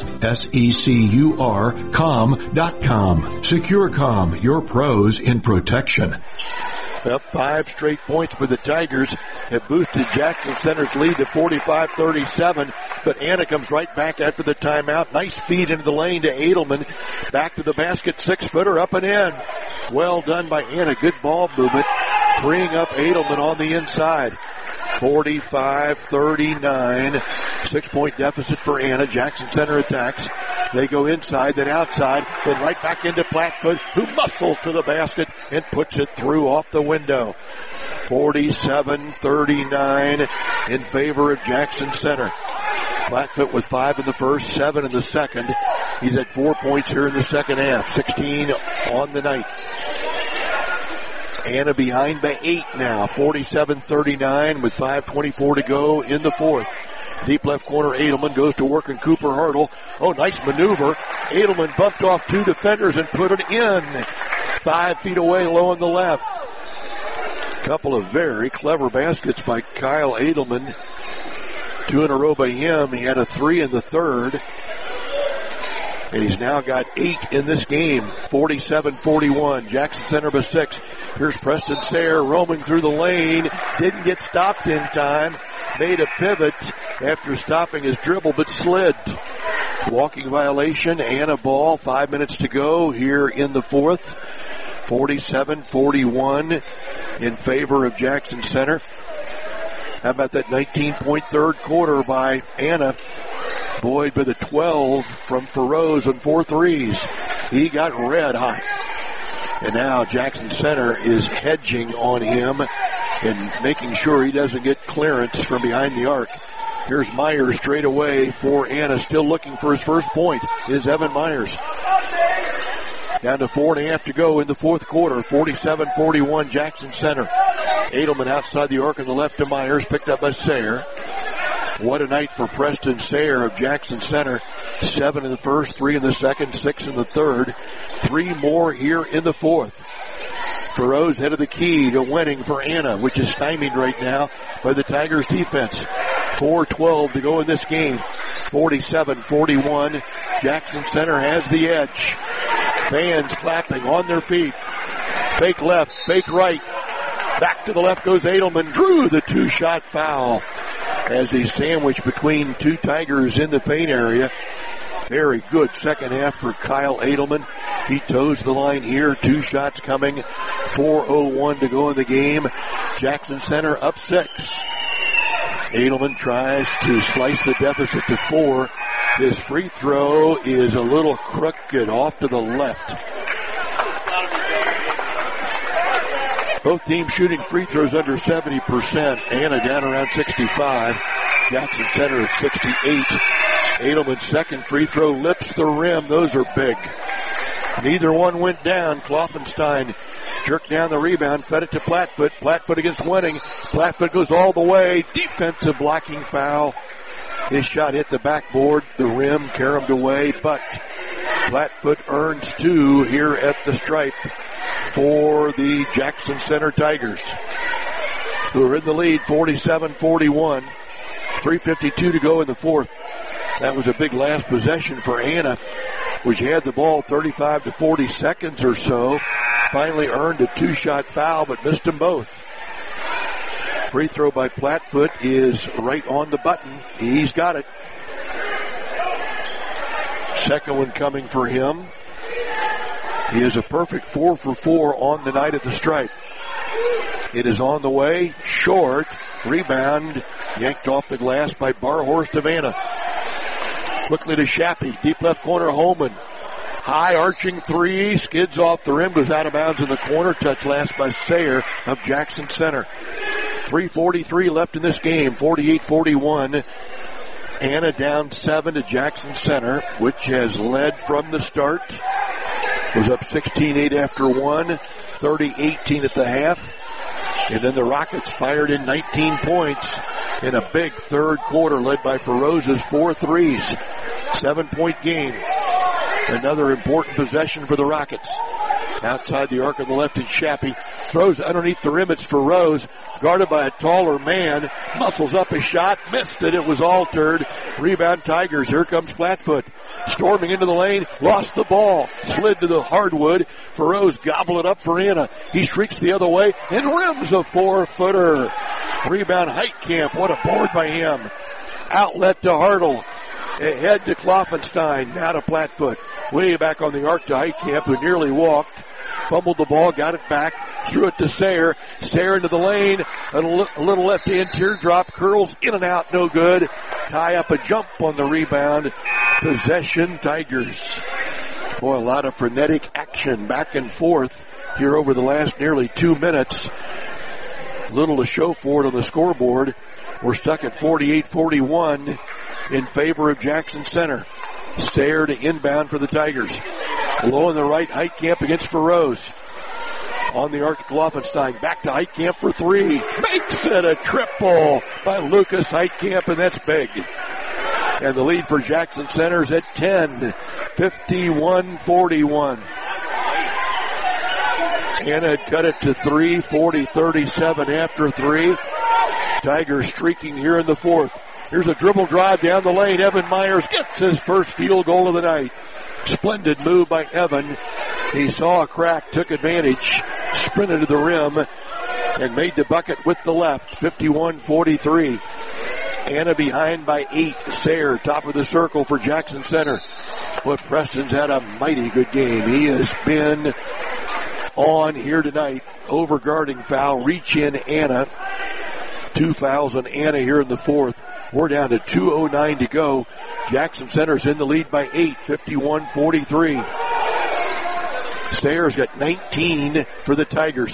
secur com dot com. SecureCom, your pros in protection. Up five straight points for the Tigers have boosted Jackson Center's lead to forty-five thirty-seven, but Anna comes right back after the timeout. Nice feed into the lane to Edelman. Back to the basket, six-footer up and in. Well done by Anna. Good ball movement, freeing up Edelman on the inside. forty-five thirty-nine. Six-point deficit for Anna. Jackson Center attacks. They go inside, then outside, then right back into Plattfoot, who muscles to the basket and puts it through off the window. forty-seven thirty-nine in favor of Jackson Center. Plattfoot with five in the first, seven in the second. He's at four points here in the second half. sixteen on the night. Anna behind by eight now. forty-seven thirty-nine with five twenty-four to go in the fourth. Deep left corner, Edelman goes to work in Cooper Hartle. Oh, nice maneuver. Edelman bumped off two defenders and put it in. Five feet away, low on the left. Couple of very clever baskets by Kyle Edelman. Two in a row by him. He had a three in the third. And he's now got eight in this game. forty-seven forty-one. Jackson Center by six. Here's Preston Sayre roaming through the lane. Didn't get stopped in time. Made a pivot after stopping his dribble, but slid. Walking violation and a ball. Five minutes to go here in the fourth. forty-seven forty-one in favor of Jackson Center. How about that nineteen-point third quarter by Anna? Boyd with a twelve from Ferrose on four threes. He got red hot. And now Jackson Center is hedging on him and making sure he doesn't get clearance from behind the arc. Here's Myers straight away for Anna. Still looking for his first point is Evan Myers. Down to four and a half to go in the fourth quarter. forty-seven forty-one Jackson Center. Edelman outside the arc on the left to Myers. Picked up by Sayre. What a night for Preston Sayre of Jackson Center. Seven in the first, three in the second, six in the third. Three more here in the fourth. Feroz head of the key to winning for Anna, which is stymied right now by the Tigers defense. four twelve to go in this game. forty-seven forty-one. Jackson Center has the edge. Fans clapping on their feet. Fake left, fake right. Back to the left goes Edelman. Drew the two-shot foul as he sandwiched between two Tigers in the paint area. Very good second half for Kyle Edelman. He toes the line here. Two shots coming. four oh one to go in the game. Jackson Center up six. Edelman tries to slice the deficit to four. His free throw is a little crooked off to the left. Both teams shooting free throws under seventy percent. Anna down around sixty-five. Jackson Center at sixty-eight. Edelman's second free throw lips the rim. Those are big. Neither one went down. Kloffenstein jerked down the rebound, fed it to Plattfoot. Plattfoot against Winning. Plattfoot goes all the way. Defensive blocking foul. His shot hit the backboard, the rim caromed away, but Plattfoot earns two here at the stripe for the Jackson Center Tigers, who are in the lead forty-seven forty-one. three fifty-two to go in the fourth. That was a big last possession for Anna, which had the ball thirty-five to forty seconds or so. Finally earned a two-shot foul, but missed them both. Free throw by Plattfoot is right on the button. He's got it. Second one coming for him. He is a perfect four for four on the night at the stripe. It is on the way. Short. Rebound. Yanked off the glass by Barhorst of Anna. Quickly to Shappy. Deep left corner, Holman. High arching three. Skids off the rim. Goes out of bounds in the corner. Touch last by Sayre of Jackson Center. three forty-three left in this game. forty-eight forty-one. Anna down seven to Jackson Center, which has led from the start. Was up sixteen eight after one. thirty eighteen at the half. And then the Rockets fired in nineteen points in a big third quarter led by Feroz's four threes. Seven-point game. Another important possession for the Rockets. Outside the arc on the left is Shappy. Throws underneath the rim. It's Feroz. Guarded by a taller man. Muscles up a shot. Missed it. It was altered. Rebound Tigers. Here comes Plattfoot. Storming into the lane. Lost the ball. Slid to the hardwood. Feroz gobbled it up for Anna. He shrieks the other way and rims a four-footer. Rebound Heitkamp. What a board by him. Outlet to Hartle. Ahead to Kloffenstein. Now to Plattfoot. Way back on the arc to Heitkamp, who nearly walked. Fumbled the ball, got it back, threw it to Sayre. Sayre into the lane, a little left-hand teardrop, curls in and out, no good. Tie up a jump on the rebound. Possession Tigers. Boy, a lot of frenetic action back and forth here over the last nearly two minutes. Little to show for it on the scoreboard. We're stuck at forty-eight forty-one in favor of Jackson Center. Sayre to inbound for the Tigers. Low on the right, Heitkamp against Feroz. On the arc to Kloffenstein. Back to Heitkamp for three. Makes it a triple by Lucas Heitkamp, and that's big. And the lead for Jackson Center is at ten. fifty-one forty-one. Anna cut it to three. forty thirty-seven after three. Tigers streaking here in the fourth. Here's a dribble drive down the lane. Evan Myers gets his first field goal of the night. Splendid move by Evan. He saw a crack, took advantage, sprinted to the rim, and made the bucket with the left. fifty-one forty-three. Anna behind by eight. Sayre, top of the circle for Jackson Center. But Preston's had a mighty good game. He has been on here tonight. Overguarding foul. Reach in Anna. Two fouls on Anna here in the fourth. We're down to two oh nine to go. Jackson Center's in the lead by eight, fifty-one forty-three. Sayre's got nineteen for the Tigers.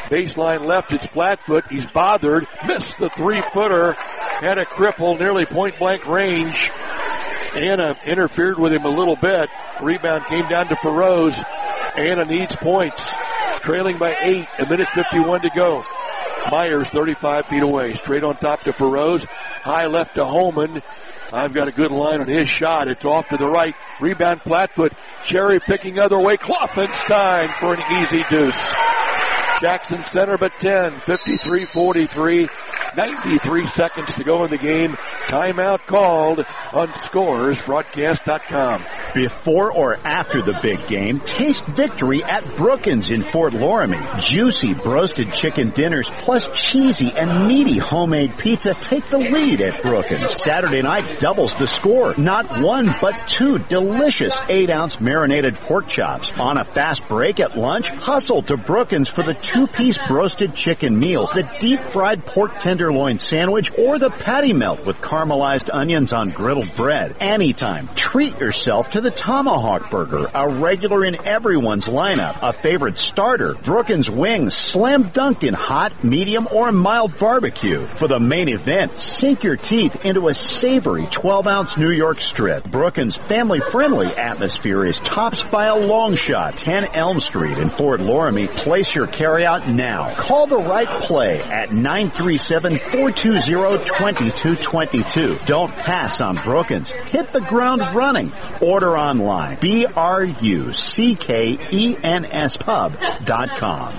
Baseline left, it's Flatfoot. He's bothered. Missed the three-footer. Had a cripple, nearly point-blank range. Anna interfered with him a little bit. Rebound came down to Feroz. Anna needs points. Trailing by eight. A minute fifty-one to go. Myers thirty-five feet away. Straight on top to Feroz. High left to Holman. I've got a good line on his shot. It's off to the right. Rebound Flatfoot. Cherry picking other way. Kloffenstein for an easy deuce. Jackson Center but ten. fifty-three forty-three. ninety-three seconds to go in the game. Timeout called on Scores Broadcast dot com. Before or after the big game, taste victory at Brookins in Fort Loramie. Juicy broasted chicken dinners plus cheesy and meaty homemade pizza take the lead at Brookins. Saturday night doubles the score. Not one, but two delicious eight-ounce marinated pork chops. On a fast break at lunch, hustle to Brookins for the two-piece broasted chicken meal, the deep-fried pork tenderloin sandwich, or the patty melt with caramelized onions on griddled bread. Anytime, treat yourself to the Tomahawk Burger, a regular in everyone's lineup, a favorite starter. Brookins wings, slam dunked in hot, medium, or mild barbecue. For the main event, sink your teeth into a savory twelve-ounce New York strip. Brookins' family-friendly atmosphere is tops by a long shot. ten Elm Street in Fort Loramie. Place your carryout now. Call the right play at nine three seven, four two zero, two two two two. Don't pass on Brookins. Hit the ground running. Order online. B R U C K E N S pub dot com.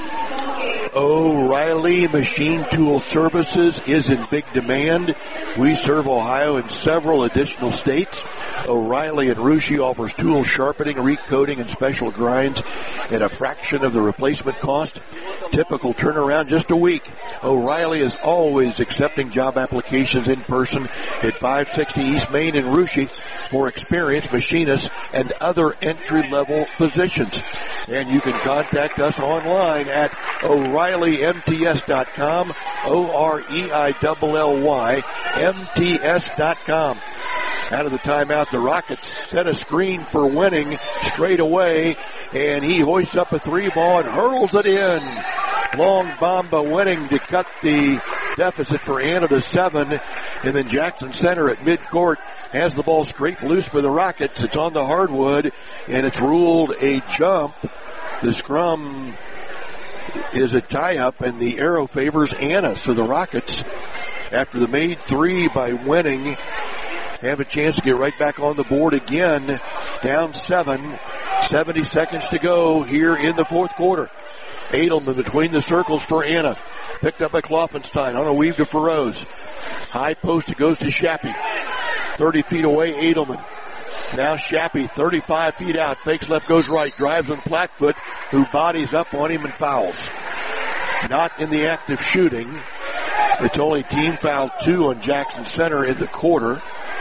O'Reilly Machine Tool Services is in big demand. We serve Ohio and several additional states. O'Reilly and Ruschi offers tool sharpening, recoating, and special grinds at a fraction of the replacement cost. Typical turnaround just a week. O'Reilly is always accepting job applications in person at five sixty East Main in Ruschi for experienced machinists and other entry-level positions. And you can contact us online at O'Reilly M T S dot com, O R E I L L Y, M T S dot com. Out of the timeout, the Rockets set a screen for winning straight away, and he hoists up a three ball and hurls it in. Long Bamba winning to cut the deficit for Anna to seven, and then Jackson Center at midcourt has the ball scraped loose by the Rockets. It's on the hardwood, and it's ruled a jump. The scrum is a tie-up, and the arrow favors Anna. So the Rockets, after the made three by winning, have a chance to get right back on the board again. Down seven, seventy seconds to go here in the fourth quarter. Edelman between the circles for Anna. Picked up by Kloffenstein on a weave to Feroz. High post, it goes to Shappy. thirty feet away, Edelman. Now Shappy, thirty-five feet out, fakes left, goes right, drives on Flatfoot, who bodies up on him and fouls. Not in the act of shooting. It's only team foul two on Jackson Center in the quarter.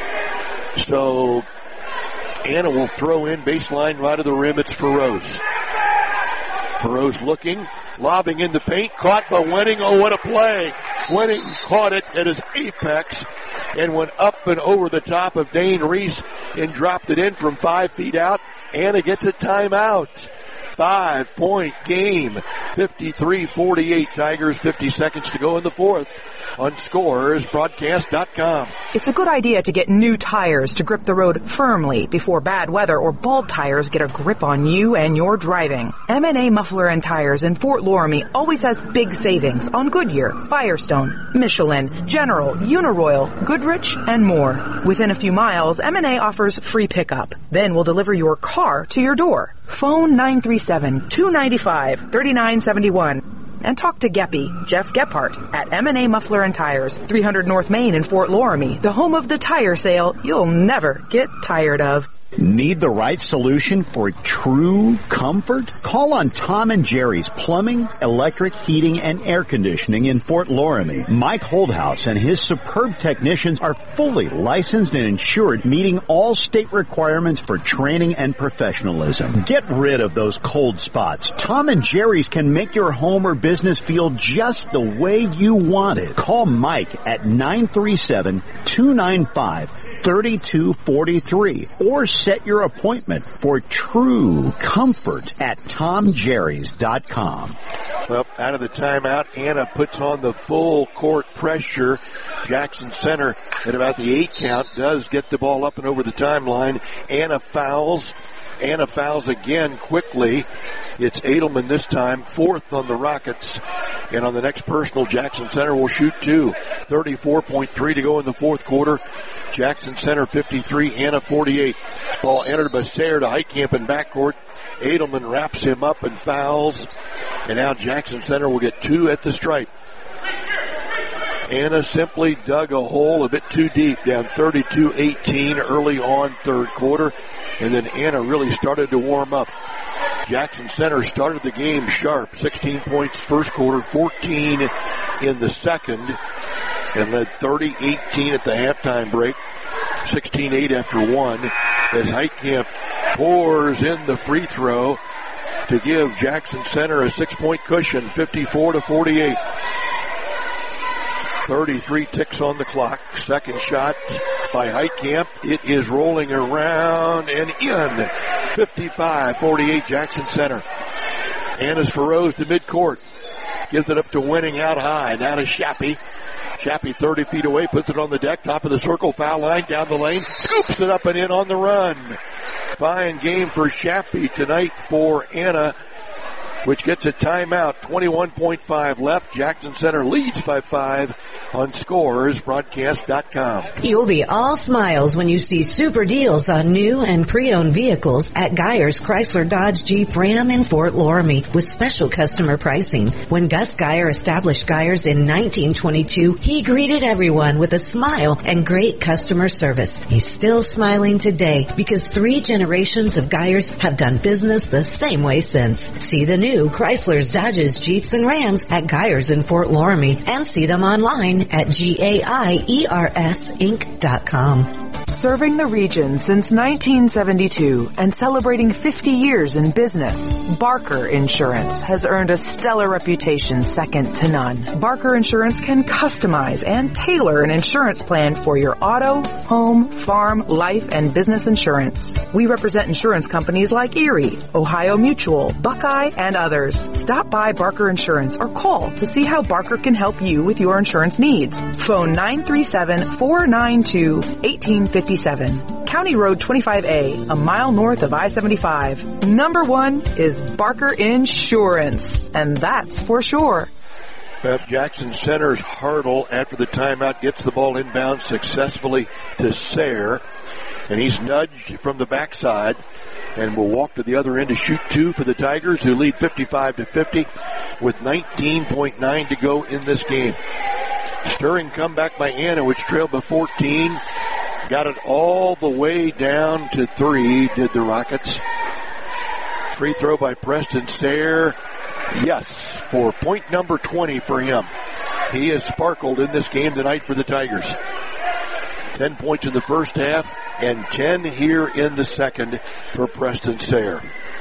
So Anna will throw in baseline right of the rim. It's Feroz. Feroz looking, lobbing in the paint, caught by Wenning. Oh, what a play. Wenning caught it at his apex and went up and over the top of Dane Reese and dropped it in from five feet out. Anna gets a timeout. Five-point game. fifty-three forty-eight Tigers, fifty seconds to go in the fourth on Scores Broadcast dot com. It's a good idea to get new tires to grip the road firmly before bad weather or bald tires get a grip on you and your driving. M and A Muffler and Tires in Fort Loramie always has big savings on Goodyear, Firestone, Michelin, General, Uniroyal, Goodrich, and more. Within a few miles, M and A offers free pickup. Then we'll deliver your car to your door. Phone nine three seven, two nine five, three nine seven one and talk to Geppy, Jeff Gephardt, at M and A Muffler and Tires, three hundred North Main in Fort Loramie, the home of the tire sale you'll never get tired of. Need the right solution for true comfort? Call on Tom and Jerry's Plumbing, Electric, Heating, and Air Conditioning in Fort Loramie. Mike Holdhouse and his superb technicians are fully licensed and insured, meeting all state requirements for training and professionalism. Get rid of those cold spots. Tom and Jerry's can make your home or business feel just the way you want it. Call Mike at nine three seven, two nine five, three two four three or set your appointment for true comfort at tom jerrys dot com. Well, out of the timeout, Anna puts on the full court pressure. Jackson Center at about the eight count does get the ball up and over the timeline. Anna fouls. Anna fouls again quickly. It's Edelman this time, fourth on the Rockets. And on the next personal, Jackson Center will shoot two. thirty-four point three to go in the fourth quarter. Jackson Center fifty-three, Anna forty-eight. Ball entered by Sayre to Heitkamp in backcourt. Edelman wraps him up and fouls. And now Jackson Center will get two at the stripe. Anna simply dug a hole a bit too deep, down thirty-two eighteen early on third quarter. And then Anna really started to warm up. Jackson Center started the game sharp, sixteen points first quarter, fourteen in the second, and led thirty eighteen at the halftime break, sixteen eight after one, as Heitkamp pours in the free throw to give Jackson Center a six-point cushion, fifty-four to forty-eight. thirty-three ticks on the clock. Second shot by Heitkamp. It is rolling around and in. fifty-five forty-eight Jackson Center. Anna's Feroz to midcourt. Gives it up to Winning out high. Now to Shappy. Shappy thirty feet away, puts it on the deck, top of the circle, foul line, down the lane, scoops it up and in on the run. Fine game for Shappy tonight for Anna, which gets a timeout. twenty-one point five left. Jackson Center leads by five on scores broadcast dot com. You'll be all smiles when you see super deals on new and pre-owned vehicles at Geyer's Chrysler Dodge Jeep Ram in Fort Loramie with special customer pricing. When Gus Geyer established Geyer's in nineteen twenty-two, he greeted everyone with a smile and great customer service. He's still smiling today because three generations of Geyer's have done business the same way since. See the new Chrysler's, Dodges, Jeeps, and Rams at Geyer's in Fort Loramie and see them online at G A I E R S Inc dot com. Serving the region since nineteen seventy-two and celebrating fifty years in business, Barker Insurance has earned a stellar reputation second to none. Barker Insurance can customize and tailor an insurance plan for your auto, home, farm, life, and business insurance. We represent insurance companies like Erie, Ohio Mutual, Buckeye, and others. Stop by Barker Insurance or call to see how Barker can help you with your insurance needs. Phone nine three seven, four nine two, one eight five seven. County Road twenty-five A, a mile north of I seventy-five. Number one is Barker Insurance, and that's for sure. Beth Jackson Center's Hartle, after the timeout, gets the ball inbound successfully to Sayre, and he's nudged from the backside and will walk to the other end to shoot two for the Tigers, who lead fifty-five to fifty with nineteen point nine to go in this game. Stirring comeback by Anna, which trailed by fourteen. Got it all the way down to three, did the Rockets. Free throw by Preston Sayre. Yes, for point number twenty for him. He has sparkled in this game tonight for the Tigers. Ten points in the first half and ten here in the second for Preston Sayre.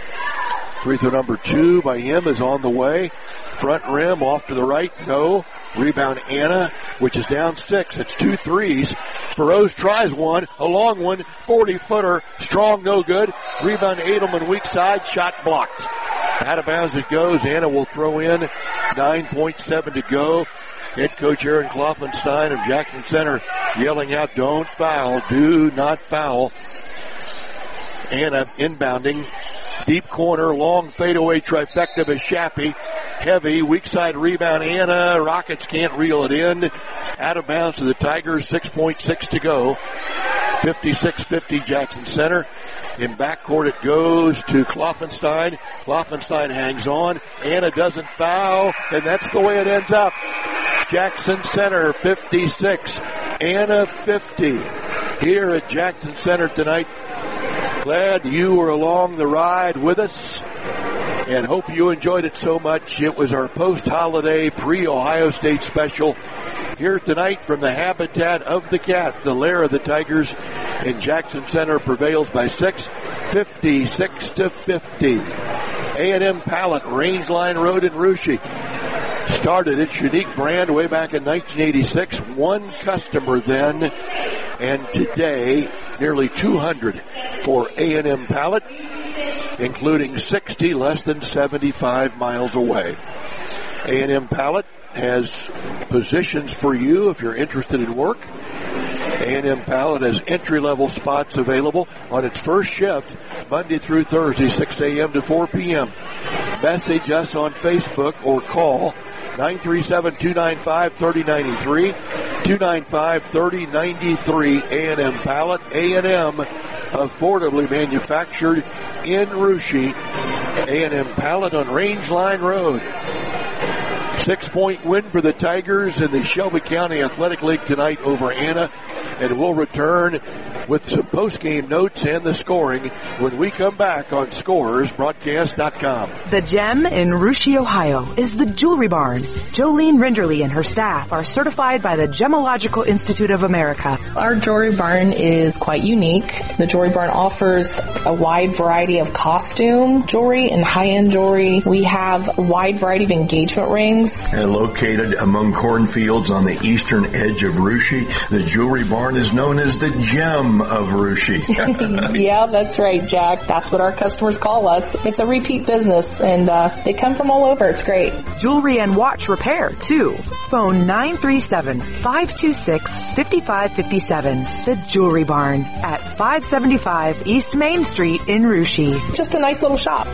Free throw number two by him is on the way. Front rim off to the right. No. Rebound Anna, which is down six. It's two threes. Feroz tries one. A long one. forty-footer. Strong, no good. Rebound Edelman, weak side. Shot blocked. Out of bounds it goes. Anna will throw in. nine point seven to go. Head coach Aaron Klopfenstein of Jackson Center yelling out, don't foul. Do not foul. Anna inbounding. Deep corner, long fadeaway trifecta by Shappy. Heavy, weak side rebound, Anna. Rockets can't reel it in. Out of bounds to the Tigers, six point six to go. fifty-six fifty Jackson Center. In backcourt it goes to Klopfenstein. Klopfenstein hangs on. Anna doesn't foul, and that's the way it ends up. Jackson Center fifty-six, Anna fifty. Here at Jackson Center tonight. Glad you were along the ride with us and hope you enjoyed it so much. It was our post-holiday pre-Ohio State special here tonight from the habitat of the cat, the lair of the Tigers, and Jackson Center prevails by six, fifty-six to fifty. A and M Pallet, Range Line Road in Russia. Started its unique brand way back in nineteen eighty-six. One customer then and today nearly two hundred for A and M Pallet, including sixty less than seventy-five miles away. A and M Pallet has positions for you if you're interested in work. A and M Pallet has entry-level spots available on its first shift, Monday through Thursday, six a.m. to four p.m. Message us on Facebook or call nine three seven, two nine five, three oh nine three, two nine five, three oh nine three. A and M Pallet, A and M, affordably manufactured in Russia. A and M Pallet on Range Line Road. Six-point win for the Tigers in the Shelby County Athletic League tonight over Anna. And we'll return with some post-game notes and the scoring when we come back on Scores Broadcast dot com. The gem in Russia, Ohio is the Jewelry Barn. Jolene Rinderly and her staff are certified by the Gemological Institute of America. Our Jewelry Barn is quite unique. The Jewelry Barn offers a wide variety of costume jewelry and high-end jewelry. We have a wide variety of engagement rings. And located among cornfields on the eastern edge of Russia, the Jewelry Barn is known as the gem of Russia. Yeah, that's right, Jack. That's what our customers call us. It's a repeat business, and uh, they come from all over. It's great. Jewelry and watch repair, too. Phone nine three seven, five two six, five five five seven. The Jewelry Barn at five seventy-five East Main Street in Russia. Just a nice little shop.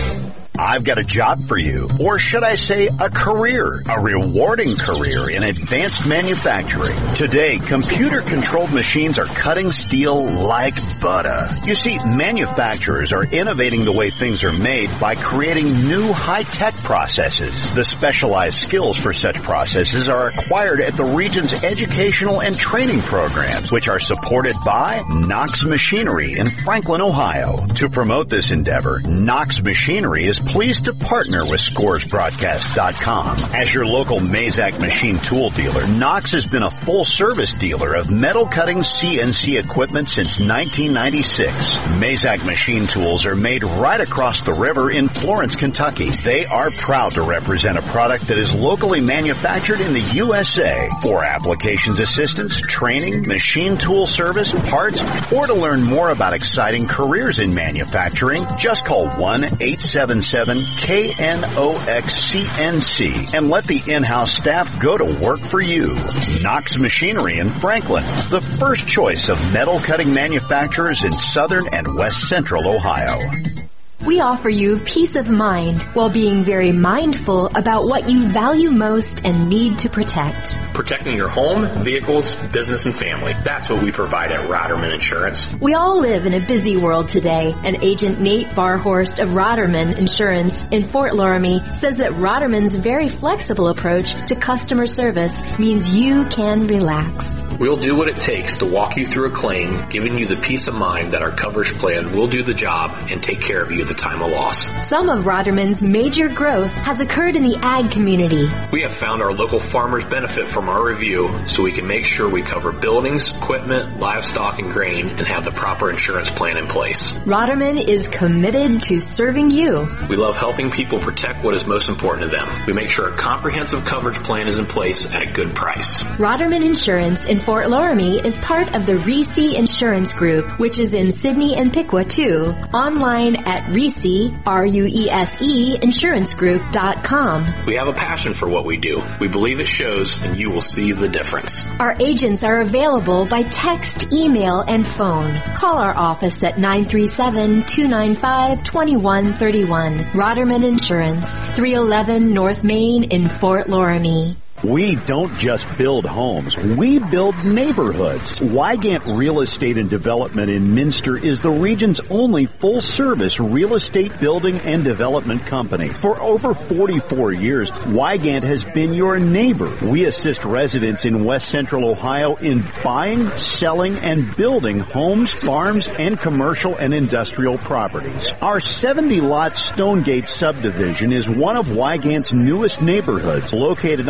I've got a job for you, or should I say a career, a rewarding career in advanced manufacturing. Today, computer-controlled machines are cutting steel like butter. You see, manufacturers are innovating the way things are made by creating new high-tech processes. The specialized skills for such processes are acquired at the region's educational and training programs, which are supported by Knox Machinery in Franklin, Ohio. To promote this endeavor, Knox Machinery is pleased to partner with Scores Broadcast dot com. As your local Mazak machine tool dealer, Knox has been a full-service dealer of metal-cutting C N C equipment since nineteen ninety-six. Mazak machine tools are made right across the river in Florence, Kentucky. They are proud to represent a product that is locally manufactured in the U S A. For applications assistance, training, machine tool service, parts, or to learn more about exciting careers in manufacturing, just call one eight seven seven K N O X C N C and let the in-house staff go to work for you. Knox Machinery in Franklin, the first choice of metal cutting manufacturers in southern and west central Ohio. We offer you peace of mind while being very mindful about what you value most and need to protect. Protecting your home, vehicles, business, and family. That's what we provide at Roderman Insurance. We all live in a busy world today, and Agent Nate Barhorst of Roderman Insurance in Fort Loramie says that Roderman's very flexible approach to customer service means you can relax. We'll do what it takes to walk you through a claim, giving you the peace of mind that our coverage plan will do the job and take care of you at the time of loss. Some of Roderman's major growth has occurred in the ag community. We have found our local farmers benefit from our review, so we can make sure we cover buildings, equipment, livestock, and grain, and have the proper insurance plan in place. Roderman is committed to serving you. We love helping people protect what is most important to them. We make sure a comprehensive coverage plan is in place at a good price. Roderman Insurance in Fort Loramie is part of the Reese Insurance Group, which is in Sidney and Piqua too. Online at Reese, R U E S E, insurance group dot com. We have a passion for what we do. We believe it shows, and you will see the difference. Our agents are available by text, email, and phone. Call our office at nine three seven, two nine five, two one three one. Roderman Insurance, three eleven North Main in Fort Loramie. We don't just build homes, we build neighborhoods. Wygant Real Estate and Development in Minster is the region's only full-service real estate building and development company. For over forty-four years, Wygant has been your neighbor. We assist residents in West Central Ohio in buying, selling, and building homes, farms, and commercial and industrial properties. Our seventy-lot Stonegate subdivision is one of Wygant's newest neighborhoods, located on the north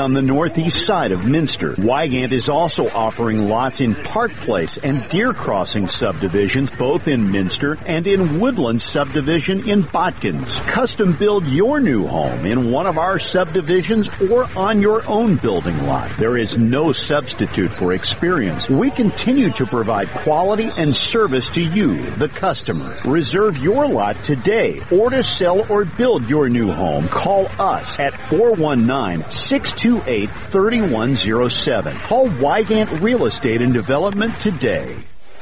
northeast side of Minster. Wygant is also offering lots in Park Place and Deer Crossing subdivisions, both in Minster, and in Woodland subdivision in Botkins. Custom build your new home in one of our subdivisions or on your own building lot. There is no substitute for experience. We continue to provide quality and service to you, the customer. Reserve your lot today, or to sell or build your new home, call us at four one nine, six two eight, three one zero seven. Call Wygant Real Estate and Development today.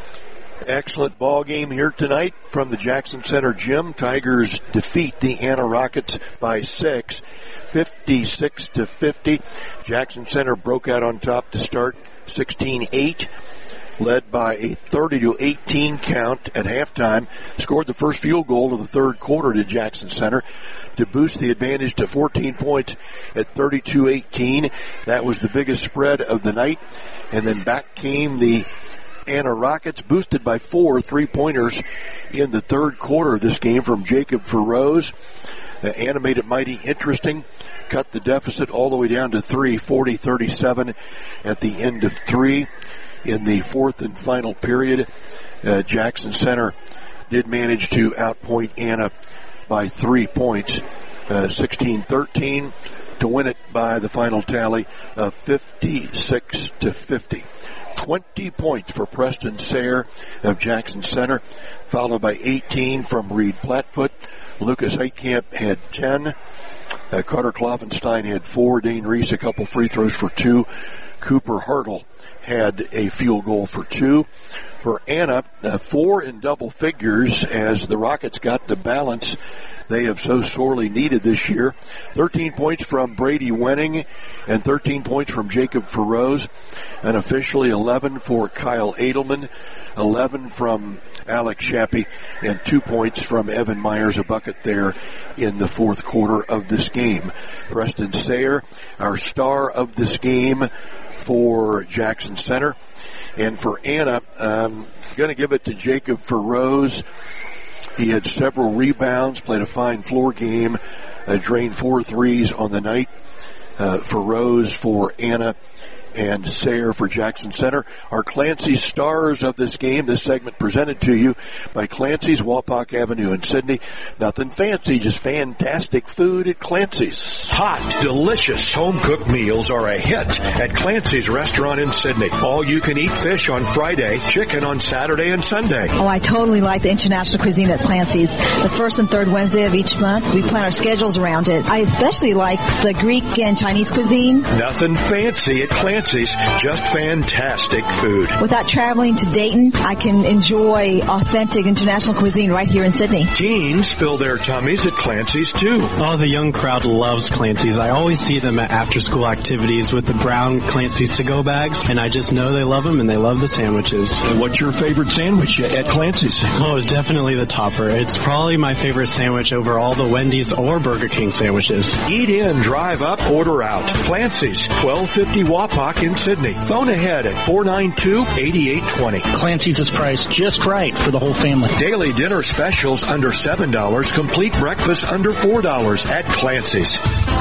Excellent ball game here tonight from the Jackson Center gym. Tigers defeat the Anna Rockets by six, fifty-six to fifty. Jackson Center broke out on top to start sixteen eight. Led by a thirty to eighteen count at halftime, scored the first field goal of the third quarter to Jackson Center to boost the advantage to fourteen points at thirty-two eighteen. That was the biggest spread of the night. And then back came the Anna Rockets, boosted by four three-pointers in the third quarter of this game from Jacob Feroz. Uh, Anna made it mighty interesting, cut the deficit all the way down to three, forty thirty-seven at the end of three. In the fourth and final period, uh, Jackson Center did manage to outpoint Anna by three points, uh, sixteen thirteen, to win it by the final tally of fifty-six to fifty. twenty points for Preston Sayre of Jackson Center, followed by eighteen from Reed Plattfoot. Lucas Heitkamp had ten. Uh, Carter Kloffenstein had four. Dane Reese a couple free throws for two. Cooper Hartle had a field goal for two. For Anna, uh, four in double figures as the Rockets got the balance they have so sorely needed this year. thirteen points from Brady Wenning and thirteen points from Jacob Feroz. And officially eleven for Kyle Edelman, eleven from Alex Shappy, and two points from Evan Myers, a bucket there in the fourth quarter of this game. Preston Sayre, our star of this game for Jackson Center. And for Anna, I'm going to give it to Jacob Feroz. He had several rebounds, played a fine floor game, uh, drained four threes on the night. Uh, Feroz for Anna and Sayre for Jackson Center. Our Clancy stars of this game. This segment presented to you by Clancy's, Wapak Avenue in Sydney. Nothing fancy, just fantastic food at Clancy's. Hot, delicious home-cooked meals are a hit at Clancy's restaurant in Sydney. All-you-can-eat fish on Friday, chicken on Saturday and Sunday. Oh, I totally like the international cuisine at Clancy's. The first and third Wednesday of each month, we plan our schedules around it. I especially like the Greek and Chinese cuisine. Nothing fancy at Clancy's. Just fantastic food. Without traveling to Dayton, I can enjoy authentic international cuisine right here in Sydney. Teens fill their tummies at Clancy's too. Oh, the young crowd loves Clancy's. I always see them at after-school activities with the brown Clancy's to-go bags, and I just know they love them and they love the sandwiches. And what's your favorite sandwich at Clancy's? Oh, definitely the topper. It's probably my favorite sandwich over all the Wendy's or Burger King sandwiches. Eat in, drive up, order out. Clancy's, twelve fifty Wapak in Sydney. Phone ahead at four nine two, eight eight two zero. Clancy's is priced just right for the whole family. Daily dinner specials under seven dollars. Complete breakfast under four dollars at Clancy's.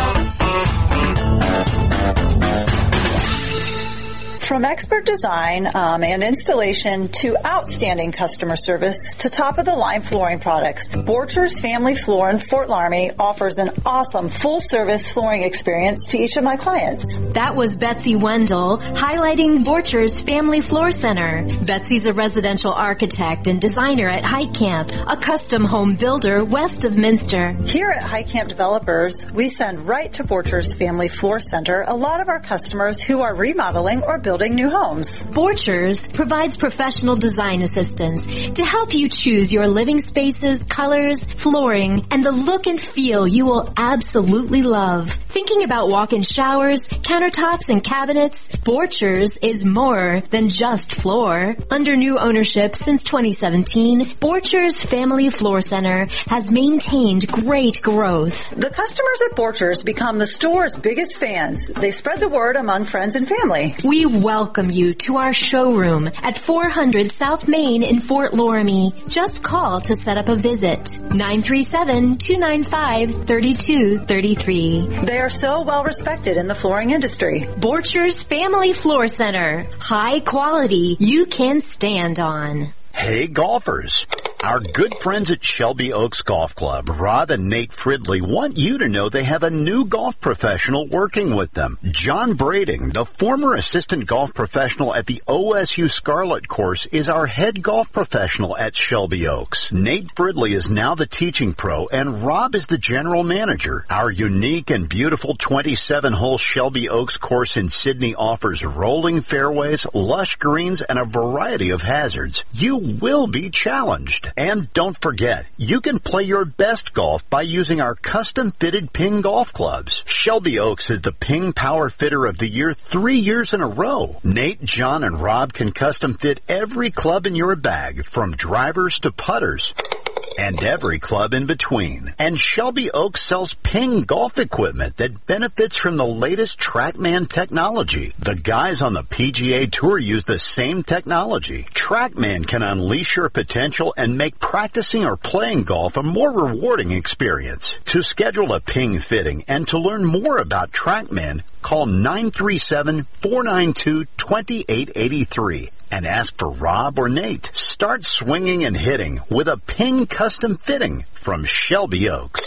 From expert design um, and installation to outstanding customer service to top-of-the-line flooring products, Borchers Family Floor in Fort Laramie offers an awesome full-service flooring experience to each of my clients. That was Betsy Wendell highlighting Borchers Family Floor Center. Betsy's a residential architect and designer at Heitkamp, a custom home builder west of Minster. Here at Heitkamp Developers, we send right to Borchers Family Floor Center a lot of our customers who are remodeling or building new homes. Borchers provides professional design assistance to help you choose your living spaces, colors, flooring, and the look and feel you will absolutely love. Thinking about walk-in showers, countertops, and cabinets? Borchers is more than just floor. Under new ownership since twenty seventeen, Borchers Family Floor Center has maintained great growth. The customers at Borchers become the store's biggest fans. They spread the word among friends and family. We welcome you to our showroom at four hundred South Main in Fort Loramie. Just call to set up a visit. nine three seven, two nine five, three two three three. They are so well respected in the flooring industry. Borchers Family Floor Center. High quality you can stand on. Hey, golfers. Our good friends at Shelby Oaks Golf Club, Rob and Nate Fridley, want you to know they have a new golf professional working with them. John Brading, the former assistant golf professional at the O S U Scarlet course, is our head golf professional at Shelby Oaks. Nate Fridley is now the teaching pro, and Rob is the general manager. Our unique and beautiful twenty-seven hole Shelby Oaks course in Sydney offers rolling fairways, lush greens, and a variety of hazards. You will be challenged. And don't forget, you can play your best golf by using our custom-fitted Ping golf clubs. Shelby Oaks is the Ping Power Fitter of the Year three years in a row. Nate, John, and Rob can custom-fit every club in your bag, from drivers to putters, and every club in between. And Shelby Oaks sells Ping golf equipment that benefits from the latest TrackMan technology. The guys on the P G A Tour use the same technology. TrackMan can unleash your potential and make practicing or playing golf a more rewarding experience. To schedule a Ping fitting and to learn more about TrackMan, call nine three seven, four nine two, two eight eight three and ask for Rob or Nate. Start swinging and hitting with a Ping custom fitting from Shelby Oaks.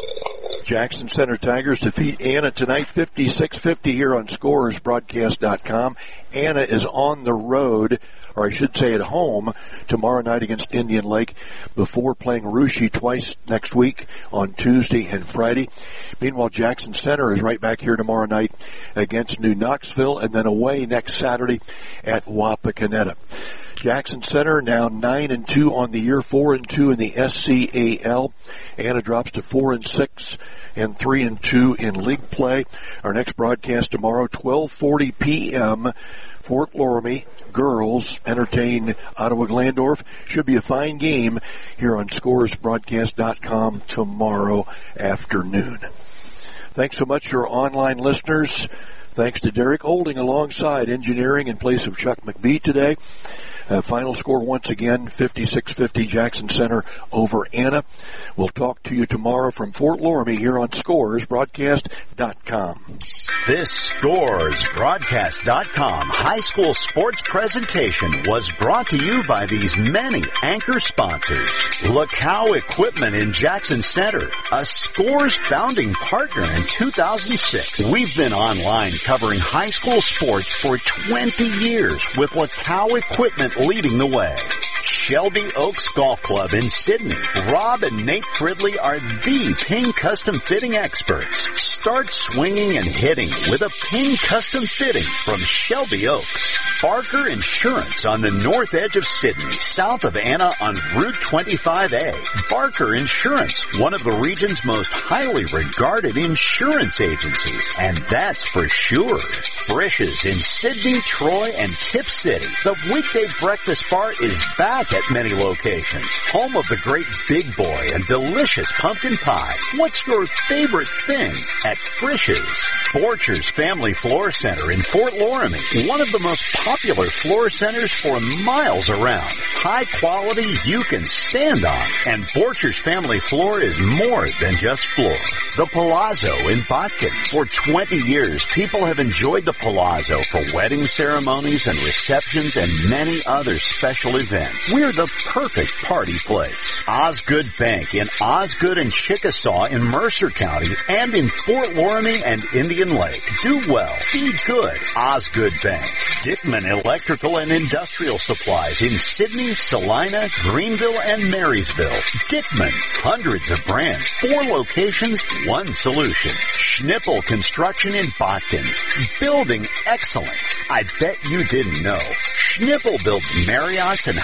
Jackson Center Tigers defeat Anna tonight fifty-six fifty here on Scores Broadcast dot com. Anna is on the road, or I should say at home, tomorrow night against Indian Lake before playing Russia twice next week on Tuesday and Friday. Meanwhile, Jackson Center is right back here tomorrow night against New Knoxville and then away next Saturday at Wapakoneta. Jackson Center now nine and two on the year, four and two in the S C A L. Anna drops to four and six and three and two in league play. Our next broadcast tomorrow, twelve forty p.m. Fort Loramie girls entertain Ottawa Glandorf. Should be a fine game here on Scores Broadcast dot com tomorrow afternoon. Thanks so much to our online listeners. Thanks to Derek Holding alongside engineering in place of Chuck McBee today. Uh, final score once again, fifty-six fifty Jackson Center over Anna. We'll talk to you tomorrow from Fort Loramie here on Scores Broadcast dot com. This Scores Broadcast dot com high school sports presentation was brought to you by these many anchor sponsors. LaCow Equipment in Jackson Center, a Scores founding partner in two thousand six. We've been online covering high school sports for twenty years with LaCow Equipment leading the way. Shelby Oaks Golf Club in Sydney. Rob and Nate Fridley are the Ping custom fitting experts. Start swinging and hitting with a Ping custom fitting from Shelby Oaks. Barker Insurance on the north edge of Sydney, south of Anna on Route twenty-five A. Barker Insurance, one of the region's most highly regarded insurance agencies. And that's for sure. Frisch's in Sydney, Troy, and Tip City. The weekday breakfast bar is back at many locations. Home of the great Big Boy and delicious pumpkin pie. What's your favorite thing at Frisch's? Borchers Family Floor Center in Fort Loramie. One of the most popular floor centers for miles around. High quality you can stand on. And Borchers Family Floor is more than just floor. The Palazzo in Botkin. For twenty years, people have enjoyed the Palazzo for wedding ceremonies and receptions and many other special events. We're the perfect party place. Osgood Bank in Osgood and Chickasaw in Mercer County and in Fort Loramie and Indian Lake. Do well. Be good. Osgood Bank. Dickman Electrical and Industrial Supplies in Sydney, Salina, Greenville, and Marysville. Dickman. Hundreds of brands. Four locations. One solution. Schnippel Construction in Botkins. Building excellence. I bet you didn't know. Schnippel builds Marriotts and Holiday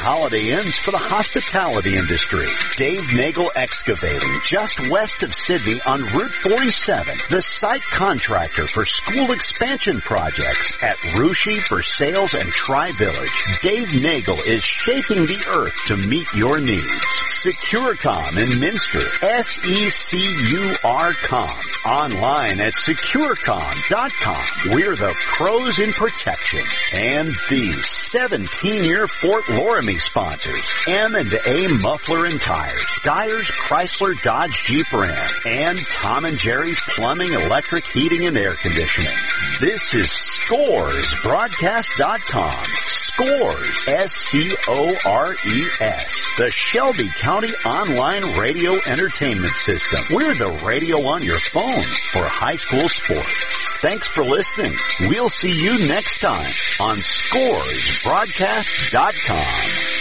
tie-ins for the hospitality industry. Dave Nagel Excavating, just west of Sydney on Route forty-seven. The site contractor for school expansion projects at Rushi, Versailles, and Tri-Village. Dave Nagel is shaping the earth to meet your needs. Securcom in Minster, S E C U R com. Online at securcom dot com. We're the pros in protection. And these seventeen-year Fort Loramie sponsors, M and A Muffler and Tires, Dyer's Chrysler Dodge Jeep Ram, and Tom and Jerry's Plumbing, Electric, Heating, and Air Conditioning. This is Scores Broadcast dot com. Scores, S C O R E S. The Shelby County Online Radio Entertainment System. We're the radio on your phone for high school sports. Thanks for listening. We'll see you next time on Scores Broadcast dot com.